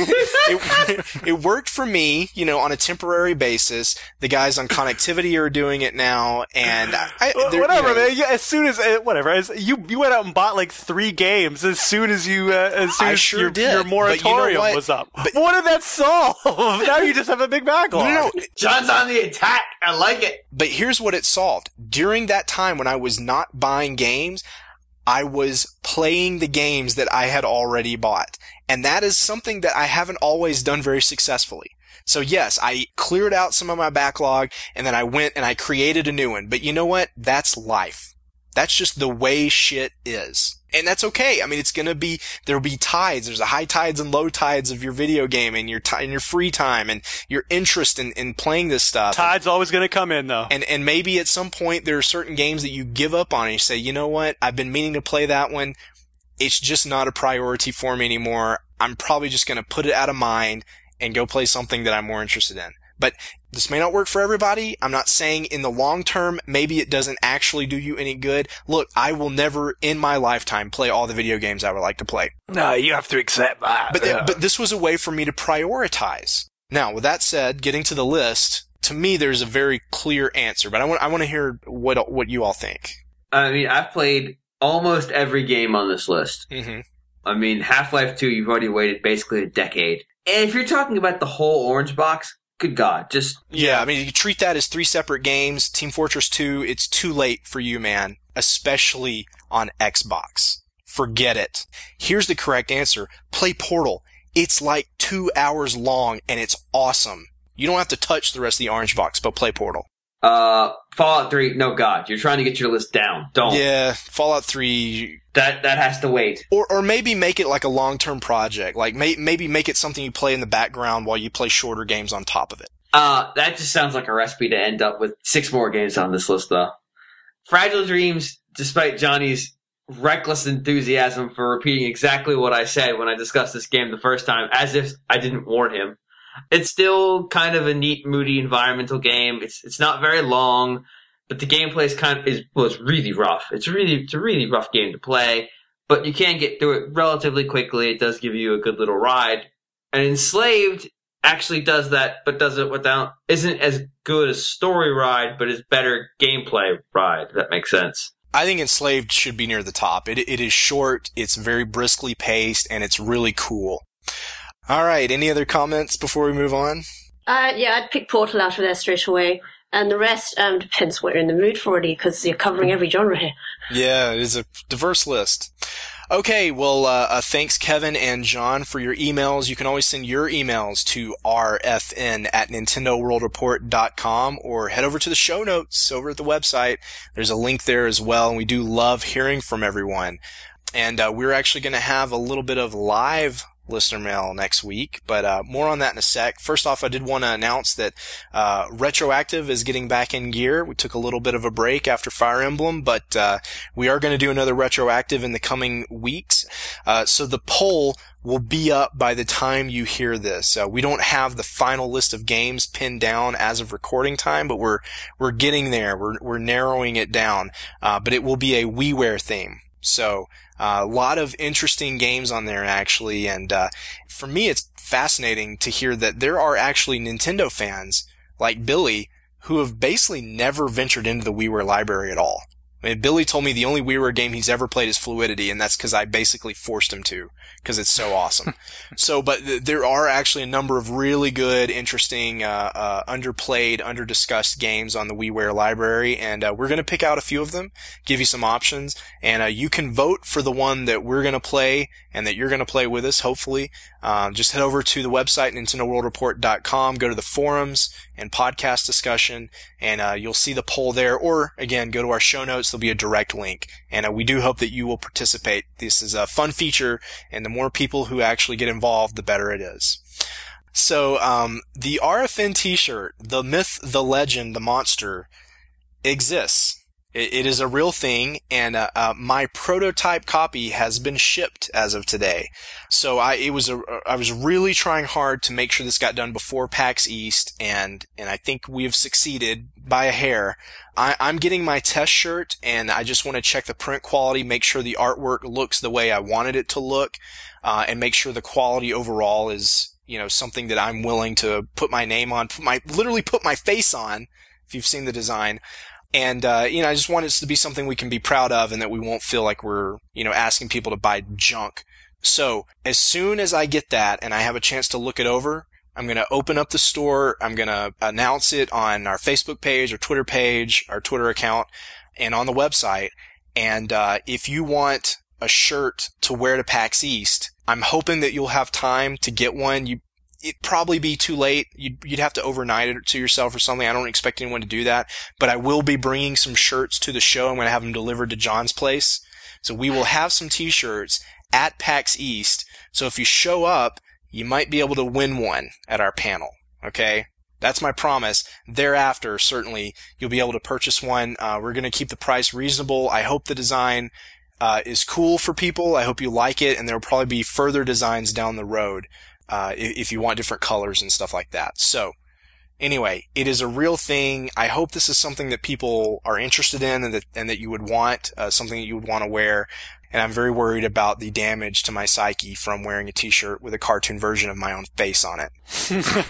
it, it worked for me, you know, on a temporary basis. The guys on Connectivity are doing it now, and I, whatever, you know, man. You, as soon as uh, whatever, as you you went out and bought like three games as soon as you uh, as soon I as sure your, did. your moratorium you know what? was up. But, what did that solve? Now you just have a big backlog. no, no, John's on the attack. I like it. But here's what it solved. During that time when I was not buying games, I was playing the games that I had already bought. And that is something that I haven't always done very successfully. So yes, I cleared out some of my backlog, and then I went and I created a new one. But you know what? That's life. That's just the way shit is. And that's okay. I mean, it's gonna be, there'll be tides. There's a high tides and low tides of your video game and your time, and your free time and your interest in, in playing this stuff. Tide's always going to come in, though. And, and maybe at some point there are certain games that you give up on and you say, you know what? I've been meaning to play that one. It's just not a priority for me anymore. I'm probably just gonna put it out of mind and go play something that I'm more interested in. But this may not work for everybody. I'm not saying in the long term, maybe it doesn't actually do you any good. Look, I will never in my lifetime play all the video games I would like to play. No, you have to accept that. But, yeah. but this was a way for me to prioritize. Now, with that said, getting to the list, to me, there's a very clear answer, but I want, I want to hear what, what you all think. I mean, I've played almost every game on this list. Mm-hmm. I mean, Half-Life two, you've already waited basically a decade. And if you're talking about the whole orange box, good God, just... Yeah, I mean, you treat that as three separate games. Team Fortress two, it's too late for you, man. Especially on Xbox. Forget it. Here's the correct answer. Play Portal. It's like two hours long, and it's awesome. You don't have to touch the rest of the orange box, but play Portal. Uh, Fallout three, no God, you're trying to get your list down. Don't. Yeah, Fallout three... That that has to wait. Or or maybe make it like a long-term project. Like may, maybe make it something you play in the background while you play shorter games on top of it. Uh, that just sounds like a recipe to end up with six more games on this list, though. Fragile Dreams, despite Johnny's reckless enthusiasm for repeating exactly what I said when I discussed this game the first time, as if I didn't warn him, it's still kind of a neat, moody, environmental game. It's it's not very long, but the gameplay is kind of is was really rough. It's really it's a really rough game to play, but you can get through it relatively quickly. It does give you a good little ride. And Enslaved actually does that, but does it without isn't as good a story ride, but is better gameplay ride. If that makes sense. I think Enslaved should be near the top. It it is short, it's very briskly paced, and it's really cool. All right, any other comments before we move on? Uh, yeah, I'd pick Portal out of there straight away. And the rest um, depends what you're in the mood for, really, because you're covering every genre here. Yeah, it is a diverse list. Okay, well, uh, uh, thanks, Kevin and John, for your emails. You can always send your emails to r f n at nintendo world report dot com or head over to the show notes over at the website. There's a link there as well, and we do love hearing from everyone. And uh, we're actually going to have a little bit of live listener mail next week, but uh, more on that in a sec. First off, I did want to announce that uh, Retroactive is getting back in gear. We took a little bit of a break after Fire Emblem, but uh, we are going to do another Retroactive in the coming weeks. Uh, so the poll will be up by the time you hear this. Uh, we don't have the final list of games pinned down as of recording time, but we're we're getting there. We're we're narrowing it down. Uh, but it will be a WiiWare theme. So a uh, lot of interesting games on there, actually, and uh, for me it's fascinating to hear that there are actually Nintendo fans like Billy who have basically never ventured into the WiiWare library at all. I mean, Billy told me the only WiiWare game he's ever played is Fluidity, and that's because I basically forced him to, because it's so awesome. So, but th- there are actually a number of really good, interesting, uh, uh, underplayed, underdiscussed games on the WiiWare library, and uh, we're going to pick out a few of them, give you some options, and uh, you can vote for the one that we're going to play and that you're going to play with us, hopefully. Um, just head over to the website, nintendo world report dot com, go to the forums and podcast discussion, and uh, you'll see the poll there, or, again, go to our show notes. There'll be a direct link, and uh, we do hope that you will participate. This is a fun feature, and the more people who actually get involved, the better it is. So, um, the R F N t-shirt, the myth, the legend, the monster, exists. It, it is a real thing, and uh, uh, my prototype copy has been shipped as of today. So I it was a I was really trying hard to make sure this got done before PAX East, and and I think we have succeeded by a hair. I, I'm getting my test shirt, and I just want to check the print quality, make sure the artwork looks the way I wanted it to look, uh, and make sure the quality overall is, you know, something that I'm willing to put my name on, put my literally put my face on, if you've seen the design. And, uh, you know, I just want it to be something we can be proud of and that we won't feel like we're, you know, asking people to buy junk. So as soon as I get that and I have a chance to look it over, I'm going to open up the store. I'm going to announce it on our Facebook page or Twitter page, our Twitter account, and on the website. And, uh, if you want a shirt to wear to PAX East, I'm hoping that you'll have time to get one. You It'd probably be too late. You'd, you'd have to overnight it to yourself or something. I don't expect anyone to do that. But I will be bringing some shirts to the show. I'm going to have them delivered to John's place. So we will have some t-shirts at PAX East. So if you show up, you might be able to win one at our panel. Okay? That's my promise. Thereafter, certainly, you'll be able to purchase one. Uh, we're going to keep the price reasonable. I hope the design uh, is cool for people. I hope you like it. And there will probably be further designs down the road. Uh, if you want different colors and stuff like that. So, anyway, it is a real thing. I hope this is something that people are interested in and that, and that you would want, uh, something that you would want to wear. And I'm very worried about the damage to my psyche from wearing a t-shirt with a cartoon version of my own face on it.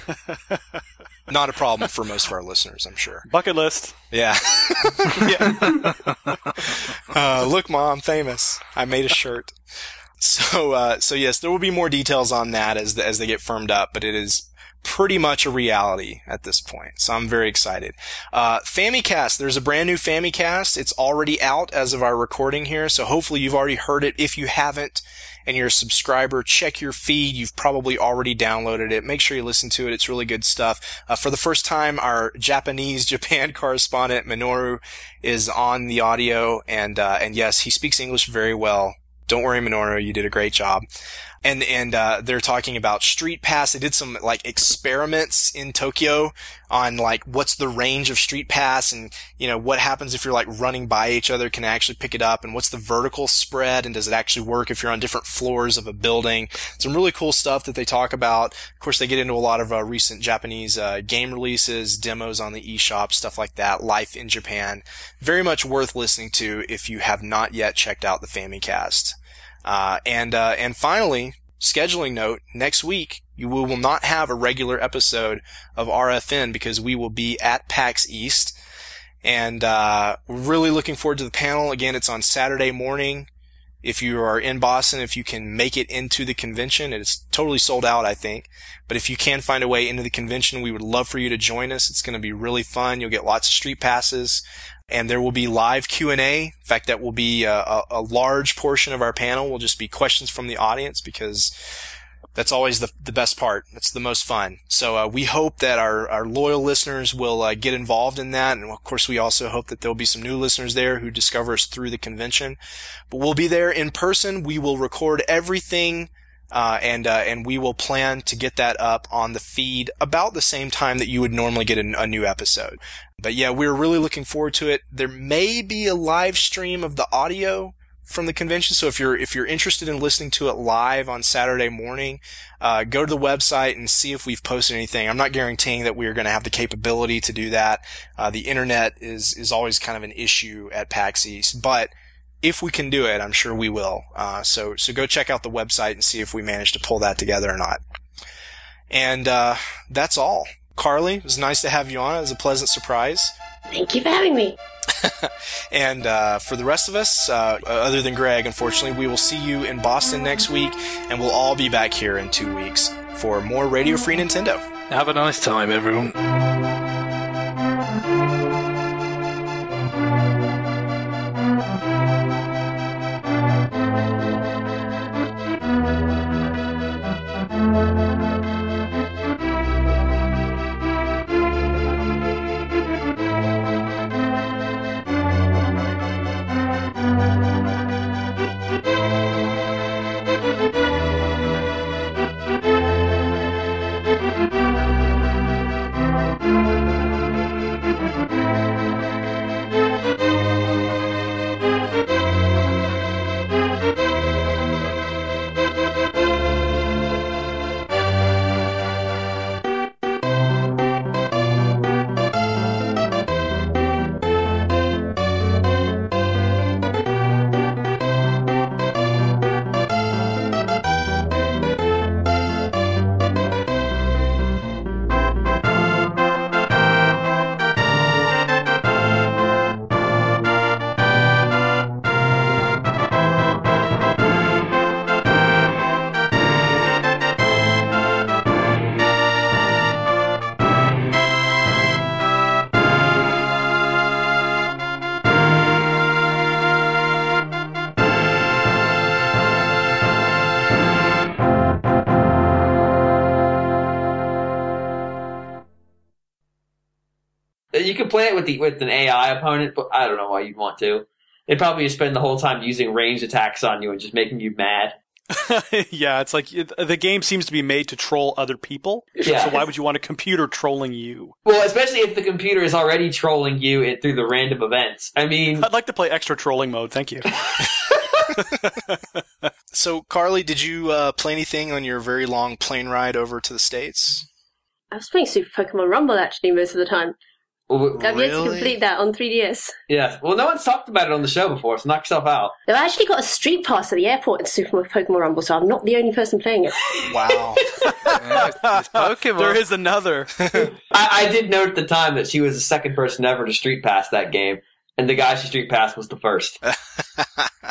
Not a problem for most of our listeners, I'm sure. Bucket list. Yeah. yeah. Uh, look, Mom, famous. I made a shirt. So, uh, so yes, there will be more details on that as the, as they get firmed up, but it is pretty much a reality at this point. So I'm very excited. Uh, Famicast, there's a brand new Famicast. It's already out as of our recording here. So hopefully you've already heard it. If you haven't and you're a subscriber, check your feed. You've probably already downloaded it. Make sure you listen to it. It's really good stuff. Uh, for the first time, our Japanese Japan correspondent, Minoru, is on the audio. And, uh, and yes, he speaks English very well. Don't worry, Minoru, you did a great job. And, and, uh, they're talking about Street Pass. They did some, like, experiments in Tokyo on, like, what's the range of Street Pass and, you know, what happens if you're, like, running by each other, can actually pick it up, and what's the vertical spread, and does it actually work if you're on different floors of a building. Some really cool stuff that they talk about. Of course, they get into a lot of, uh, recent Japanese, uh, game releases, demos on the eShop, stuff like that, life in Japan. Very much worth listening to if you have not yet checked out the Famicast. Uh, and, uh, and finally, scheduling note, next week, you will, will not have a regular episode of R F N because we will be at PAX East. And, uh, we're really looking forward to the panel. Again, it's on Saturday morning. If you are in Boston, if you can make it into the convention, it's totally sold out, I think. But if you can find a way into the convention, we would love for you to join us. It's going to be really fun. You'll get lots of street passes. And there will be live Q and A. In fact, that will be a, a, a large portion of our panel will just be questions from the audience because that's always the the best part. That's the most fun. So uh, we hope that our, our loyal listeners will uh, get involved in that. And, of course, we also hope that there'll be some new listeners there who discover us through the convention. But we'll be there in person. We will record everything. Uh, and, uh, and we will plan to get that up on the feed about the same time that you would normally get a, a new episode. But yeah, we're really looking forward to it. There may be a live stream of the audio from the convention. So if you're, if you're interested in listening to it live on Saturday morning, uh, go to the website and see if we've posted anything. I'm not guaranteeing that we're going to have the capability to do that. Uh, the internet is, is always kind of an issue at PAX East, but if we can do it, I'm sure we will. Uh, so, so go check out the website and see if we manage to pull that together or not. And, uh, that's all. Carly, it was nice to have you on. It was a pleasant surprise. Thank you for having me. And, uh, for the rest of us, uh, other than Greg, unfortunately, we will see you in Boston next week, and we'll all be back here in two weeks for more Radio Free Nintendo. Have a nice time, everyone. Thank you. play it with the with an A I opponent, but I don't know why you'd want to. They'd probably just spend the whole time using ranged attacks on you and just making you mad. Yeah, it's like it, the game seems to be made to troll other people. Yeah. So why would you want a computer trolling you? Well, especially if the computer is already trolling you in, through the random events. I mean, I'd like to play extra trolling mode. Thank you. So, Carly, did you uh, play anything on your very long plane ride over to the States? I was playing Super Pokemon Rumble actually most of the time. w- I've yet to Really? complete that on three D S. yeah. Well, no one's talked about it on the show before, so knock yourself out. They've actually got a street pass at the airport in Super Pokemon Rumble, so I'm not the only person playing it. Wow. Yeah, it's Pokemon. There is another. I, I did note at the time that she was the second person ever to street pass that game, and the guy she street passed was the first.